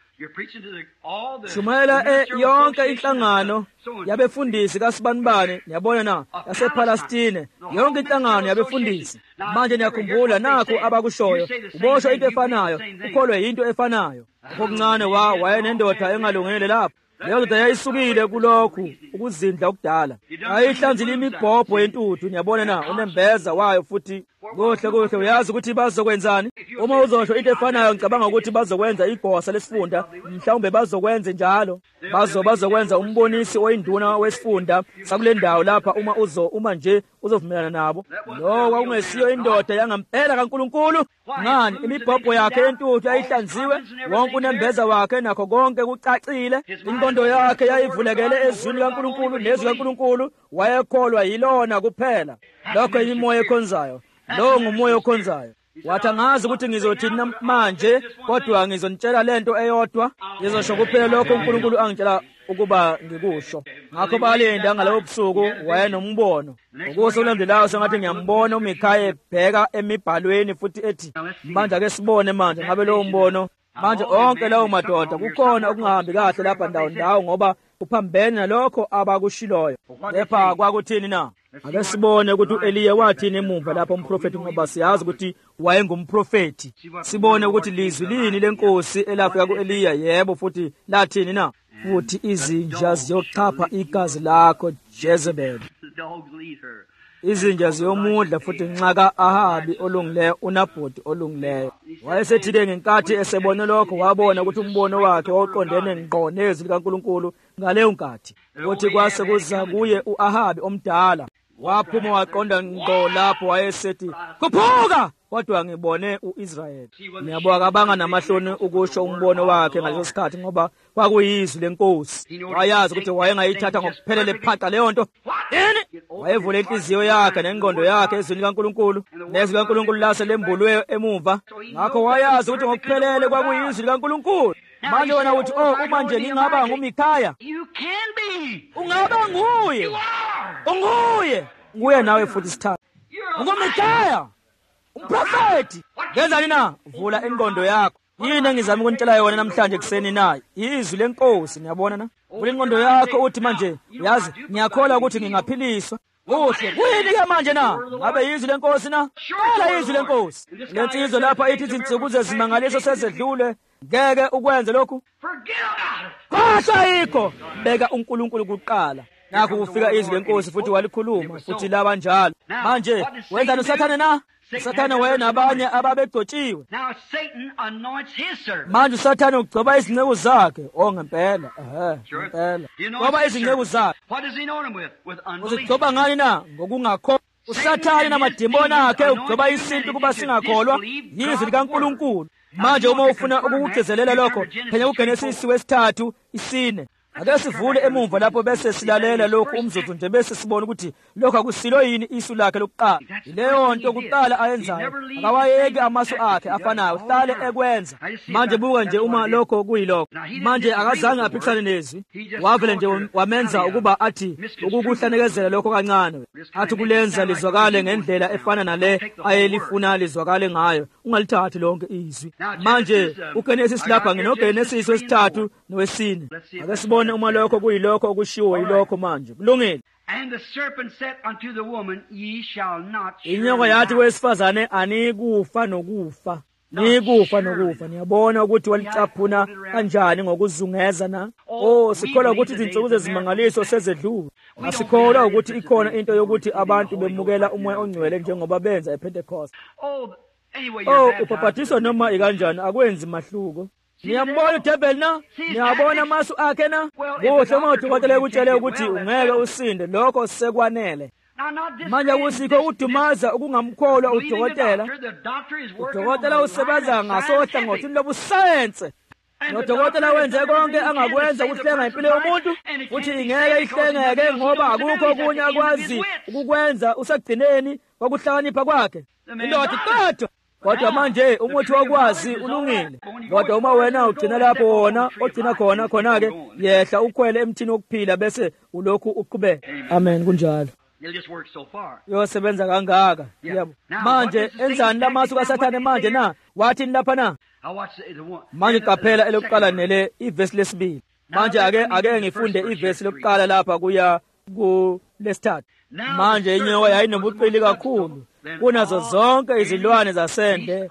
Shumayela yonke inhlangano yabefundisi kaSibanibani, niyabona na, yasePalestine, yonke inhlangano yabefundisi. Manje niyakhumbula nakho abakushoyo, ubosho into efanayo, ukholwe into efanayo. Okuncane wayenendoda engalungile lapho. Leyo ndoda yayisukile kulokhu ukuzindla okudala. Ayihlanzile imibhobho yentuthu, niyabona na, unembeza wayo futhi. Kuhle, uyazi ukuthi bazokwenzani? Uma uzosho into efanayo ngicabanga ukuthi bazokwenza igosa lesifunda, mhlawumbe bazokwenza njalo. Bazokwenza umbonisi oyinduna wesifunda sakule ndawo lapha uma nje uzovumelana nabo. Lo kwakungesiyo indoda yangempela kaNkulunkulu. Ngani? Imibhobho yakhe yentuthu yayihlanziwe, wonke unembeza wakhe nakho konke kucacile. Inkondo yakhe yayivulekele ezwini kaNkulunkulu, nezwi kaNkulunkulu wayekholwa yilona kuphela. Lokho yimoya ekhonzayo. Lo ngumoya okhonzayo. Wathi angazi ukuthi ngizothini manje, kodwa ngizonitshela lento eyodwa. Ngizosho kuphela lokho uNkulunkulu angitshela ukuba ngikusho. Ngakho balinda ngalowo busuku wayenombono. Ukuso kulandelayo sengathi ngiyambona uMikhaya ebheka emibhalweni futhi ethi manje ake sibone manje ngabe lowo mbono. Manje onke lawo madoda kukhona okungahambi kahle lapha ndawo ngoba uphambene nalokho abakushiloyo. Kepha kwakuthini na? Ake sibone ukuthi uEliya wathini emuva lapho umprofeti, ngoba siyazi ukuthi wayengumprofeti. Sibone ukuthi lizwi lini lenkosi elafika kuEliya, yebo futhi lathini na? Futhi izinja ziyochapha igazi lakho Jezebel. Izinja ziyomudla futhi nxaka Ahabi olungileyo, uNabhothi olungileyo. Wayesethile ngenkathi esebone lokho, wabona ukuthi umbono wakhe wawuqondene ngqo nezwi likaNkulunkulu ngaleyo nkathi. Ukuthi kwase kuza kuye uAhabi omdala. Waphuma waqonda ngqo lapho wayesethi khuphuka, kodwa ngibone uIsrayeli. Niyabona kabanga namahloni ukusho umbono wakhe ngaleso sikhathi ngoba kwakuyizwi lenkosi. Wayazi ukuthi wayengayithatha ngokuphelele phaqa leyo nto. Wayevula inhliziyo yakhe nengqondo yakhe ezwini likaNkulunkulu, nezwi likaNkulunkulu lase lembulwe emuva. Ngakho wayazi ukuthi ngokuphelele kwakuyizwi likaNkulunkulu. Manje wena uthi uma nje ngingaba nguMikhaya, ungaba nguye. Nguye nawe futhi sithatha. UMikhaya, umprofeti. Ngenzani na? Vula ingqondo yakho. yini engizama ukuntshela yona namhlanje kuseni nayi izwi lenkosi. Niyabona na ule ingqondo yakho uthi manje yazi ngiyakholwa ukuthi ngingaphiliswa. Kuhle kuyini ke manje na ngabe izwi lenkosi na phela izwi lenkosi lensizwa lapha ithi izinsuku zezimangaliso sezedlule ngeke ukwenze lokhu khohlwa yikho beka uNkulunkulu kuqala. Nakho kufika izwi lenkosi futhi walikhuluma futhi laba njalo. Manje wenzani uSathane na? uSathane wena abanye ababegcotshiwe. Manje uSathane ugcoba izinceku zakhe. Ngempela ngempela ngoba izinceku zakhe uzigcoba ngani na? Ngokungakholwa. uSathane namadimoni akhe ugcoba isintu kuba singakholwa yizwi likaNkulunkulu. Manje uma ufuna ukukugcizelela lokho phenya uGenesisi 3:4 ake sivule emumva lapho bese silalela lokhu umzuzu nje bese sibona ukuthi lokho akusilo yini isu lakhe lokuqala. Leyo nto kuqala ayenzayo akawayeki amasu akhe afanayo hlale ekwenza. Manje buka nje uma lokho kuyilokho manje akazange aphikisane nezwi wavele nje wamenza ukuba athi ukukuhlanekezela lokho kancane athi kulenza lizwakale ngendlela efana nale ayelifuna lizwakale ngayo ungalithathi lonke izwi. Manje uGenesisi lapha nginoGenesisi 3 no4 ake sibone uma lokho kuyilokho okushiwo yilokho manje kulungile. And the serpent said unto the woman, Ye shall not surely Inyoka yathi wesifazane anikufa nokufa. Nikufa nokufa. Niyabona ukuthi walicaphuna kanjani ngokuzungeza na? Sikholwa ukuthi izinsuku zezimangaliso sezedlule. Asikholwa ukuthi ikhona into yokuthi abantu bemukela umoya ongcwele njengoba benza ePentecost. Ubhaphathiso noma ikanjani akwenzi mahluko. Niyambona uDebel na? Niyabona amasu akhe na? Kuhle uma udokotela ekutshele ukuthi ungeke usinde lokho sekwanele. Manje kusikho udumaza ukungamkholwa udokotela. Udokotela usebenza ngasohla ngothini lobusayense. Udokotela wenze konke angakwenza ukuhlenga impilo yomuntu futhi ingeke ihlengeke ngoba akukho okunye akwazi ukukwenza usagcineni kokuhlakanipha kwakhe. Indoda kodwa manje umuthi wakwazi ulungile. Kodwa uma wena ugcina lapho wona ogcina khona-ke yehla ukhwele emthini wokuphila bese ulokhu uqhubeka. Amen kunjalo. Yosebenza kangaka. Yebo. Manje enzani lamasu kaSathane manje na? Wathini lapha na? Manje qaphela elokuqala nele ivesi lesibili. Manje ake ngifunde ivesi lokuqala lapha kuya kulesithathu. Manje inyoka yayinobuqili kakhulu kunazo zonke izilwane zasendle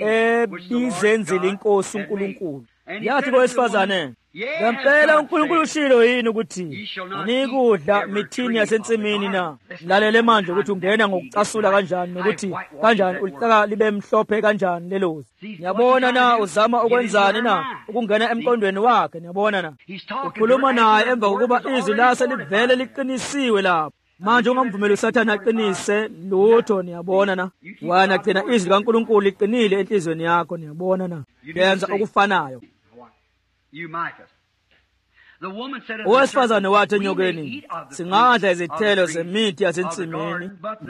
ebizenzile inkosi uNkulunkulu. Yathi kowesifazane, ngempela uNkulunkulu ushilo yini ukuthi anikudla mithini yasensimini na? Lalele manje ukuthi ungena ngokucasula kanjani nokuthi kanjani ulixaka libe mhlophe kanjani lelozi. Niyabona na uzama ukwenzani na? Ukungena emqondweni wakhe. Niyabona na? Ukhuluma naye emva kokuba izwi lase livele liqinisiwe lapho. Manje ungamvumeli uSathane aqinise lutho. Niyabona na? Wena gcina izwi likaNkulunkulu liqinile enhlizweni yakho. Niyabona na? Yenza okufanayo. Owesifazane wathi enyokeni, singadla izithelo zemithi yasensimini,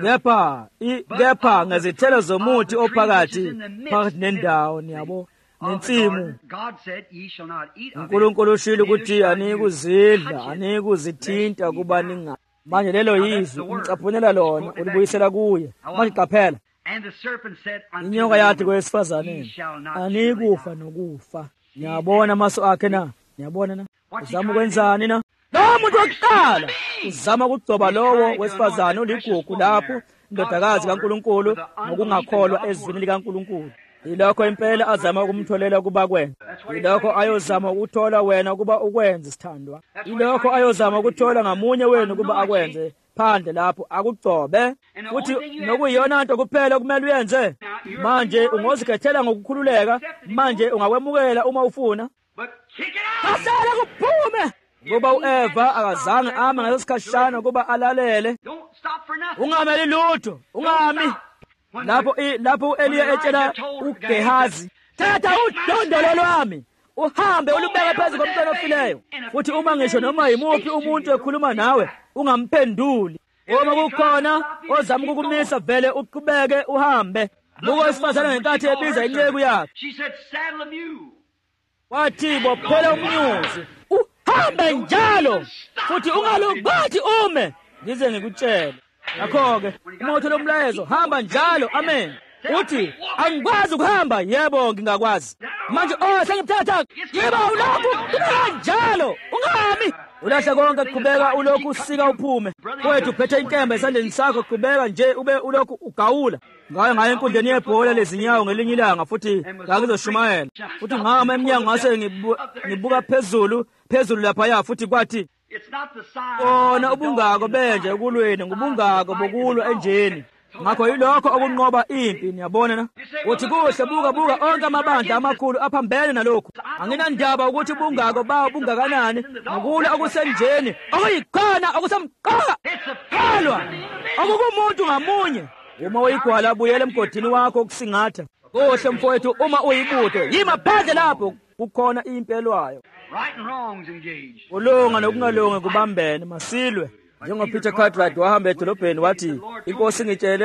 kepha ngezithelo zomuthi ophakathi nendawo. Niyabo nensimu. uNkulunkulu ushilo ukuthi anikuzidla anikuzithinta kuba ninga. Manje lelo yizwi umcaphunela lona ulibuyisela kuye. Manje qaphela. Inyoka yathi kowesifazane, anikufa nokufa. Niyabona amasu akhe na? Niyabona na? Uzama ukwenzani na? Lo muntu wokuqala uzama ukugcoba lowo wesifazane uligugu lapho indodakazi kaNkulunkulu ngokungakholwa ezwini likaNkulunkulu. Yilokho impela azama ukumtholela kuba kwenza. Yilokho ayozama ukuthola wena kuba ukwenza sithandwa. Yilokho ayozama ukuthola ngamunye wenu kuba akwenze phandle lapho akugcobe. Futhi nokuyiyona nto kuphela kumele uyenze. Manje ungozikhethela ngokukhululeka. Manje ungakwemukela uma ufuna. Asala kuphume. Ngoba uEva akazange ame ngasesikhashana kuba alalele. Ungameli lutho. Ungami. Lapho uEliya etshela uGehazi, thatha udondolo lwami uhambe ulubeke phezu komntwana ofileyo. Futhi uma ngisho noma yimuphi umuntu ekhuluma nawe ungamphenduli. Uma kukhona ozama ukukumisa vele uqhubeke uhambe. Buka isifazane ngenkathi ebiza inceku yakhe. Wathi bophela umnyuzi uhambe njalo futhi ungalubathi ume ngize ngikutshele. Ngakho-ke uma uthola umlayezo hamba njalo. Amen. uthi angikwazi ukuhamba. Yebo ngingakwazi. Manje sengimthatha. Yebo ulokhu kubeka njalo. Ungami. Ulahla konke kuqhubeka ulokhu usika uphume. Kwethu uphethe inkemba esandleni sakho kuqhubeka nje ube ulokhu ugawula. Ngaye enkundleni yebhola lezinyawo ngelinye ilanga futhi ngakuzoshumayela. Futhi ngama eminyango ngase ngibuka phezulu lapha futhi kwathi bona ubungako benje ukulweni ngubungako bokulwa enjeni. Ngakho yilokho okunqoba impi niyabona na. Uthi kuhle buka onke amabandla amakhulu aphambene nalokho. Anginandaba ukuthi ubungako bawo bungakanani ngokulwa okusenjeni okuyikhona okusemqoka. Halwa okukumuntu ngamunye. Uma uyigwala buyela emgodini wakho ukusingatha. Kuhle mfowethu uma uyibutho yima phandle lapho kukhona impelwayo. Right and wrongs engaged. Ulunga nokungalungi kubambene masilwe. NjengoPeter Cartwright wahamba edolobheni wathi inkosi ngitshele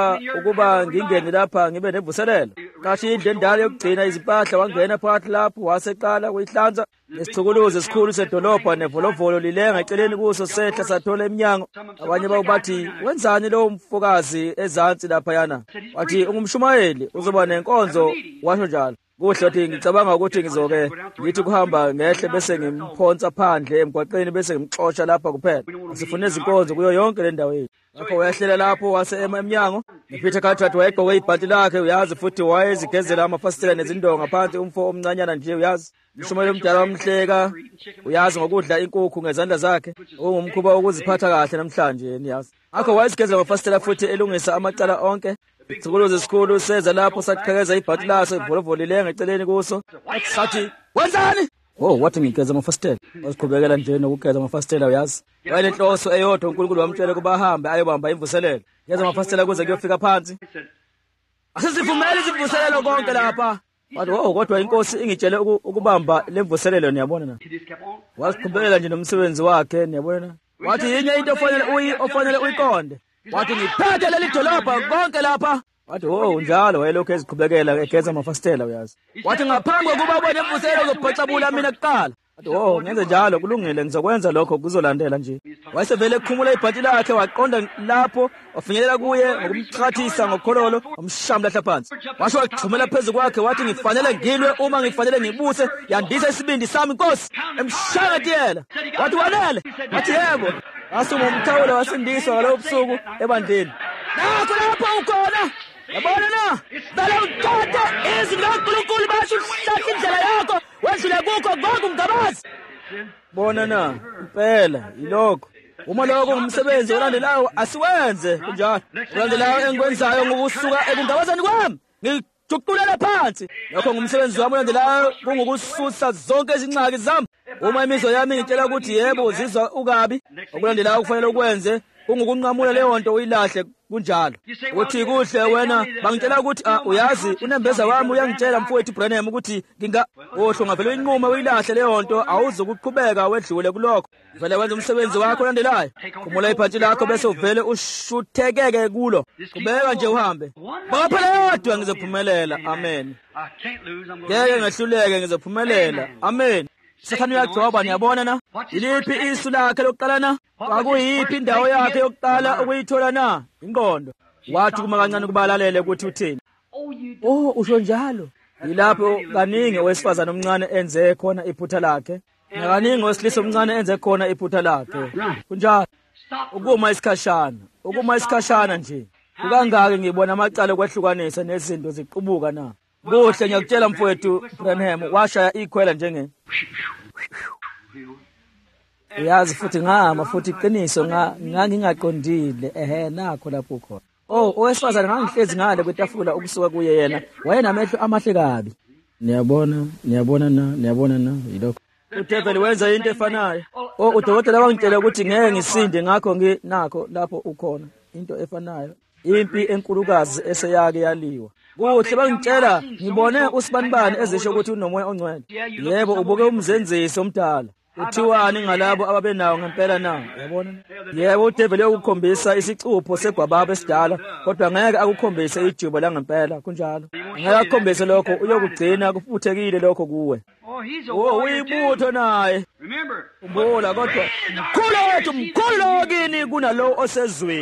ukuba ngingene lapha ngibe nevuselelo. Kashi indle endala yokugcina izimpahla wangena phakathi lapho waseqala kuyihlanza nesicukuluzo esikhulu sedolobha nevolovolo lilenga eceleni kuso sehla sathola eminyango. Abanye bathi wenzani lo mfokazi ezansi lapha yana? Wathi ungumshumayeli uzoba nenkonzo washo njalo. Kuhle ukuthi ngicabanga ukuthi ngithi kuhamba ngehle bese ngimphonsa phandle emgwaqeni bese ngimxoxa lapha kuphela. Sifune izinkonzo kuyo yonke le ndawo yethu. Ngakho wayehlela lapho wase eminyango. Peter Cartwright wayegqoke ibhanti lakhe uyazi futhi wayezigezela amafasitela nezindonga phansi umfo omncanyana nje uyazi. Umshumayeli omdala wamhleka uyazi ngokudla inkukhu ngezandla zakhe. Ungumkhuba ukuziphatha kahle namhlanje niyazi. Ngakho wayezigezela amafasitela futhi elungisa amacala onke. Isicukuluzo esikhulu seza lapho saqhekeza ibhanti laso ivolovolo lilenga eceleni kuso. Sathi wenzani? Wathi ngigeza amafasitela. Wasiqhubekela nje nokugeza amafasitela uyazi. Wayenenhloso eyodwa uNkulunkulu wamtshela kuba ahambe ayobamba imvuselelo. Geza amafasitela kuze kuyofika phansi. Asizivumele izivuselelo konke lapha. Wathi kodwa inkosi ingitshele ukubamba lemvuselelo niyabona na. Wasiqhubekela nje nomsebenzi wakhe niyabona na. Wathi yinye into ofanele uyiqonde. Wathi ngiphethe leli dolobha konke lapha. Wathi njalo wayelokhu eziqhubekela egeza amafasitela uyazi. Wathi ngaphambi kokuba ubone imvuselelo uzobhocabula mina kuqala. Wathi ngenze njalo kulungile ngizokwenza lokho kuzolandela nje. Wayesevele ekhumula ibhanti lakhe waqonda lapho wafinyelela kuye ngokumchathisa ngokhololo umshamla lapha phansi. Washo wagxumela phezulu kwakhe wathi ngifanele ngilwe uma ngifanele ngibuse yandisa isibindi sami inkosi emshaya tiyela. Wathi wanele. Wathi yebo. Asuma umthawula wasindiswa ngalo busuku ebandleni. Nakho lapho ukhona. Yabona na? Bala uthatha izwi likaNkulunkulu basho uhlahla indlela yakho wendlule kukho konke ungabazi. Bona na impela yilokho. Uma lokho ngumsebenzi olandelayo asiwenze kunjalo. Olandelayo engikwenzayo ngokusuka ekungabazani kwami. Ngikujuqulela phansi. Lokho ngumsebenzi wami olandelayo kungukususa zonke izinxaki zami. Uma imizwa yami ngitshela ukuthi yebo uzizwa ukabi, okulandelayo kufanele ukwenze kungukunqamula leyo nto uyilahle kunjalo. Uthi kuhle wena bangitshela ukuthi uyazi unembeza wami uyangitshela mfowethu Branham ukuthi ngavele inqume uyilahle leyo nto awuzokuqhubeka wedlule kulokho. Vele wenza umsebenzi wakho olandelayo. Khumula ibhanti lakho bese uvele ushuthekeke kulo. Qhubeka nje uhambe. Baphela yodwa ngizophumelela. Amen. Ngeke ngehluleke ngizophumelela. Amen. Sathane uyajoba niyabona na? Iliphi isu lakhe lokuqala na? Akuyiphi indawo yakhe yokuqala okuyithola na? Ingqondo. Wathi kuma kancane kubalalele ukuthi uthini. Usho njalo. Yilapho kaningi owesifazana omncane enze khona iphutha lakhe. Nakaningi owesilisa omncane enze khona iphutha lakhe. Kunjalo. Ukuma isikhashana nje. Ukangaki ngibona amacala okwehlukanisa nezinto ziqubuka na. Kuhle ngiyakutshela mfowethu Branham washaya ikhwela njenge. Uyazi futhi ngama futhi iqiniso ngingaqondile nakho lapho khona. Owesifazana ngangihlezi ngale kwetafula ukusuka kuye yena wayenamehlo amahle kabi. Niyabona na yilokho. uDevil wenza into efanayo. Udokotela wangitshela ukuthi ngeke ngisinde ngakho nginakho lapho ukhona into efanayo. Impi enkulukazi eseyake yaliwa. Kuhle bangitshela ngibone usibanibani ezisho ukuthi unomoya ongcwele. Yebo ubuke umzenzisi omdala. Uthiwani ngalabo ababenawo ngempela na? Yabona? Yebo uDevil uyakukhombisa isicupho segwababa esidala kodwa ngeke akukhombise ijuba la ngempela kunjalo. Ngeke akukhombise lokho uyokugcina kufuthekile lokho kuwe. Uyibutho naye. Umbola kodwa mkhulu wethu mkhulu kini kunalo osezweni.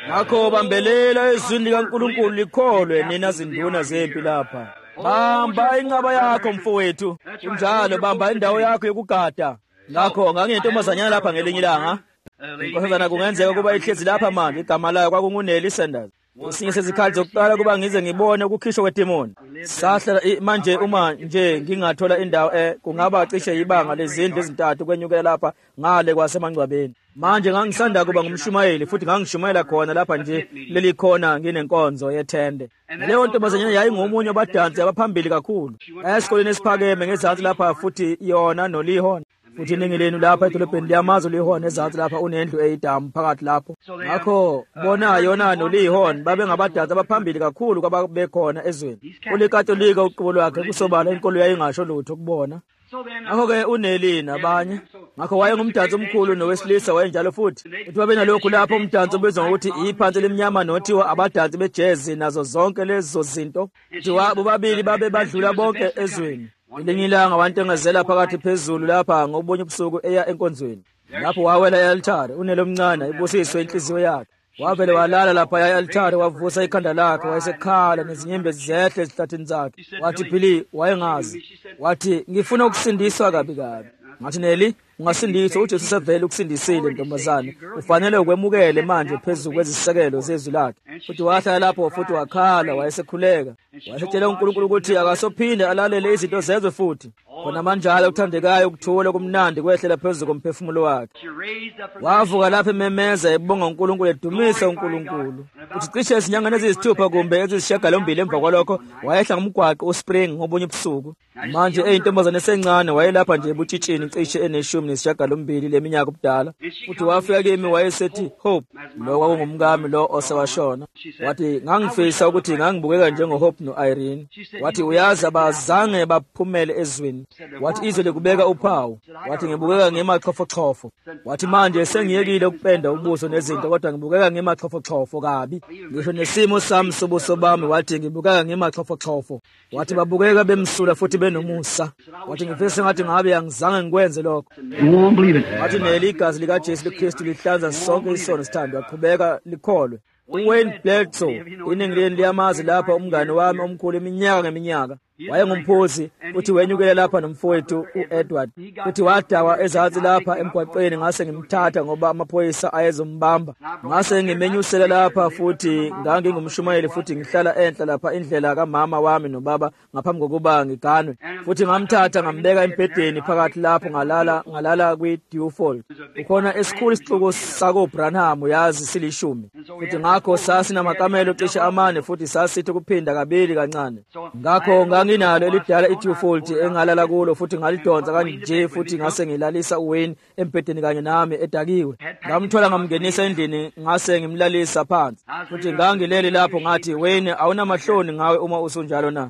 ngakho bambelela ezwini likaNkulunkulu likholwe nina zinduna zempi lapha. Bamba inqaba yakho mfowethu, kunjalo bamba indawo yakho yokugada. Ngakho nganginentombazanyana lapha ngelinye ilanga. Inkosazana kungenzeka kuba ihlezi lapha manje, igama layo kwakunguNelly Sanders. Esinye sezikhathi zokuqala kuba ngize ngibone ukukhishwa kwedemoni. Sahla manje uma nje ngingathola indawo kungaba cishe ibanga lezindlu ezintathu kwenyukela lapha ngale kwasemangcwabeni. Manje ngangisanda kuba ngumshumayeli futhi ngangishumayela khona lapha nje leli khona nginenkonzo yethende. Leyo ntombazanyana yayingomunye wabadansi abaphambili kakhulu. Esikoleni esiphakeme ngezansi lapha futhi yona noLihon. Futhi iningi lenu lapha edolobheni liyamazi uLihon ezansi lapha unendlu eyidamu phakathi lapho. Ngakho bona yona noLihon babe ngabadansi abaphambili kakhulu kwababekhona ezweni. UliKatolika uqobo lwakhe kusobala inkolo yayingasho lutho kubona. Ngakho-ke uNelly nabanye. Ngakho wayengumdansi omkhulu nowesilisa wayenjalo futhi. Uthi babenalokhu lapho umdansi obizwa ngokuthi iphansi elimnyama nothiwa abadansi bejezi nazo zonke lezo zinto. Bobabili babe badlula bonke ezweni. Elinye ilanga wantengezela phakathi phezulu lapha ngobunye ubusuku eya enkonzweni. Lapho wawela e-altare, uNelly omncane ibusiswe inhliziyo yakhe. Wavele walala lapha e-altare wavusa ikhanda lakhe wayesekhala nezinyembezi zehle ezihlathini zakhe. Wathi Billy wayengazi. Wathi ngifuna ukusindiswa kabi kabi. Ngathi Nelly ungasindiswa, uJesu sevele ukusindisile ntombazane. Ufanele ukwemukele manje phezulu kwezisekelo zezwi lakhe. Futhi wahlala lapho futhi wakhala wayesekhuleka. Wasetshela uNkulunkulu ukuthi akasophinde alalele izinto zezwe futhi. Khona manjalo ukuthandekayo ukuthula kumnandi kwehlela phezulu komphefumulo wakhe. Wavuka lapha ememeza ebonga uNkulunkulu edumisa uNkulunkulu. Uthi cishe izinyangane eziyisithupha kumbe eziyisishiyagalombili emva kwalokho wayehla ngomgwaqo uSpring ngobunye ubusuku. Manje eyintombazane esencane wayelapha nje ebutshitshini cishe eneshumi nesishiyagalombili leminyaka ubudala. Futhi wafika kimi wayesethi Hope, lo kwakungumkami lo osewashona. Wathi ngangifisa ukuthi ngangibukeka njengoHope noIrene. Wathi uyazi abazange baphumele ezweni. Wathi izwe likubeka uphawu. Wathi ngibukeka ngemaxhofoxhofo. Wathi manje sengiyekile ukupenda ubuso nezinto kodwa ngibukeka ngemaxhofoxhofo kabi. Ngisho nesimo sami sobuso bami wathi ngibukeka ngemaxhofoxhofo. Wathi babukeka bemsula futhi benomusa. Wathi ngifisa ngathi ngabe angizange ngikwenze lokho. Wathi Nelly igazi likaJesu Kristu lihlanza sonke isono sithando waqhubeka likholwe. uWayne Bledsoe iningi leni liyamazi lapha umngane wami omkhulu iminyaka ngeminyaka. Wayengumphosi uthi wenyukele lapha nomfowethu uEdward. Uthi wadawa ezansi lapha emgwaqweni ngase ngimthatha ngoba amaphoyisa ayezombamba. Ngase ngimenyusela lapha futhi ngangingumshumayeli futhi ngihlala enhla lapha indlela kamama wami nobaba ngaphambi kokuba ngiganwe. Futhi ngamthatha ngambeka embhedeni phakathi lapho ngalala kwi-Dewfold. Ukhona esikhulu isixuku sako Branham yazi silishumi. Futhi ngakho sasinamakamelo cishe amane futhi sasithi kuphinda kabili kancane. Ngakho nginalo elidala iDewfold engalala kulo futhi ngalidonsa kanje futhi ngase ngilalisa uWayne embhedeni kanye nami edakiwe. Ngamthola ngamngenisa endlini ngase ngimlalisa phansi. Futhi ngangilele lapho ngathi Wayne awunamahloni ngawe uma usunjalo na.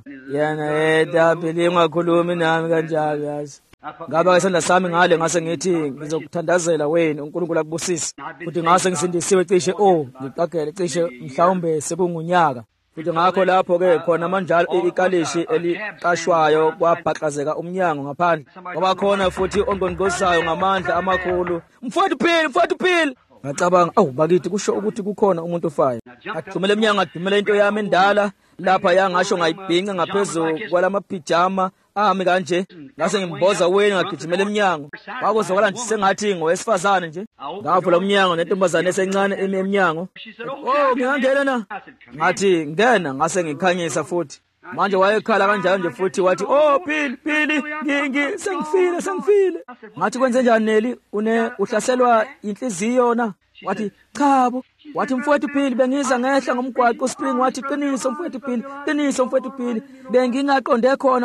Yena Billy ungakhulumi nami kanjalo yazi. Ngaba isandla sami ngale ngase ngithi ngizokuthandazela Wayne uNkulunkulu akubusise. Futhi ngase ngisindisiwe cishe ngiqagele cishe mhlawumbe sekungunyaka. Futhi ngakho lapho-ke khona manjalo ikalishi eliqashwayo kwabhaqazeka umnyango ngaphandle. Ngoba khona futhi ongongozayo ngamandla amakhulu. Mfowethu Phil. Ngacabanga, bakithi kusho ukuthi kukhona umuntu ofayo. Ngagcumela emnyango ngadumela into yami endala lapha yangasho ngayibhinqa ngaphezulu kwalamapijama ami kanje. Ngase ngimboza Wayne ngagijimela emnyango. Kwakuzwakala nje sengathi ngowesifazane nje. Ngavula umnyango nentombazane esencane emnyango. Ngiyangena na? Ngathi ngena ngase ngikhanyisa futhi. Manje wayekhala kanjalo nje futhi wathi Phil sengifile. Ngathi kwenze njani Nelly? Uhlaselwa inhliziyo na? Wathi chabo. Wathi mfowethu Phil bengiza ngehla ngomgwaqo uSpring. Wathi qiniso mfowethu Phil bengingaqonde khona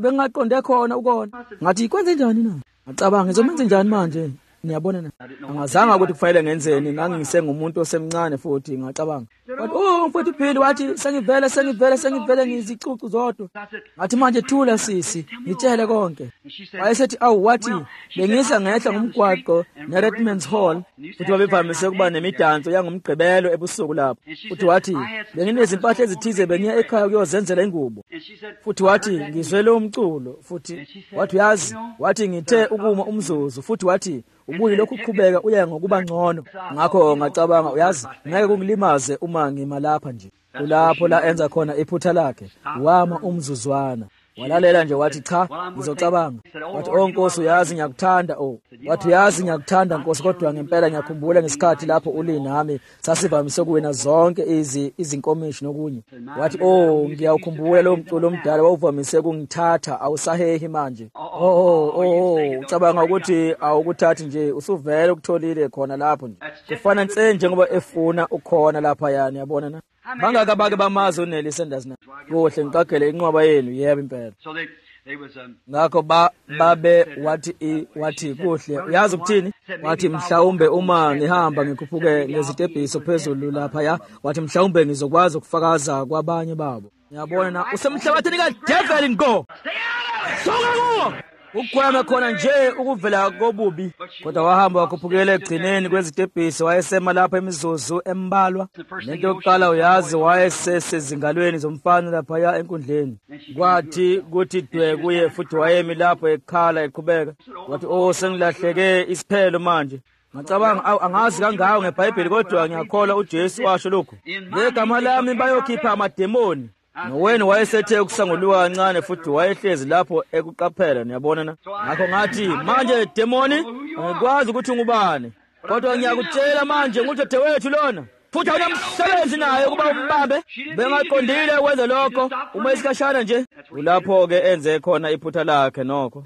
ukona. Ngathi kwenze njani na? Ngicabanga ngizomenza njani manje? Niyabona na? Angazange ukuthi kufanele ngenzeni, ngangisengumuntu osemncane futhi ngacabanga. Wathi mfowethu Phil wathi sengivele ngizicucu zodwa. Ngathi manje thula sisi, ngitshele konke. Wayesethi wathi bengiza ngehla ngomgwaqo neRedman's Hall. Futhi babevamise ukuba nemidanso yangomgqibelo ebusuku lapho. Futhi wathi benginezimpahla ezithize bengiya ekhaya ukuyozenzela ingubo. Futhi wathi ngizwele umculo. Futhi wathi yazi, wathi ngithe ukuma umzuzu. Futhi wathi ubuye lokhu uqhubeka uya ngokuba ngcono. Ngakho ngacabanga, uyazi, ngeke kungilimaze uma ngima lapha nje. Kulapho la enza khona iphutha lakhe, wama umzuzwana. Walalela nje wathi cha, ngizocabanga. Wathi Nkosi, uyazi ngiyakuthanda. Wathi uyazi ngiyakuthanda Nkosi, kodwa ngempela ngiyakhumbula ngesikhathi lapho uli nami sasivamise kuwina zonke izinkomishi nokunye. Wathi ngiyawukhumbula lo mculo omdala wawuvamise kungithatha, awusahehi manje. Ucabanga ukuthi awukuthathi nje, usuvele ukutholile khona lapho nje. Kufana nje ngoba efuna ukhona lapha yana, yabona na? Bangaka bake bamazi uNelly Sanders na. Kuhle ngiqagele inqwaba yenu, yebo impela. Ngakho babe wathi kuhle, uyazi ukuthini? Wathi mhlawumbe uma ngihamba ngikhuphuke ngezitebhiso phezulu lapha ya, wathi mhlawumbe ngizokwazi ukufakaza kwabanye babo. Ngiyabona na, usemhlabathini kaDevil ngo. Soka ukugwema khona nje ukuvela kobubi, kodwa wahamba wakhuphukela egcineni kwezitebhisi. Wayesema lapha imizuzu embalwa. Lento yokuqala uyazi, wayesezingalweni zomfana laphaya enkundleni. Kwathi kuthi dwe kuye, futhi wayemi lapho ekhala eqhubeka. Wathi sengilahleke isiphelo manje. Ngacabanga angazi kangako ngeBhayibheli, kodwa ngiyakholwa uJesu washo lokhu, ngegama lami bayokhipha amademoni. Nowena wayesethe ukusanguluka kancane, futhi wayehlezi lapho ekuqaphela, niyabona na? Ngakho ngathi manje demoni, angikwazi ukuthi ungubani, kodwa ngiyakutshela manje ngudadewethu lona, futhi awunamsebenzi naye ukuba umbambe. Bengaqondile ukwenza lokho uma isikhashana nje. Kulapho-ke enze khona iphutha lakhe nokho.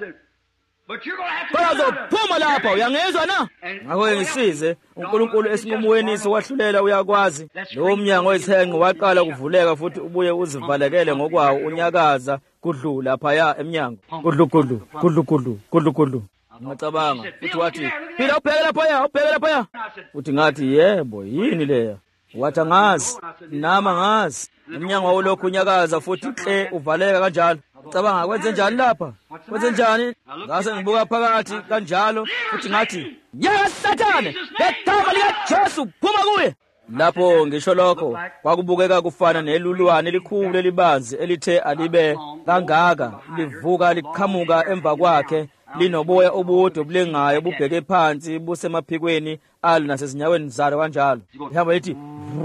Kodwa uzophuma lapha, uyangizwa na? Ngakho ngisize uNkulunkulu esinqumweni sokwahlulela, uyakwazi. Lo mnyango oyithenga waqala kuvuleka, futhi ubuye uzivalekele ngokwawo, unyakaza kudlula lapha emnyango. Kudlu. Ngicabanga futhi wathi, "Phila ubheke lapha." Uthi ngathi, "Yebo, yini leya?" Wathi angazi, nama ngazi. Umnyango wawulokhu unyakaza futhi uvaleka kanjalo. Cabanga kwenze njani lapha? Kwenze njani? Ngase ngibuka phakathi kanjalo, futhi ngathi, "Ya Sathane, ngegama likaJesu phuma kuye." Lapho ngisho lokho kwakubukeka kufana nelulwane elikhulu elibanzi elithe alibe kangaka, livuka liqhamuka emva kwakhe, linoboya obude obulengayo bubheke phansi busemaphikweni alo nasezinyaweni zalo kanjalo. Ihamba lithi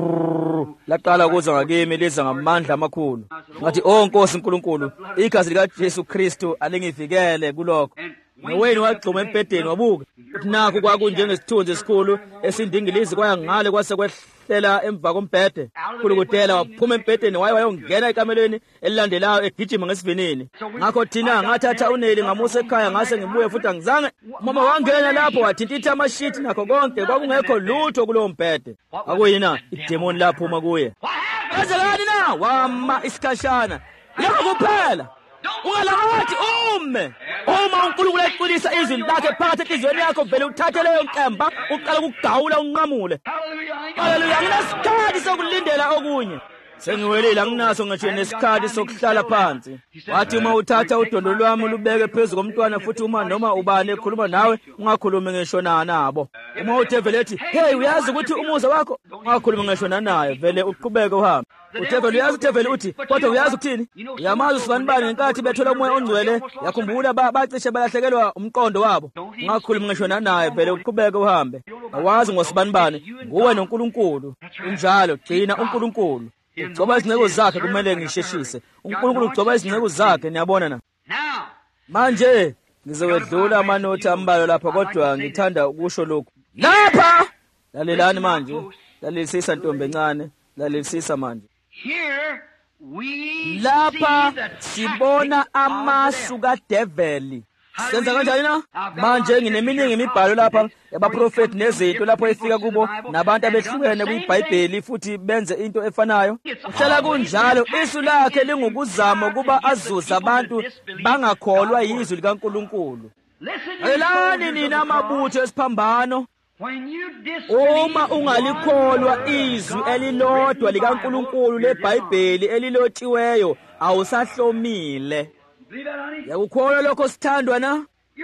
laqala ukuza ngakimi, liza ngamandla amakhulu. Ngathi Nkosi Nkulunkulu, igazi likaJesu Kristu alingivikele kulokho. Nowena wagxuma embhedeni wabuka. Nakho kwakunjengesithunzi esikhulu esindingilizi kwaya ngale kwase kwehlela emva kombhede. Kulukudela waphuma embhedeni wayongena ekamelweni elilandelayo egijima ngesivinini. Ngakho thina ngathatha uNelly ngamusa ekhaya, ngase ngibuye futhi angizange. Mama wangena lapho wathintitha amashiti nakho konke, kwakungekho lutho kulowo mbhede. Akuyina idemoni laphuma kuye. Kwenzelani na? Wama isikhashana. Yebo kuphela. Ungalawathi ume. Uma uNkulunkulu eqinisa izwi lakhe phakathi enhliziyweni yakho, vele uthathe leyo nkemba uqala ukugawula unqamule. Haleluya. Nginesikhathi sokulindela okunye. Sengiwelile, anginaso ngisho nesikhathi sokuhlala phansi. Wathi uma uthatha udondo lwami lubeke phezu komntwana, futhi noma ubani ekhuluma nawe ungakhulumi ngisho nabo. Uma uDevil ethi, "Hey, uyazi ukuthi umuza wakho," ungakhulumi ngisho naye, vele uqhubeke uhambe. uDevil uyazi, uDevil uthi, "Kodwa uyazi ukuthini? Uyamazi usibanibani ngenkathi bethola umoya ongcwele, yakhumbula bacishe balahlekelwa umqondo wabo." Ungakhulumi ngisho naye, vele uqhubeke uhambe. Awazi ngosibanibani, nguwe noNkulunkulu. Unjalo, gcina uNkulunkulu. Ugcoba izinceku zakhe, kumele ngisheshise. uNkulunkulu ugcoba izinceku zakhe, niyabona na? Manje ngizowedlula amanothi ambalwa lapha, kodwa ngithanda ukusho lokhu. Lapha! Lalelani manje. Lalelisisa ntombi encane. Lalelisisa manje. Lapha sibona amasu kaDevil. Senza kanjani na? Manje ngineminingi imibhalo lapha yabaprofeti nezinto lapho efika kubo nabantu abehlukene kwiBhayibheli, futhi benze into efanayo. Uhlala kunjalo, isu lakhe lingukuzama ukuba azuze abantu bangakholwa yizwi likaNkulunkulu. Elani nina amabutho esiphambano, uma ungalikholwa izwi elilodwa likaNkulunkulu leBhayibheli elilotshiweyo, awusahlomile. Yakukholwa lokho sithandwa na?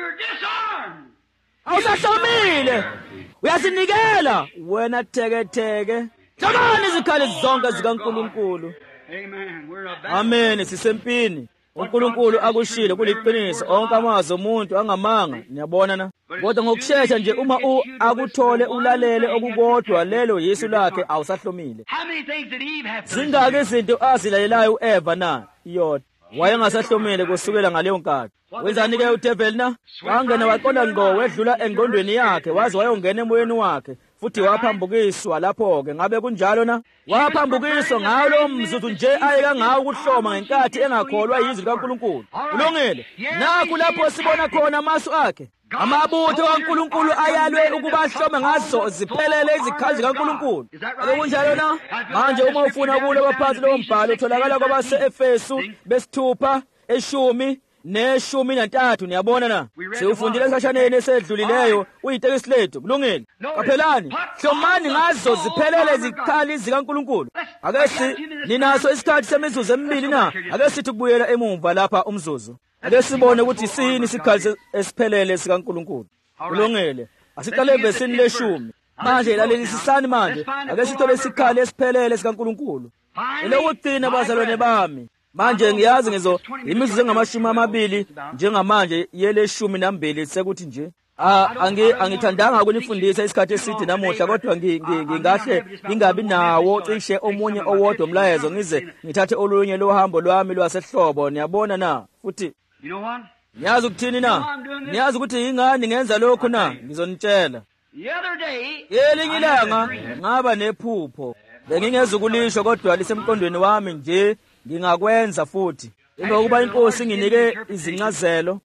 Awusahlomile. Uyasinikela wena theketheke. Hlomani izikhali zonke zikaNkulunkulu. Amen. Sisempini. uNkulunkulu akushilo kuliqiniso, onke amazwi omuntu angamanga. Niyabona na? kodwa ngokushesha nje uma akuthole ulalele okukodwa lelo Yesu lakhe awusahlomile. Zingaki izinto azilalelayo uEva na iyodwa wayengasahlomile kusukela ngaleyo nkathi. Wenzani-ke uDevil na? Wangena waqonda ngqo wedlula engqondweni yakhe waze wayongena emoyeni wakhe futhi waphambukiswa lapho-ke. Ngabe kunjalo na? Waphambukiswa ngawo lo mzuzu nje ayeka ngawo ukuhloma ngenkathi engakholwa yizwi likaNkulunkulu. Kulungile. Nakho lapho sibona khona amasu akhe. Amabutho kaNkulunkulu ayalwe ukuba ahlome ngazo ziphelele izikhali zikaNkulunkulu. Kunjalo na? Manje uma ufuna ukuloba phansi lowo mbhalo utholakala kwabase-Efesu besithupha, eshumi neshumi nantathu. Niyabona na? Siwufundile esashaneni esedlulileyo uyitekisi lethu. Kulungile. Kaphelani, hlomani ngazo ziphelele izikhali zikaNkulunkulu. Ake ninaso isikhathi semizuzu emibili na? Ake sithi kubuyela emumva lapha umzuzu. Ake sibone ukuthi sini isikhathi esiphelele sikaNkulunkulu. Kulungile. Asiqale evesini leshumi. Manje lalelisisani manje. Ake sithole isikhali esiphelele sikaNkulunkulu. Elokugcina bazalwane bami. Manje ngiyazi imizuzu engama-20 njengamanje yeleshumi nambili sekuthi nje. Angithandanga ukunifundisa isikhathi eside namuhla kodwa ngingahle ngingabi nawo cishe omunye owodwa umlayezo ngize ngithathe olunye lohambo lwami lwasehlobo. Niyabona na? Futhi niyazi ukuthini na? Niyazi ukuthi yingani ngenza lokhu na? Ngizonitshela. Ngelinye ilanga ngaba nephupho. Bengingeza ukulisho kodwa lisemqondweni wami nje ngingakwenza futhi. Emva kokuba inkosi inginike izincazelo,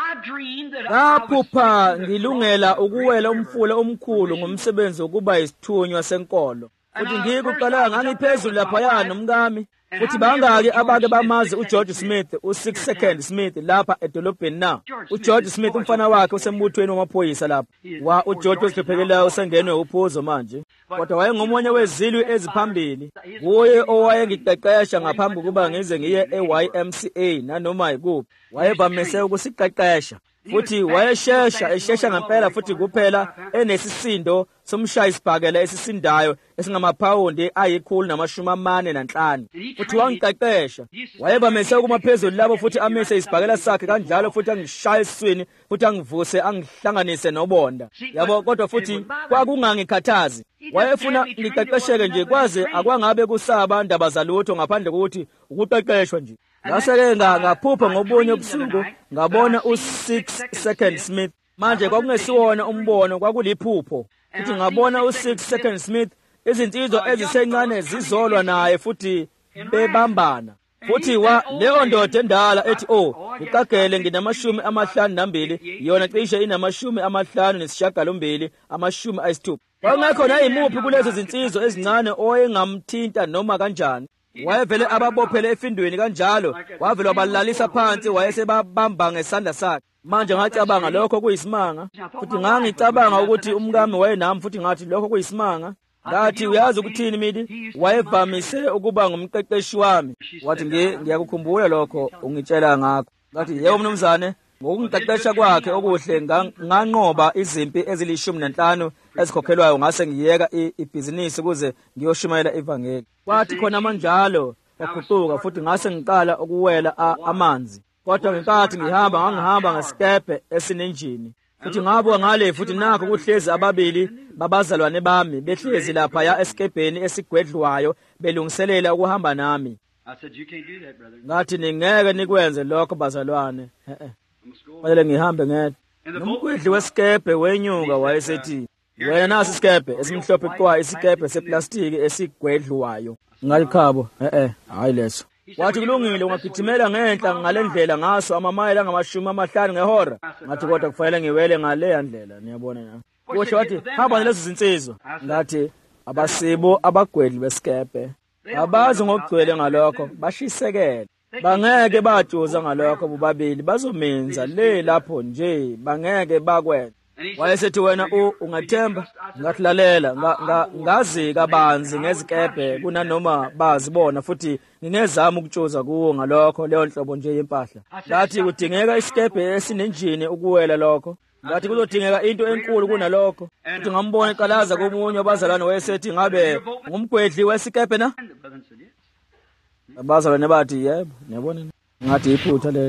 ngaphupha ngilungela ukuwela umfula omkhulu ngomsebenzi wokuba isithunywa senkolo. Futhi ngikuqala ngangiphezulu laphaya nomkami. Futhi bangaki abake bamazi uGeorge Smith, u6 Second Smith lapha edolobheni na? uGeorge Smith umfana wakhe usembuthweni wamaphoyisa lapha. uGeorge osiphephekelayo usengenwe uphuzo manje. Kodwa wayengomunye wezilwi eziphambili. Kuye owayengiqeqesha ngaphambi kuba ngize ngiye eYMCA nanoma yikuphi. Wayevamise ukusiqeqesha. Futhi eshesha ngempela futhi kuphela enesisindo somshayisibhakela esisindayo esingamaphawundi ayi145. Futhi wangiqeqesha. Wayevamise ukuma phezulu labo futhi amise isibhakela sakhe kanjalo futhi angishaya esiswini futhi angivuse angihlanganise nobonda. Yabo kodwa futhi kwakungangikhathazi. Wayefuna ngiqeqesheke nje kwaze akwangabe kusaba indaba zalutho ngaphandle kokuthi ukuqeqeshwa nje. Ngase-ke ngaphupha ngobunye ubusuku ngabona u6 Second Smith. Manje kwakungesiwona umbono, kwakuliphupho. Futhi ngabona u6 Second Smith izinsizwa ezisencane zizolwa naye futhi bebambana. Futhi leyo ndoda endala ethi ngiqagele ngina52 yona cishe ina58 50. Kwangekho nayimuphi kulezo zinsizwa ezincane oyengamthinta noma kanjani. Wayevele ababophele efindweni kanjalo, wavele wabalalisa phansi wayesebabamba ngesandla sakhe. Manje ngacabanga lokho kuyisimanga, futhi ngangicabanga ukuthi umkami wayenami futhi ngathi lokho kuyisimanga. Ngathi uyazi ukuthini midi? Wayevamise ukuba ngumqeqeshi wami. Wathi ngiyakukhumbula lokho ungitshela ngakho. Ngathi yebo mnumzane, ngokungiqeqesha kwakhe okuhle nganqoba izimpi ezili15 ezikhokhelwayo ngase ngiyeka ibhizinisi ukuze ngiyoshumayela ivangeli. Kwathi khona manjalo kwaguquka futhi ngase ngiqala ukuwela amanzi. Kodwa ngenkathi ngihamba ngesikepe esinenjini. Futhi ngabuka ngale futhi nakho kuhlezi ababili babazalwane bami behlezi lapha ya esikepeni esigwedlwayo belungiselela ukuhamba nami. Ngathi ningeke nikwenze lokho bazalwane. Fanele ngihambe ngedwa. Nomgwedli wesikepe wenyuka wayesethi, wena nasi isikepe esimhlophe kwa isikepe seplastiki esigwedlwayo. Ngalikhabo hayi leso. Wathi kulungile ungagijimela ngenhla ngalendlela ngaso amamayela angama50 ngehora. Ngathi kodwa kufanele ngiwele ngale ndlela. Niyabona na? Kusho wathi hamba nalezi zinsizwa. Ngathi abasibo abagwedli besikepe abazi ngokugcwele ngalokho bashisekela. Bangeke bajuza ngalokho bobabili bazomenza le lapho nje bangeke bakwenza. Wayesethi wena ungathemba ngatlalela ngazi kabanzi ngezikepe kunanoma bazibona futhi ngingezama ukutshoza kuwo ngalokho leyo nhlobo nje yempahla. Ngathi kudingeka isikepe esinenjini ukuwela lokho. Ngathi kuzodingeka into enkulu kunalokho. Futhi ngambona eqalaza komunye wabazalwane wayesethi ngabe ngumgwedli wesikepe na? Abazalwane bathi yebo, niyabona. Ngathi iphutha lelo.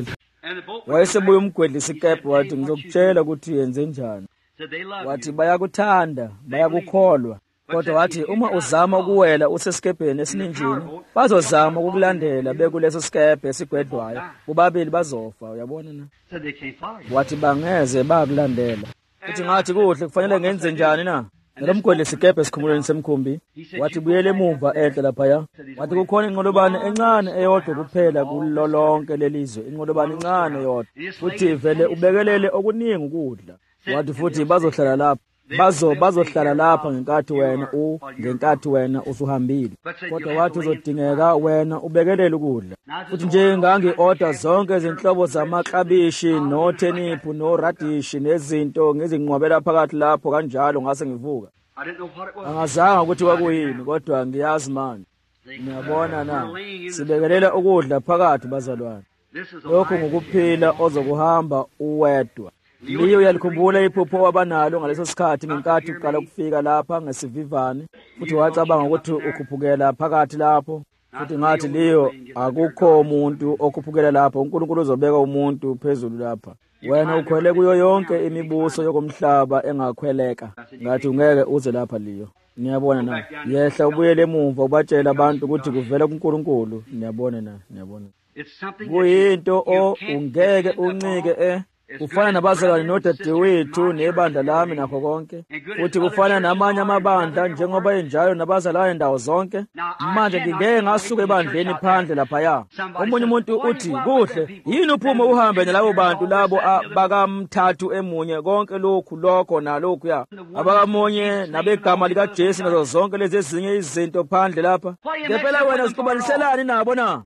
wayesebuye umgwedla isikebhe wathi ngizokutshela ukuthi yenze njani. Wathi bayakuthanda, bayakukholwa. Kodwa wathi uma uzama ukuwela usesikebheni esininjini, bazozama ukukulandela bekuleso sikebhe esigwedlwayo, bobabili bazofa, uyabona na? Wathi bangeze bakulandela. Uthi ngathi kuhle kufanele ngenze njani na? Lo mgwedla isikebhe esikhumulweni semkhumbi. Wathi buyele emuva enhle laphaya. Wathi kukhona inqolobane encane eyodwa kuphela kulo lonke lelizwe, inqolobane encane eyodwa. Futhi vele ubekelele okuningi ukudla. Wathi futhi bazohlala lapha. Bazohlala lapha ngenkathi wena usuhambile. Kodwa wathi uzodingeka wena ubekelele ukudla. Futhi nje ngangi-order zonke izinhlobo zamaklabishi notheniphu noradishi nezinto ngizinqwabela phakathi lapho kanjalo ngase ngivuka. Angazanga ukuthi kwakuyini kodwa ngiyazi manje. Niyabona na, sibekelela ukudla phakathi bazalwane. Lokhu ngokuphila ozokuhamba uwedwa. Liyo yalikhumbula iphupho wabanalo ngaleso sikhathi ngenkathi uqala ukufika lapha ngesivivane, futhi wacabanga ukuthi ukhuphukela phakathi lapho. Futhi ngathi Liyo akukho umuntu okhuphukela lapho, uNkulunkulu uzobeka umuntu phezulu lapha. Wena ukhwele kuyo yonke imibuso yokumhlaba engakhweleka. Ngathi ungeke uze lapha Liyo. Niyabona na, yehla ubuyele emuva ubatshela abantu ukuthi kuvela kuNkulunkulu. Niyabona na, niyabona. Kuyinto ungeke uncike kufana nabazalwane nodadewethu nebandla lami nakho konke, futhi kufana namanye amabandla njengoba enjalo nabazalwane ndawo zonke. Manje ngingeke ngasuka ebandleni phandle laphaya. Omunye umuntu uthi kuhle yini uphume uhambe nalabo bantu labo bakamthathu emunye, konke lokho nalokhu ya abakamunye nabegama likaJesu nazo zonke lezi ezinye izinto phandle lapha. Ngempela wena uzixubaniselani nabo na?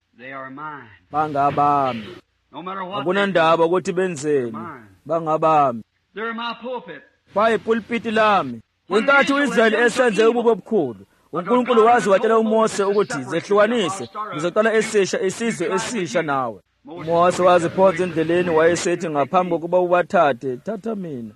Bangabami. Akunandaba ukuthi benzeni, bangabami. Bayipulpiti lami. Inkathi uIsrayeli esenze ububi obukhulu, uNkulunkulu wazi watshela uMose ukuthi zehlukanise, ngizoqala esisha isizwe esisha nawe. uMose waziphonsa endleleni, wayesethi ngaphambi kokuba ubathathe, thatha mina.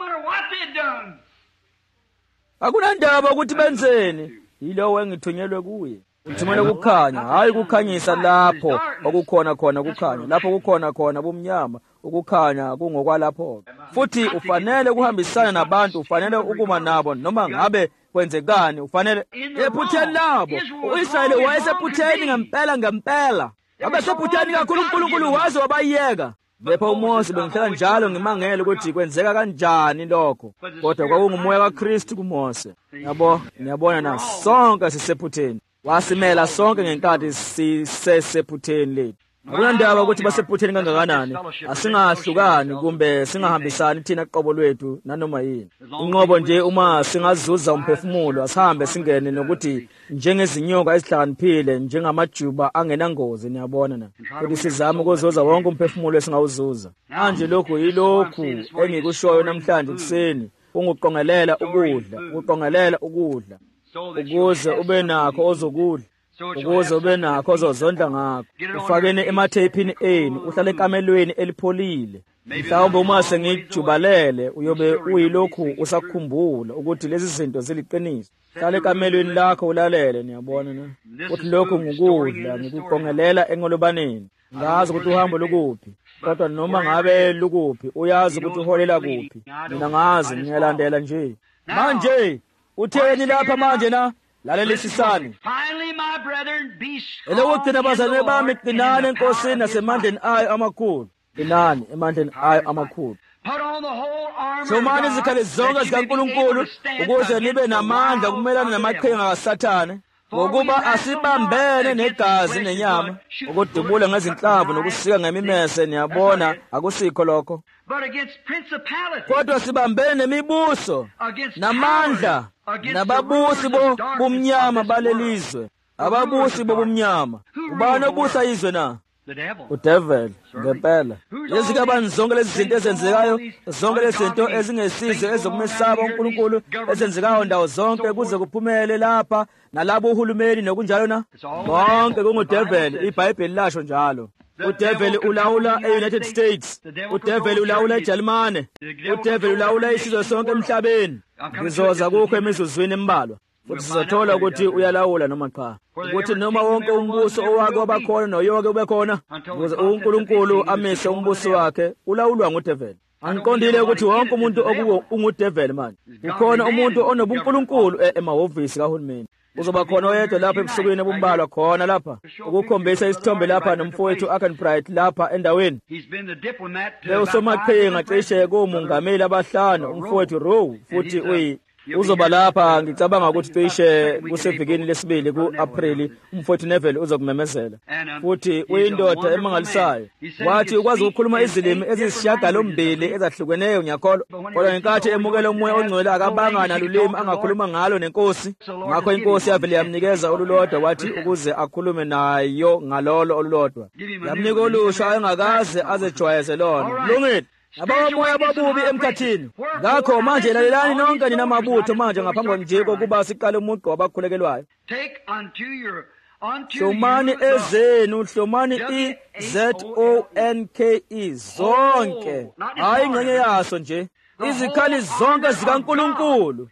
Akunandaba ukuthi benzeni, yilowo engithunyelwe kuye. Uthumele ukukhanya, hayi ukukhanyisa lapho okukhona khona ukukhanya. Lapho kukhona khona bumnyama, ukukhanya kungokwalapho. Futhi ufanele ukuhambisana nabantu, ufanele ukuma nabo noma ngabe kwenzekani, ufanele ephutheni labo. uIsrayeli wayesephutheni ngempela. Abasephutheni kakhulu, uNkulunkulu waze wabayeka. Bepha uMose bengihlala njalo ngimangele ukuthi kwenzeka kanjani lokho. Kodwa kwakungumoya kaKristu kuMose. Ngiyabona na sonke sisephutheni. Wasimela sonke ngenkathi sisesephutheni lethu. Akunandaba ukuthi basephutheni kangakanani, asingahlukani kumbe singahambisani thina qobo lwethu nanoma yini. Inqobo nje uma singazuza umphefumulo, asihambe singene nokuthi njengezinyoka ezihlakaniphile, njengamajuba angenangozi. Niyabona na, ukuthi sizame ukuzuza wonke umphefumulo esingawuzuza. Manje lokhu yilokhu engikushoyo namhlanje kuseni, unguqongelela ukudla, ukuze ube nakho ozokudla, ukuze ube nakho ozozondla ngakho. Ufakene ematheyipini enu, uhlale ekamelweni elipholile. Mhlawumbe uma sengijubalele uyobe uyilokhu usakhumbula ukuthi lezi zinto ziliqiniso. Hlale ekamelweni lakho ulalele. Niyabona na, ukuthi lokhu ngukudla, ngikuqongelela enqolobaneni. Ngazi ukuthi uhamba lukuphi, kodwa noma ngabe lukuphi uyazi ukuthi uholela kuphi. Mina ngazi, ngiyalandela nje. Manje utheni lapha manje na? Lalelisisani. Elokugcina bazalwane bami, qinani eNkosini nasemandleni ayo amakhulu. Qinani emandleni ayo amakhulu. Hlomani izikhali zonke zikaNkulunkulu ukuze nibe namandla kumelana namaqhinga kaSathane, ngokuba asibambene negazi nenyama, ukudubula ngezinhlamvu nokusika ngemimese. Niyabona, akusikho lokho. Kodwa sibambene nemibuso, namandla, nababusi bomnyama balelizwe. Ababusi bobumnyama. Ubani obusa izwe na? Udevil. Ngempela. Lezi kabani zonke lezi zinto ezenzekayo, zonke lezi zinto ezingesizo ezokumesaba uNkulunkulu ezenzekayo ndawo zonke kuze kuphumele lapha nalabo uhulumeni nokunjalo na? Bonke kungudevil. iBhayibheli lasho njalo. Udevil ulawula e-United States. Udevil ulawula eJalimane. Udevil ulawula isizwe sonke emhlabeni. Ngizoza kukho emizuzwini embalwa. futhi sizothola ukuthi uyalawula noma cha, ukuthi noma wonke umbuso owake wabakhona noyonke ube khona, ukuze uNkulunkulu amise umbuso wakhe ulawulwa ngudeveli. Angiqondile ukuthi wonke umuntu okuwo ungudeveli manje. Kukhona umuntu onobuNkulunkulu emahhovisi kahulumeni. Uzoba khona oyedwa lapha ebusukwini obumbalwa khona lapha ukukhombisa isithombe lapha nomfowethu Akenbright lapha endaweni. Usomaqhinga cishe kumongameli abahlanu umfowethu Rowe futhi uzoba lapha. Ngicabanga ukuthi cishe kusevikini lesibili ku-April umfowethu Neville uzokumemezela futhi uyindoda emangalisayo. Wathi ukwazi ukukhuluma izilimi ezisishiyagalombili ezahlukeneyo nyakholwa, kodwa ngenkathi emukela umoya ongcwele akabanga nalulimi angakhuluma ngalo nenkosi. Ngakho inkosi yavele yamnikeza olulodwa wathi ukuze akhulume nayo ngalolo olulodwa. Yamnika olusha engakaze azejwayeze lona. Kulungile abamoya ababubi emkhathini. Ngakho manje lalelani nonke ninamabutho manje ngaphambi nje kokuba siqale umugqa wabakhulekelwayo. Hlomani ezenu, hlomani izonke zonke, hayi ingxenye yaso nje, izikhali zonke zikaNkulunkulu,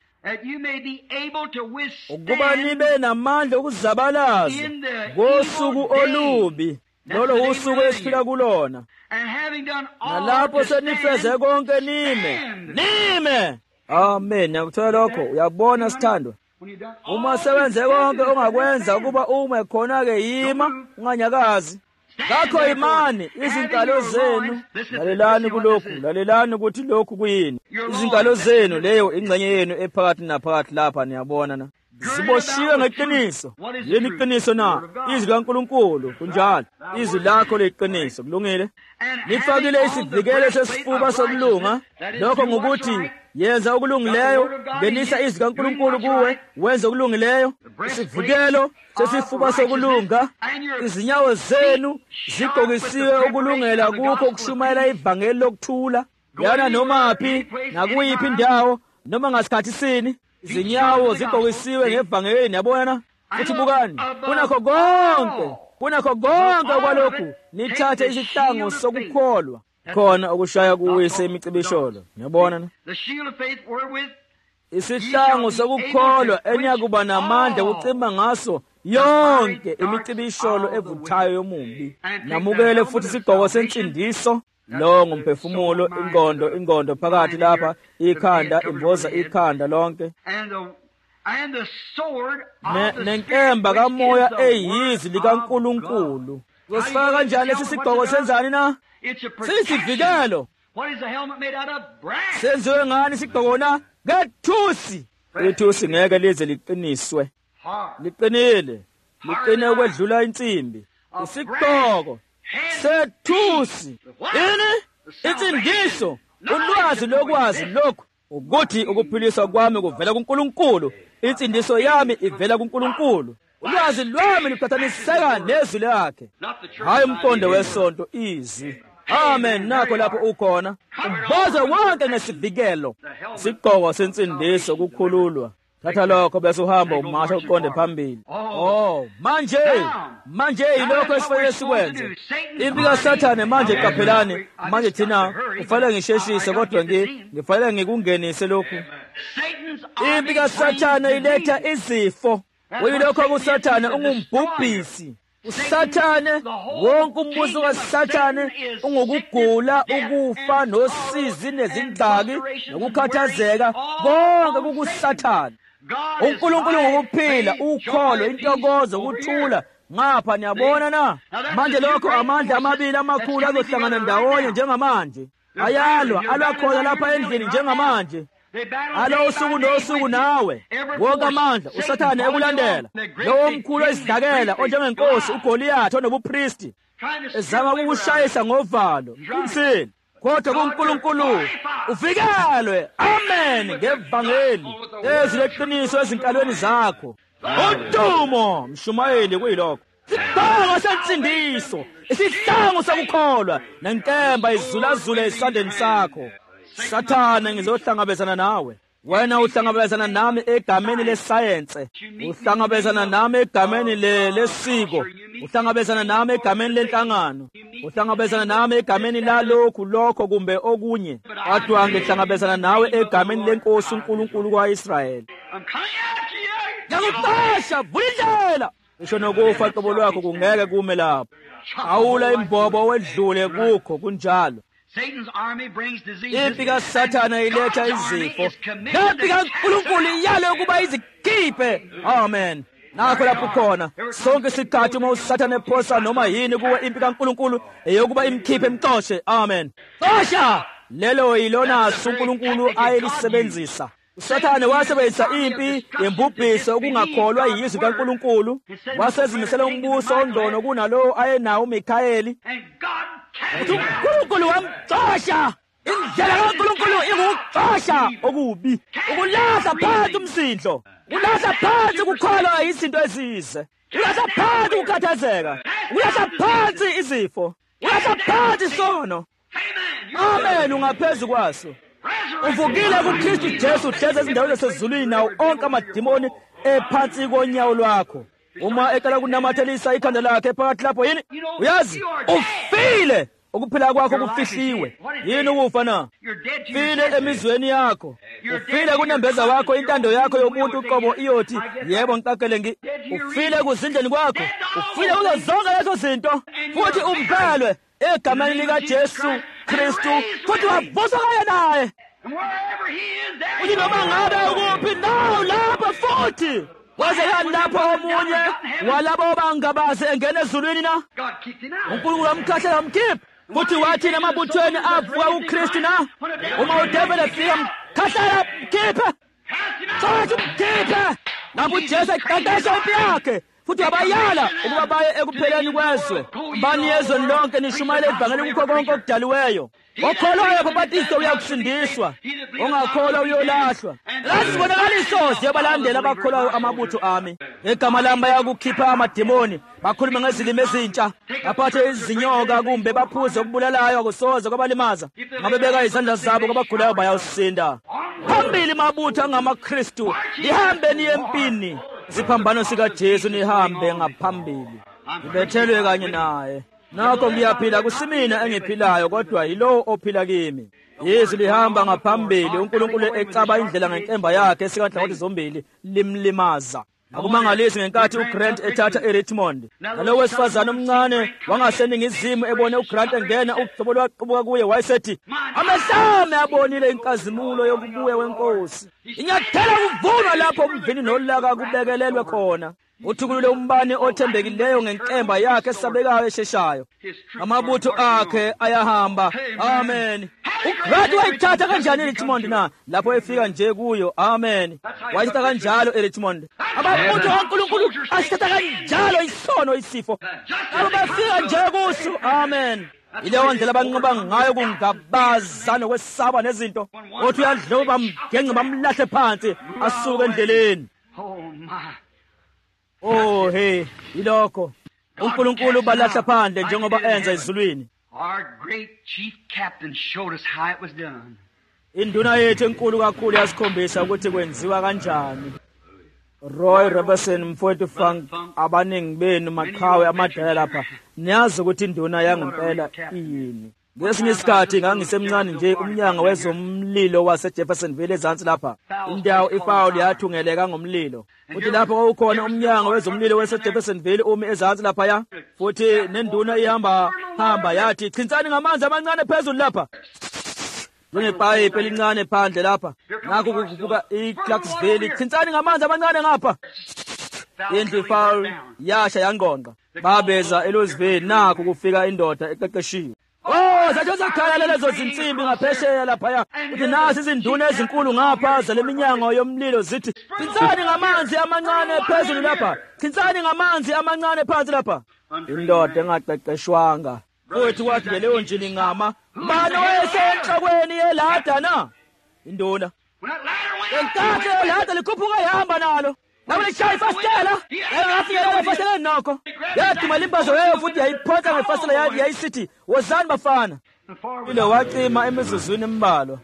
ukuba nibe namandla okuzabalaza ngosuku olubi, lolo usuku esiphila kulona. Nalapho senifeze konke nime. Amen. Ngiyakuthola lokho. Uyabona sithandwa, uma sewenze konke ongakwenza ukuba ume khona-ke yima unganyakazi. Ngakho imani izinkalo zenu. Lalelani kulokhu, lalelani ukuthi lokhu kuyini. Izinkalo zenu leyo ingxenye yenu ephakathi naphakathi lapha, niyabona na, ziboshiwe ngeqiniso. Yini iqiniso na? Izwi kaNkulunkulu. Kunjalo izwi lakho liqiniso. Kulungile. Nifakile isivikelo sesifuba sokulunga. Lokho ngokuthi yenza okulungileyo, ngenisa izwi kaNkulunkulu kuwe, wenze okulungileyo. Isivikelo sesifuba sokulunga. Izinyawo zenu zigqokisiwe ukulungela kukho kushumayela ivangeli lokuthula. Yana nomaphi nakuyiphi indawo noma ngasikhathi sini, izinyawo zigqokisiwe ngevangeli. Yabona futhi bukani, kunakho konke kwalokhu nithathe isihlangu sokukholwa, khona okushaya kuwise imicibisholo. Yabona na, isihlangu sokukholwa enyakuba namandla ukucimba ngaso yonke imicibisholo evuthayo yomubi. Namukele futhi isigqoko sensindiso, lo ngumphefumulo, ingondo phakathi lapha, ikhanda imboza ikhanda lonke, nenkemba kamoya eyizwi likaNkulunkulu. Uzosifaka kanjani lesi sigqoko? Senzani na? Siyisivikelo. Senziwe ngani isigqoko na? Ngethusi. Ithusi ngeke lize liqiniswe. Liqinile, liqine ukwedlula insimbi. Isigqoko sethusi. Ini? Insindiso, ulwazi lokwazi lokhu ukuthi ukuphiliswa kwami kuvela kuNkulunkulu. Insindiso yami ivela kuNkulunkulu. Ulwazi lwami luqhathaniseka nezwi lakhe, hayi umqondo wesonto, izwi. Amen. Nakho lapho ukhona umboze wonke ngesivikelo, isigqoko sensindiso, kukhululwa. Thatha lokho bese uhamba umasha uqonde phambili. Manje yilokho esifanele sikwenze. Impi kaSathane manje, qaphelani manje, thina kufanele ngisheshise kodwa ngifanele ngikungenise lokhu. Impi kaSathane iletha izifo. Uyilokho kuSathane ungumbhubhisi. uSathane, wonke umbuso kaSathane ungukugula, ukufa, nosizi, nezindlaki, nokukhathazeka, konke kukuSathane. uNkulunkulu ngokuphila, ukholo, intokozo, ukuthula ngapha. Niyabona na? Manje lokho amandla amabili amakhulu azohlangana ndawonye njengamanje. Ayalwa, alwakhona lapha endlini njengamanje. Alo usuku nosuku nawe, wonke amandla uSathane ekulandela. Lowo mkhulu ezidlakela onjengenkosi uGoliathi onobupristi, ezama ukukushayisa ngovalo. Insini. Kodwa kuNkulunkulu uvikelwe. Amen. Ngevangeli ezileqiniso ezinkalweni zakho. Udumo mshumayeli kuyilokho. Isihlangu sensindiso, isihlangu sokukholwa, nenkemba izulazule esandleni sakho. Sathane, ngizohlangabezana nawe. wena uhlangabezana nami egameni lesayense, uhlangabezana nami egameni lesiko, uhlangabezana nami egameni lenhlangano, uhlangabezana nami egameni lalokhu lokho kumbe okunye, kodwa ngihlangabezana nawe egameni lenkosi uNkulunkulu kaIsrayeli. Ngiyakuqasha, vulindlela. Ngisho nokufa qobo lwakho kungeke kume lapho. Awula imbobo wedlule kukho kunjalo. Impi kaSathane iletha izifo. Impi kaNkulunkulu iyale ukuba izikhiphe. Amen. Nakho lapho khona sonke isikhathi uma uSathane ephosa noma yini kuwe impi kaNkulunkulu eyokuba imkhiphe imxoshe. Amen. Xosha! Lelo yilona uNkulunkulu ayelisebenzisa. uSathane wasebenzisa impi yembubhiso okungakholwa yizwi kaNkulunkulu, wasezimisela umbuso ondono kunalowo ayenawo uMikhayeli. uNkulunkulu wamxosha. Indlela kaNkulunkulu ikuxosha okubi, ukulahla phansi umsindlo, ukulahla phansi ukukholwa izinto ezize, ukulahla phansi ukukhathazeka, ukulahla phansi izifo, ukulahla phansi isono. Amen. Ungaphezu kwaso. Uvukile kuKristu Jesu, uhlezi ezindaweni zasezulwini nawo onke amadimoni ephansi konyawo lwakho. Uma eqala kunamathelisa ikhanda lakhe phakathi lapho yini? Uyazi, ufile. Ukuphila kwakho kufihliwe. Yini ukufa na? Ufile emizweni yakho. Ufile kunembeza wakho, intando yakho yomuntu uqobo iyothi yebo ngiqaqele ufile kuzindleni kwakho. Ufile kuzo zonke lezo zinto. Futhi umphelwe egameni likaJesu Kristu, futhi wavuswa naye. Uthi noma ngabe ukuphi nawo lapho futhi. Wazekani lapho omunye walabo bangabazi engene ezulwini na? uNkulunkulu wamkhahlela wamkhipha. Futhi wathi namabuthweni avuka uKristu na? Uma udevil efika mkhahlela mkhiphe. Futhi mkhiphe. Lapho uJesu eqeqesha impi yakhe. Futhi wabayala ukuba baye ekupheleni kwezwe. Bani yezwe lonke nishumayele ivangeli kukho konke okudaliweyo. Okholwayo babhaptizwe uyakusindiswa, ongakholwa uyolahlwa. Lasibonakaliso siyabalandela abakholwayo amabutho ami. Egama lami bayakukhipha amadimoni, bakhulume ngezilimi ezintsha, baphathe izinyoka kumbe baphuze okubulalayo akusoze kwabalimaza. Ngabe beka izandla zabo kwabagulayo bayawusinda. Phambili mabutho angamaKristu, lihambe niye empini. Isiphambano sikaJesu nihambe ngaphambili. Ngibethelwe kanye naye. Nakho ngiyaphila kusimina engiphilayo, kodwa yilowo ophila kimi. Izwi lihamba ngaphambili, uNkulunkulu ecaba indlela ngenkemba yakhe esikahlangothi zombili limlimaza. Akumangalisi ngenkathi uGrant ethatha eRichmond. Nalowo wesifazane omncane wangaseningizimu ebone uGrant engena, uhlobo lwaqubuka kuye wayesethi, amehlame abonile inkazimulo yokubuya wenkosi. Inyathela kuvunwa lapho umvini nolaka kubekelelwe khona. Uthukulule umbane othembekileyo ngenkemba yakhe esabekayo esheshayo. Amabutho akhe ayahamba. Amen. uGrant wayithatha kanjani eRichmond na? Lapho efika nje kuyo. Amen. Wayithatha kanjalo eRichmond. Amabutho kaNkulunkulu asithatha kanjalo isono isifo. Abo bafika nje kuso. Amen. Ileyo ndlela abanqoba ngayo kungabaza nokwesaba nezinto. Othi uyadloba bamgenge bamlahle phansi asuke endleleni. Oh hey, ilokho uNkulunkulu balahla phandle njengoba enza ezulwini. Our great chief captain showed us how it was done. Induna yethu enkulu kakhulu yasikhombisa ukuthi kwenziwa kanjani. Roy Robertson mfowethu Funk, abaningi benu maqhawe amadala lapha niyazi ukuthi induna yangempela iyini. Ngesinye isikhathi ngangisemncane nje umnyango wezomlilo waseJeffersonville ezantsi lapha. Indawo iFaul yathungeleka ngomlilo. Futhi lapho kwakukhona umnyango wezomlilo waseJeffersonville umi ezantsi lapha ya. Futhi nenduna ihamba yathi chintsani ngamanzi amancane phezulu lapha. Ngepayipi elincane phandle lapha. Nakho kuvuka iClarksville chintsani ngamanzi amancane ngapha. Indlu iFaul yasha yangqonqa. Babeza eLouisville nakho kufika indoda eqeqeshiwe. Oh, zajoza khala lezo zinsimbi ngaphesheya lapha. Uthi nasi izinduna ezinkulu ngapha zaleminyango yomlilo zithi, "Chintsani ngamanzi amancane phezulu lapha. Chintsani ngamanzi amancane phansi lapha." Indoda engaqeqeshwanga. Futhi wathi ngeleyo njini ngama, "Bani oyesenhlokweni yelada na?" Induna. Enkathi yelada likhuphuka ihamba nalo. Nawe shaya ifastela. Yafika ifastela nokho. Yathi malimbazo yayo futhi yayiphonsa ngefastela yayisithi, "Wozani bafana." Ile wacima emizuzwini embalwa.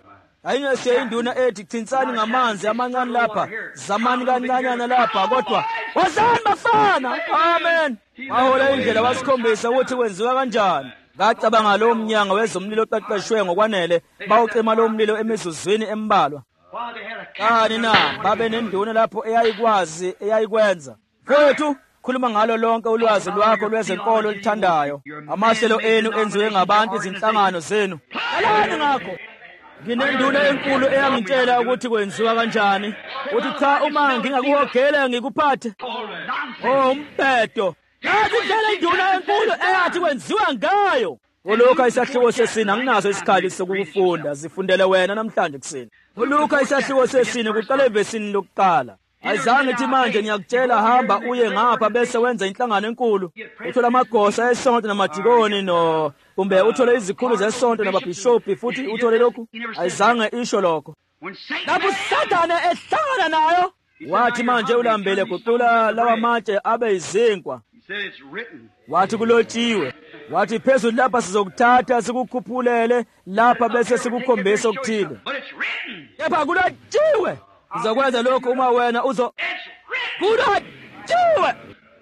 ayingesiye induna ethi chinsani ngamanzi amancane lapha zamani kancanyana lapha kodwa wazani bafana amen ahola indlela wasikhombisa ukuthi kwenziwa kanjani ngacabanga lo mnyango wezomlilo oqeqeshwe ngokwanele bawucima lo mlilo emizuzwini embalwa kani na babe nenduna lapho eyayikwenza kwethu khuluma ngalo lonke ulwazi lwakho lwezenkolo olithandayo amahlelo enu enziwe ngabantu izinhlangano zenu alani ngakho nginenduna enkulu eyangitshela ukuthi kwenziwa kanjani uthi cha uma ngingakuhogela ngikuphathe umphedo yathi indlela induna enkulu eyathi kwenziwa ngayo uLuka isahluko sesine anginazo isikhathi sokufunda zifundele wena namhlanje kuseni uLuka isahluko sesine kuqala evesini lokuqala ayizange ithi manje ngiyakutshela hamba uye ngapha bese wenza inhlangano enkulu uthola amagosa esonto namadikoni kumbe uthole izikhulu zesonto nababhishophi futhi uthole lokhu ayizange isho lokho lapho Sathane ehlangana nayo wathi manje ulambele guqula lawa matshe abe izinkwa wathi kulotshiwe wathi phezulu lapha sizokuthatha sikukhuphulele lapha bese sikukhombisa okuthile kepha kulotshiwe uzakwenza lokho uma wena kulotshiwe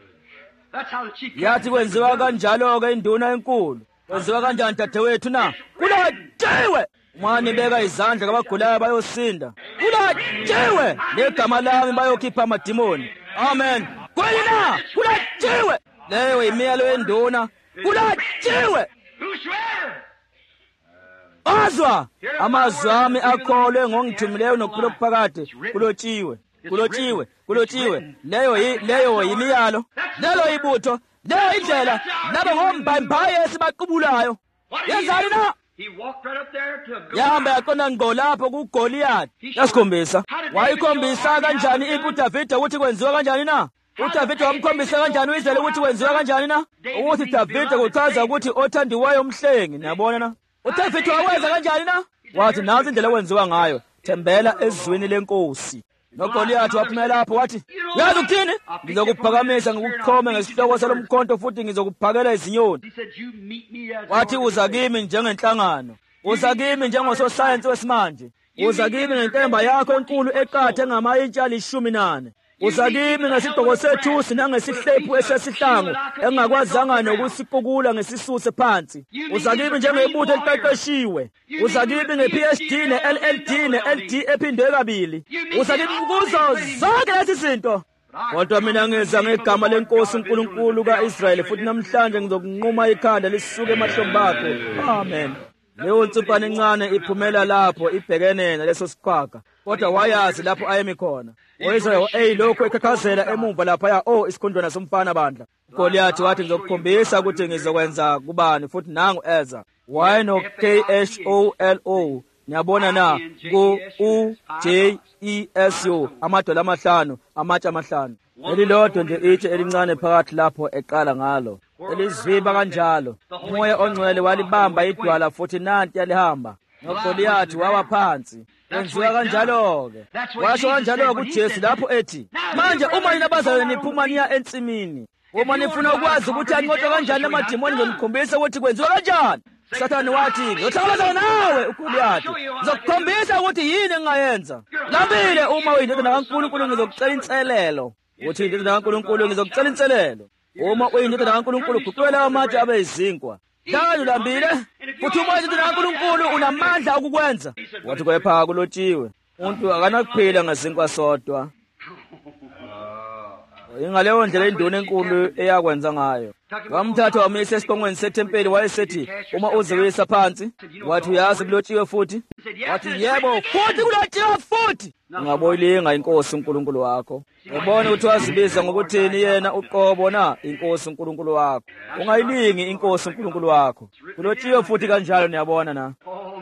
yathi kwenziwa kanjalo-ke induna enkulu kwenziwa kanjani dadewethu na kulotshiwe mani beka izandla kabagulayo bayosinda kulotshiwe negama lami bayokhipha amadimoni amen kweli na kulotshiwe leyo imiyalo yenduna kulotshiwe azwa amazwi ami akholwe ngongithumileyo nokuphila phakade kulotshiwe leyo yimiyalo lelo ibutho leyo indlela laba ngombhayibhayi esibaqubulayo yenzani na yahamba yaqonda ngqo lapho kuGoliath yasikhombisa wayikhombisa kanjani uDavida ukuthi kwenziwa kanjani na uDavida wamkhombisa kanjani uIsrayeli ukuthi kwenziwa kanjani na ukuthi Davida kuchaza ukuthi othandiweyo umhlengi niyabona na uDavida wakwenza kanjani na wathi nansi indlela kwenziwa ngayo thembela ezwini lenkosi noGoliath waphumela lapho wathi yazi ukuthini ngizokuphakamisa ngikukhome ngesihloko salomkhonto futhi ngizokuphakela izinyoni wathi uza kimi njengenhlangano uza kimi njengososayensi wesimanje uza kimi ngentemba yakho enkulu eqathe ngama-intshi 14 uza kimi ngesigqoko sethusi nangesihlephu esesihlangu engingakwazanga nokusiqukula ngesisuse phansi uza kimi njengebutho eliqeqeshiwe uza kimi nge-PhD ne-LLD ne-LD ephindwe kabili uza kimi kuzo zonke lezi zinto kodwa mina ngeza ngegama lenkosi uNkulunkulu ka-Israyeli futhi namhlanje ngizokunquma ikhanda lisuke emahlombe akho amen leyo nsipane encane iphumela lapho ibhekene naleso siqhwaga kodwa wayazi lapho ayemi khona oIsrayeli lokho ekhakhazela emumva lapha isikhondwana somfana bandla uGoliath wathi ngizokukhombisa ukuthi ngizokwenza kubani futhi nangu eza YNOKHOLO niyabona na ku-UJESU amadola 5 amatshe 5 elilodwa nje itshe elincane phakathi lapho eqala ngalo elizwiba kanjalo umoya ongcwele walibamba idwala futhi nanti yalihamba noGoliath wawa phansi kwenziwa kanjalo-ke washo kanjalo-ke uJesu lapho ethi manje uma nina bazalwane niphuma niya ensimini uma nifuna ukwazi ukuthi anqotshwa kanjani amadimoni ngizomkhombisa ukuthi kwenziwa kanjani Sathane wathi ngizohlangabezana nawe uGoliath ngizokukhombisa ukuthi yini engingayenza lambile uma uyindodana kaNkulunkulu ngizokucela inselelo uthi indodana kaNkulunkulu ngizokucela inselelo uma uyindodana kaNkulunkulu guqwela amatshe abe izinkwa njalo lambile futhi uma uyindodana kaNkulunkulu unamandla okukwenza wathi kepha kulotshiwe umuntu akanakuphila ngezinkwa sodwa ingaleyo ndlela induna enkulu eyakwenza ngayo wamthatha wamisa esiqongweni sethempeli wayesethi uma uziwisa phansi wathi uyazi kulotshiwe futhi wathi yebo futhi kulotshiwe futhi ungaboyilinga inkosi uNkulunkulu wakho ubone ukuthi wazibiza ngokuthini yena uqobo na inkosi uNkulunkulu wakho ungayilingi inkosi uNkulunkulu wakho kulotshiwe futhi kanjalo niyabona na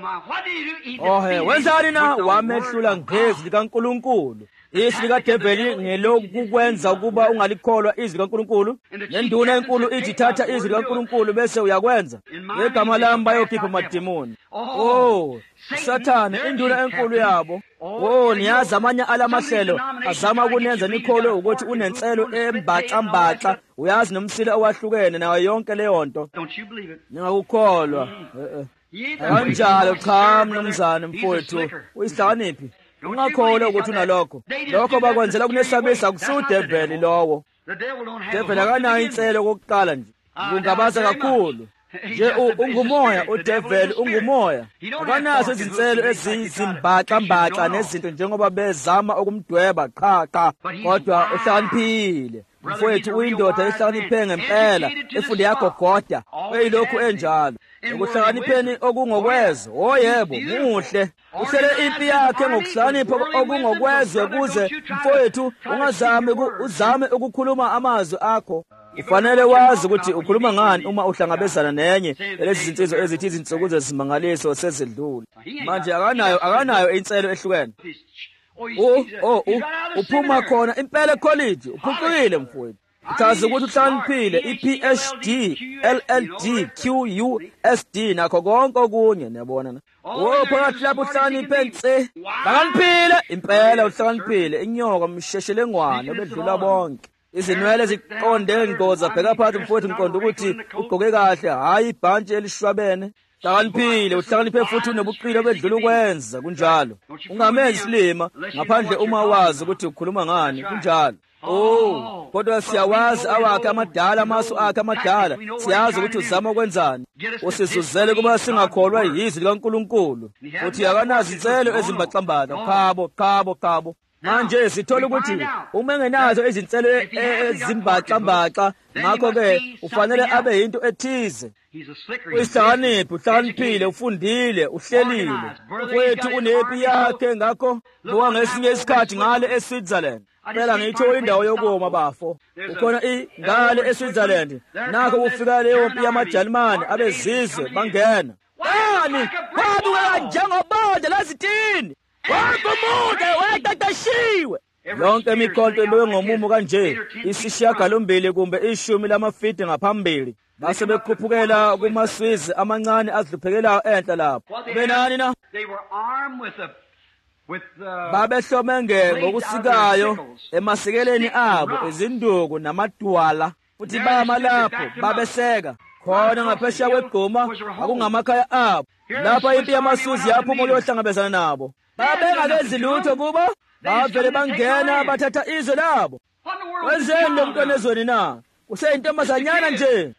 wenzani na wamehlula ngezwi likaNkulunkulu izwi likaDeveli ngelokukwenza ukuba ungalikholwa izwi likaNkulunkulu nenduna enkulu ithi thatha izwi likaNkulunkulu bese uyakwenza ngegama lami bayokhipha amadimoni Sathane induna enkulu yabo niyazi amanye alamahlelo azama ukunenza nikholwe ukuthi unenselo embaxa uyazi nomsila owahlukene nayo yonke leyo nto ningakukholwa kanjalo cha mnumzane mfowethu uyihlakaniphi ungakholwa ukuthi unalokho lokho bakwenzela kunesabisa kusudeveli lowo develi akanayo inselo kokuqala nje kungabaza kakhulu nje ungumoya udeveli ungumoya akanazo izinselo ezizimbaxa nezinto njengoba bezama ukumdweba qha kodwa uhlakaniphile mfowethu uyindoda ehlakaniphe ngempela efunde yagogoda eyilokhu enjalo ukuhlakanipheni okungokwezo yebo muhle uhlele impi yakhe ngokuhlakanipha okungokwezwe kuze mfowethu uzame ukukhuluma amazwi akho ufanele wazi ukuthi ukhuluma ngani uma uhlangabezana nenye lezi zinsizwa ezithi izinsuku zesimangaliso sezidlule manje akanayo inselo ehlukene uphuma khona impela college uphucukile mfowethu uchaza ukuthi uhlakaniphile iPhD LLD QUSD nakho konke okunye niyabona phakathi lapho uhlakaniphe nse hlakaniphile impela uhlakaniphile inyoka msheshelengwane obedlula bonke izinwele ziqonde ngoza bheka phansi mfowethu ngiqonda ukuthi ugqoke kahle hayi ibhantshi elishwabene hlakaniphile uhlakaniphe futhi unobuqili obedlula ukwenza kunjalo ungamenzi silima ngaphandle uma wazi ukuthi ukhuluma ngani kunjalo kodwa siyawazi awakhe amadala amasu akhe amadala siyazi ukuthi uzama ukwenzani usizuzele kuba singakholwa yizwi likaNkulunkulu futhi akanazo inselo ezimbaxambana khabo manje sithola ukuthi uma engenazo izinselo ezimbaxa ngakho-ke ufanele abe yinto ethize uyihlakaniphi uhlakaniphile ufundile uhlelile mfowethu unepi yakhe ngakho buka ngesinye isikhathi ngale eSwitzerland phela ngitsho indawo yokuma bafo ukhona ngale eSwitzerland nakho kufika leyo mpi yamaJalimane abezizwe bangena kwabuka njengobonde lazitini wakumuntu weqeqeshiwe yonke imikhonto ibe ngomumo kanje isishiyagalombili kumbe 10 lamafidi ngaphambili base bekhuphukela kumaswizi amancane azihluphekelayo enhla lapho benani na babehlomenge ngokusikayo emasikeleni abo izinduku namadwala futhi bama lapho babeseka khona ngaphesheya kwegquma akungamakhaya abo lapha impi yamaswizi yaphuma yohlangabezana nabo babengakenzi lutho kubo bavele bangena bathatha izwe labo wenzeni lo mntwana ezweni na useyintombazanyana nje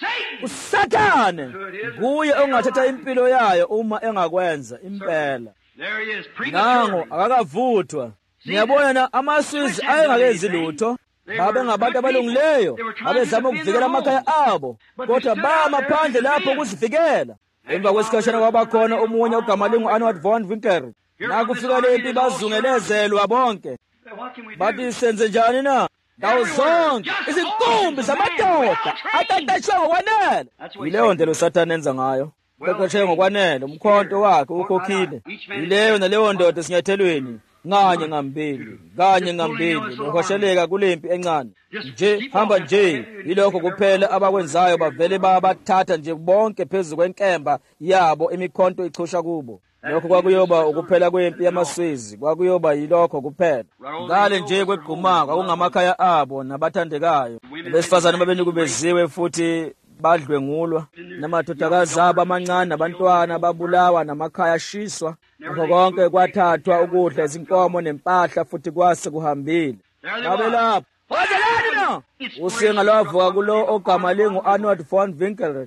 uSathane kuye ongathatha impilo yayo uma engakwenza impela nango akakavuthwa niyabona na amaswizi ayengakenzi lutho babe ngabantu abalungileyo abezama ukuvikela amakhaya abo kodwa bama phandle lapho ukuzivikela emva kwesikhashana kwabakhona omunye ugamalingu Arnold von Winkelried nakufika lempi bazungelezelwa bonke bathi senze njani na ndawo zonke izinkumbi zamadoda aqeqeshwe ngokwanele yileyo ndlela uSathane enza ngayo uqeqeshwe ngokwanele umkhonto wakhe ukhokhile yileyo naleyo ndoda esinyathelweni kanye ngambili nohosheleka kulempi encane nje hamba nje yilokho kuphela abakwenzayo bavele babathatha nje bonke phezulu kwenkemba yabo imikhonto ichosha kubo lokho kwakuyoba ukuphela kwempi yamaswizi kwakuyoba yilokho kuphela ngale nje kwegquma kwakungamakhaya abo nabathandekayo besifazane babenikubeziwe futhi badlwengulwa namadodakazi abo amancane nabantwana babulawa namakhaya ashiswa ngakho konke kwathathwa ukudla izinkomo nempahla futhi kwase kuhambile babe lapho wazelani na usinga lwavuka kulo ogamalingu Arnold von Winkelried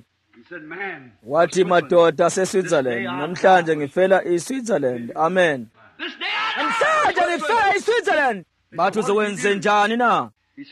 wathi madoda aseSwitzerland namhlanje ngifela iSwitzerland amen namhlanje ngifela iSwitzerland bathi uzokwenze njani na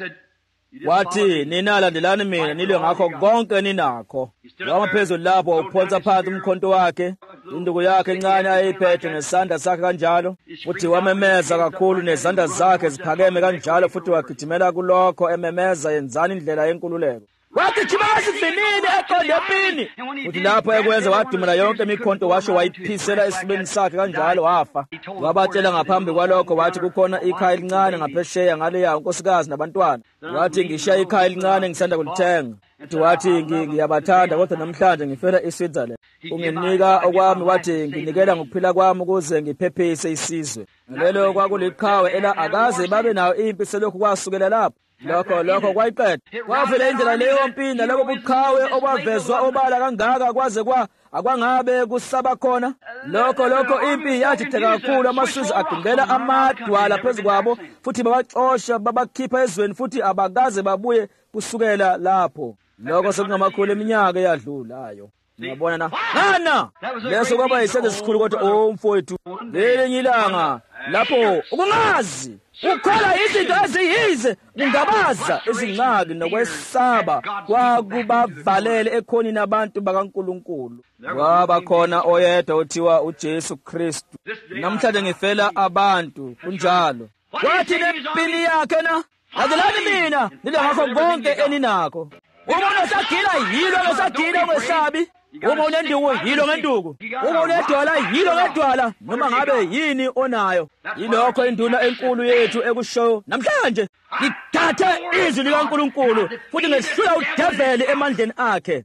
wathi ninalandelani mina nilwe ngakho konke ninakho wamaphezulu lapho uphonsa phansi umkhonto wakhe induku yakhe encane ayiphethe ngesandla sakhe kanjalo futhi wamemeza kakhulu nezandla zakhe ziphakeme kanjalo futhi wagijimela kulokho ememeza yenzani indlela yenkululeko wagijimela sivinini eqonde empini futhi lapho ekwenza wadumela yonke imikhonto washo wayiphisela esifubeni sakhe kanjalo wafa wabatshela ngaphambi kwalokho wathi kukhona ikhaya elincane ngaphesheya ngaleya unkosikazi nabantwana wathi ngishiya ikhaya elincane ngisanda kulithenga wathi ngiyabathanda kodwa namhlanje ngifela eSwitzerland unginika okwami wathi nginikela ngokuphila kwami ukuze ngiphephise isizwe lelo kwakuliqhawe ela akaze babe nayo impi selokhu kwasukela lapho lokho kwayiqeda. Kwavela indlela leyo mpinda lobo buqhawe obavezwa obala kangaka kwaze akwangabe kusaba khona. Lokho impi yajitheka kakhulu, amasizwe adungela amadwala phezu kwabo futhi babaxosha babakhipha ezweni futhi abakaze babuye kusukela lapho. Lokho sekungamakhulu eminyaka eyadlulayo. Ngiyabona na ngana leso kwaba yisenzo esikhulu, kodwa mfowethu ngelinye ilanga lapho ukungazi ukhola izinto eziyize kungabaza izingcaki nokwesaba kwakubavalele ekhonini abantu bakaNkulunkulu. Kwaba khona oyedwa othiwa uJesu Kristu. Namhlanje ngifela abantu kunjalo. Kwathi lempili yakhe na adelani mina nile ngakho konke eninakho. Uma unesagila yilo ngesagila, ungesabi. Uma unenduku yilo ngenduku, uma unedwala yilo ngedwala, noma ngabe yini onayo. Yilokho induna enkulu yethu ekushoyo namhlanje. Ithathe izwi likaNkulunkulu futhi ngehlula udeveli emandleni akhe.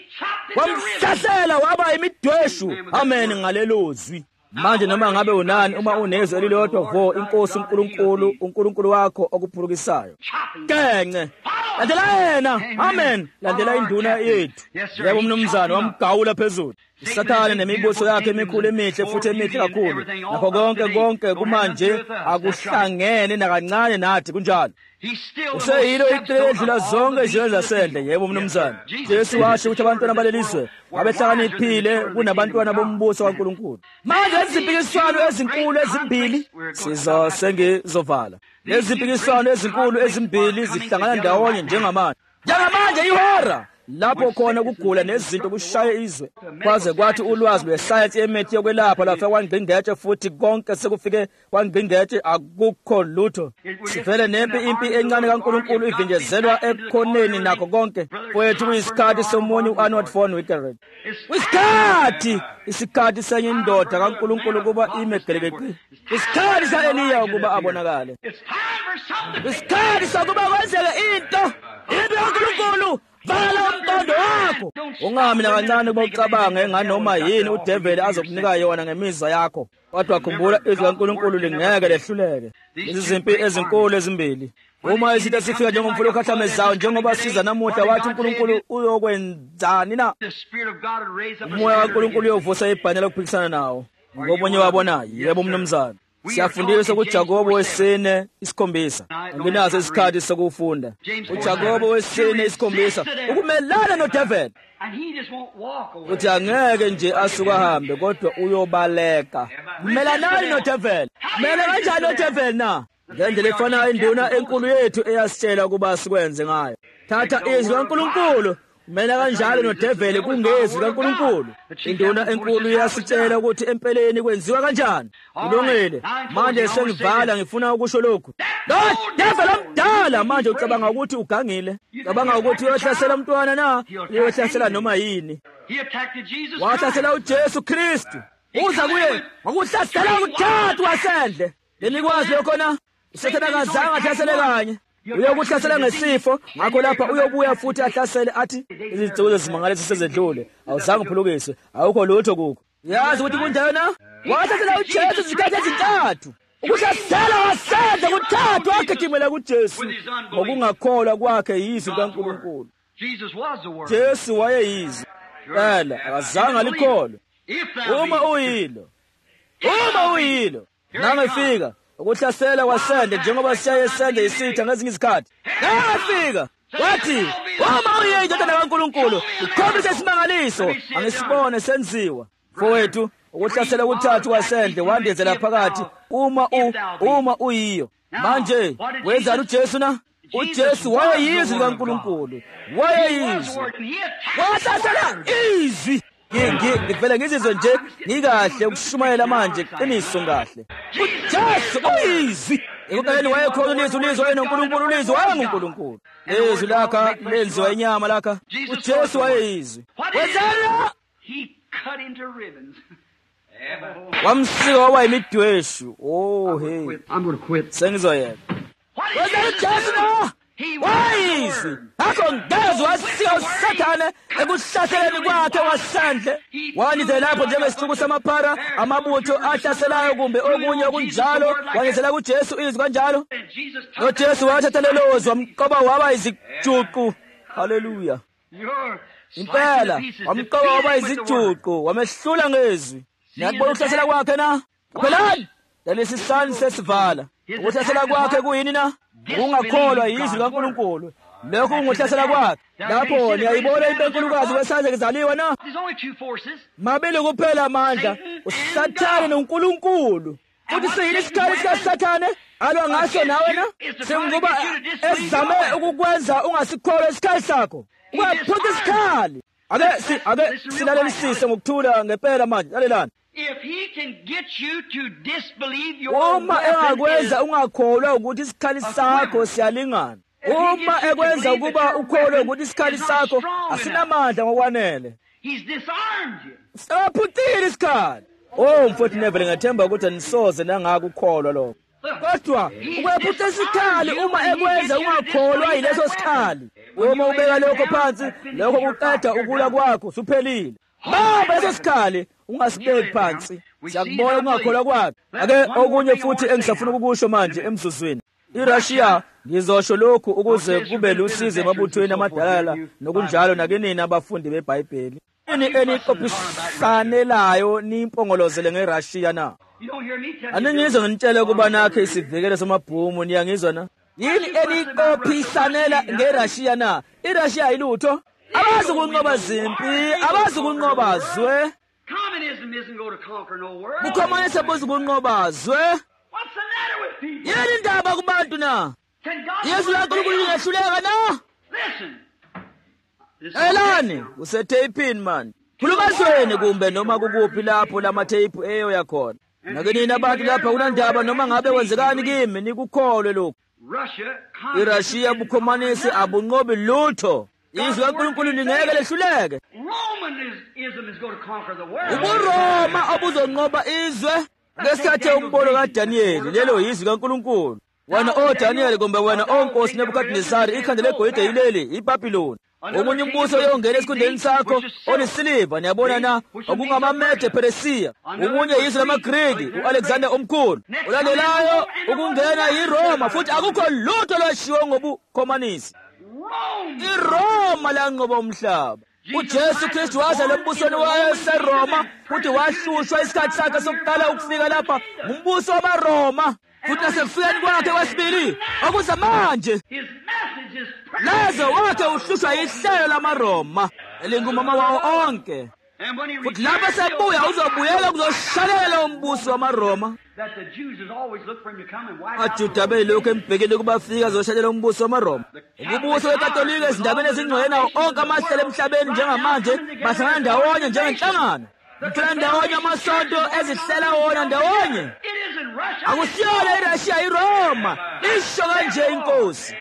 Wamhlasela waba imidweshu. Amen ngalelo zwi. Manje noma ngabe unani, uma unezwi elilodwa vo inkosi uNkulunkulu wakho okuphurukisayo, kenge landela yena. Amen. Landela induna yethu. Yebo mnumzane, wamgawula phezulu uSathane nemibuso yakhe emikhulu emihle futhi emihle kakhulu. Nakho konke kumanje akuhlangene nakancane nathi kunjalo. Useyilo iqele edlula zonke izinto zasendle. Yebo mnumzane, Jesu washo ukuthi abantwana balelizwe abehlakaniphile kunabantwana bombuso kaNkulunkulu. Manje izimpikiswano ezinkulu ezimbili sengizovala. Lezi mpikiswano ezinkulu ezimbili zihlangana ndawonye njengamanje ihora lapho khona kugula nezinto kushaye izwe, kwaze kwathi ulwazi lwesayensi yemithi yokwelapha lafika kwangqingetshe, futhi konke sekufike kwangqingetshe, akukho lutho. Sivele impi encane kaNkulunkulu ivinjezelwa ekhoneni nakho konke. Kwethu kuyisikhathi somunye u-Arnold von Wickeren, isikhathi senye indoda kaNkulunkulu kuba imegelekeki, isikhathi sa-Eliya ukuba abonakale, isikhathi sokuba kwenzeke into kaNkulunkulu. Vala umqondo wakho, ungami nakancane ukuba ucabange nganoma yini udeveli azokunika yona ngemizwa yakho. Kodwa khumbula izwi likaNkulunkulu lingeke lehluleke. Lezi zimpi ezinkulu ezimbili, uma izinto sifika njengomfula okhahlameza njengoba siza namuhla, wathi uNkulunkulu uyokwenzani na? Umoya kaNkulunkulu uyovusa ibhanya lokuphikisana nawo. Ngobunye wabona. Yebo mnumzane, siyafundiswa kuJakobo 4:7. Anginaso isikhathi sokufunda uJakobo 4:7 ukumelana nodeveli. Uthi angeke nje asuka ahambe, kodwa uyobaleka. Melanani nodeveli. Mela kanjani nodeveli na? Ngendlela efanayo induna enkulu yethu eyasitshela ukuba sikwenze ngayo. Thatha izwi likaNkulunkulu. Mela kanjalo nodeveli kungezwi kaNkulunkulu. Induna enkulu iyasitshela ukuthi empeleni kwenziwa kanjani. Kulungile. Manje sengivala ngifuna ukusho lokhu. Lo develi omdala manje ucabanga ukuthi ugangile. Ucabanga ukuthi uyohlasela umntwana na? Uyohlasela noma yini. Wahlasela uJesu Kristu. Uza kuye ngokuhlasela ukuthathu wasendle. Lenikwazi lokho na? uSathane akazange ahlasele kanye. Uyokuhlasela ngesifo, ngakho lapha uyobuya futhi ahlasele athi izinsuku ezimangalisa sezedlule. Awuzange uphulukiswe, awukho lutho kukho. Yazi ukuthi kunjani na? Wahlasela uJesu izikhathi ezintathu. Ukuhlasela wasenza kuthathu wagijimela kuJesu. Ngokungakholwa kwakhe yizwi likaNkulunkulu. Jesu wayeyizwi. Phela akazange alikholwe. Uma uyilo nangefika ukuhlasela kwasende njengoba siyaye sende isitha ngezinye izikhathi. Ngafika wathi uma uyindodana kaNkulunkulu ukhombise isimangaliso angisibone senziwa. Mfowethu, ukuhlasela kuthathu wasende wandezela phakathi uma uyiyo. Manje wenzani uJesu na? uJesu wayeyizwi likaNkulunkulu. Wayeyizwi. Wahlasela izwi. Ngivele ngizizwe nje ngikahle ukushumayela manje qiniso ngahle. uJesu uyizwi. Ekugcineni wayekhona ulizwi wayenoNkulunkulu, ulizwi wayenguNkulunkulu. Izwi lakha lenziwa inyama lakha. uJesu wayeyizwi. Wenzani? He cut into ribbons. Wamsika waba imidweshu. I'm going to quit. Sengizoyeka. Wenzani uJesu na? Wayizwi. akho ngeze wasiya uSathane ekuhlaseleni kwakhe wasandle. Wangize lapho njengesihluku samaphara, amabutho ahlaselayo kumbe okunye okunjalo. Wangizela kuJesu izwi kanjalo. noJesu wathatha lelo zwi wamqoba waba izijuqu. Haleluya. Impela wamqoba waba izijuqu, wamehlula ngezwi. Nakubona ukuhlasela kwakhe na? Phelani lesi sani sesivala. Ukuhlasela kwakhe kuyini na? Ungakholwa izwi kaNkulunkulu. Lokho kungohlasela kwakhe. Lapho niyayibona impenkulukazi wesandla kezaliwa na? Mabili kuphela amandla, uSathane noNkulunkulu. Futhi siyini isikhali sikaSathane alwa ngaso nawe na? Singuba ezame ukukwenza ungasikholwa isikhali sakho. Ungaphutha isikhali. Ake silalelisise ngokuthula ngempela manje. Lalelani. If he can get you to disbelieve your Uma engakwenza ungakholwa ukuthi isikhali sakho siyalingana. Uma ekwenza ukuba ukholwe ukuthi isikhali sakho asinamandla ngokwanele. He's disarmed you. Saphuthile isikhali. Mfowethu Neville, ngathemba ukuthi anisoze nangakukholwa lokho. Kodwa ukwephutha isikhali uma ekwenza ungakholwa yileso sikhali. Uma ubeka lokho phansi, lokho kuqeda ukula kwakho, usuphelile. Baba leso sikhali ungasibeki phansi. Siyakubona ungakholwa kwakhe. Ake okunye futhi engisafuna ukukusho manje emzuzwini. iRussia ngizosho lokhu ukuze kube lusizo emabuthweni amadala nokunjalo nakenini abafundi beBhayibheli. Ini eniqophisanelayo nimpongolozele ngeRussia na? Aningizwa ngintshela kuba nakhe isivikelo somabhumu, niyangizwa na? Yini eniqophisanela ngeRussia na? iRussia ayilutho. Abazi kunqoba zimpi, abazi kunqoba zwe. Communism isn't going to conquer no world. Ukhomanisa abazi kunqoba zwe. What's the matter with people? Yini indaba kubantu na? Can God Yesu laNkulunkulu lingehluleka na? listen? Elani usetapini man. Khulumazweni kumbe noma kukuphi lapho lamatheipu eyo yakhona. Nakenini abantu lapha kunandaba noma ngabe kwenzekani kimi nikukholwe lokho. iRussia bukhomanisi abunqobi lutho. Izwi kaNkulunkulu lingeke lehluleke. Romanism is going to conquer the world. UbuRoma obuzonqoba izwe. Ngesikhathi umbono kaDaniel lelo izwi kaNkulunkulu. Wena Daniel kumbe wena onkosi Nebukadnezari, ikhanda legolide yileli iBhabhiloni. Omunye umbuso oyongena esikhundleni sakho olisiliva, niyabona na, okungamaMede Persia. Omunye izwe lamaGreki uAlexander omkhulu. Ulandelayo ukungena yiRoma, futhi akukho lutho lwashiwo ngobukhomanisi. iRoma lanqoba umhlaba. uJesu Kristu waza lembusweni waseRoma, futhi wahlushwa isikhathi sakhe sokuqala ukufika lapha ngumbuso wamaRoma. Futhi nasekufikeni kwakhe kwesibili okuza manje, lazo wakhe uhlushwa ihlelo lamaRoma elingumama wawo onke. Futhi lapho sebuya uzobuyela kuzoshalela umbuso wamaRoma. AmaJuda belokhu embhekile kubafika azoshalela umbuso wamaRoma. Ububuso weKatolika ezindabeni ezingcwele nawo onke amahlelo emhlabeni njengamanje bahlangana ndawonye njengenhlangano. Mthela ndawonye amasonto ezihlela wona ndawonye. Akusiyona iRussia, iRoma. Isho kanje inkosi.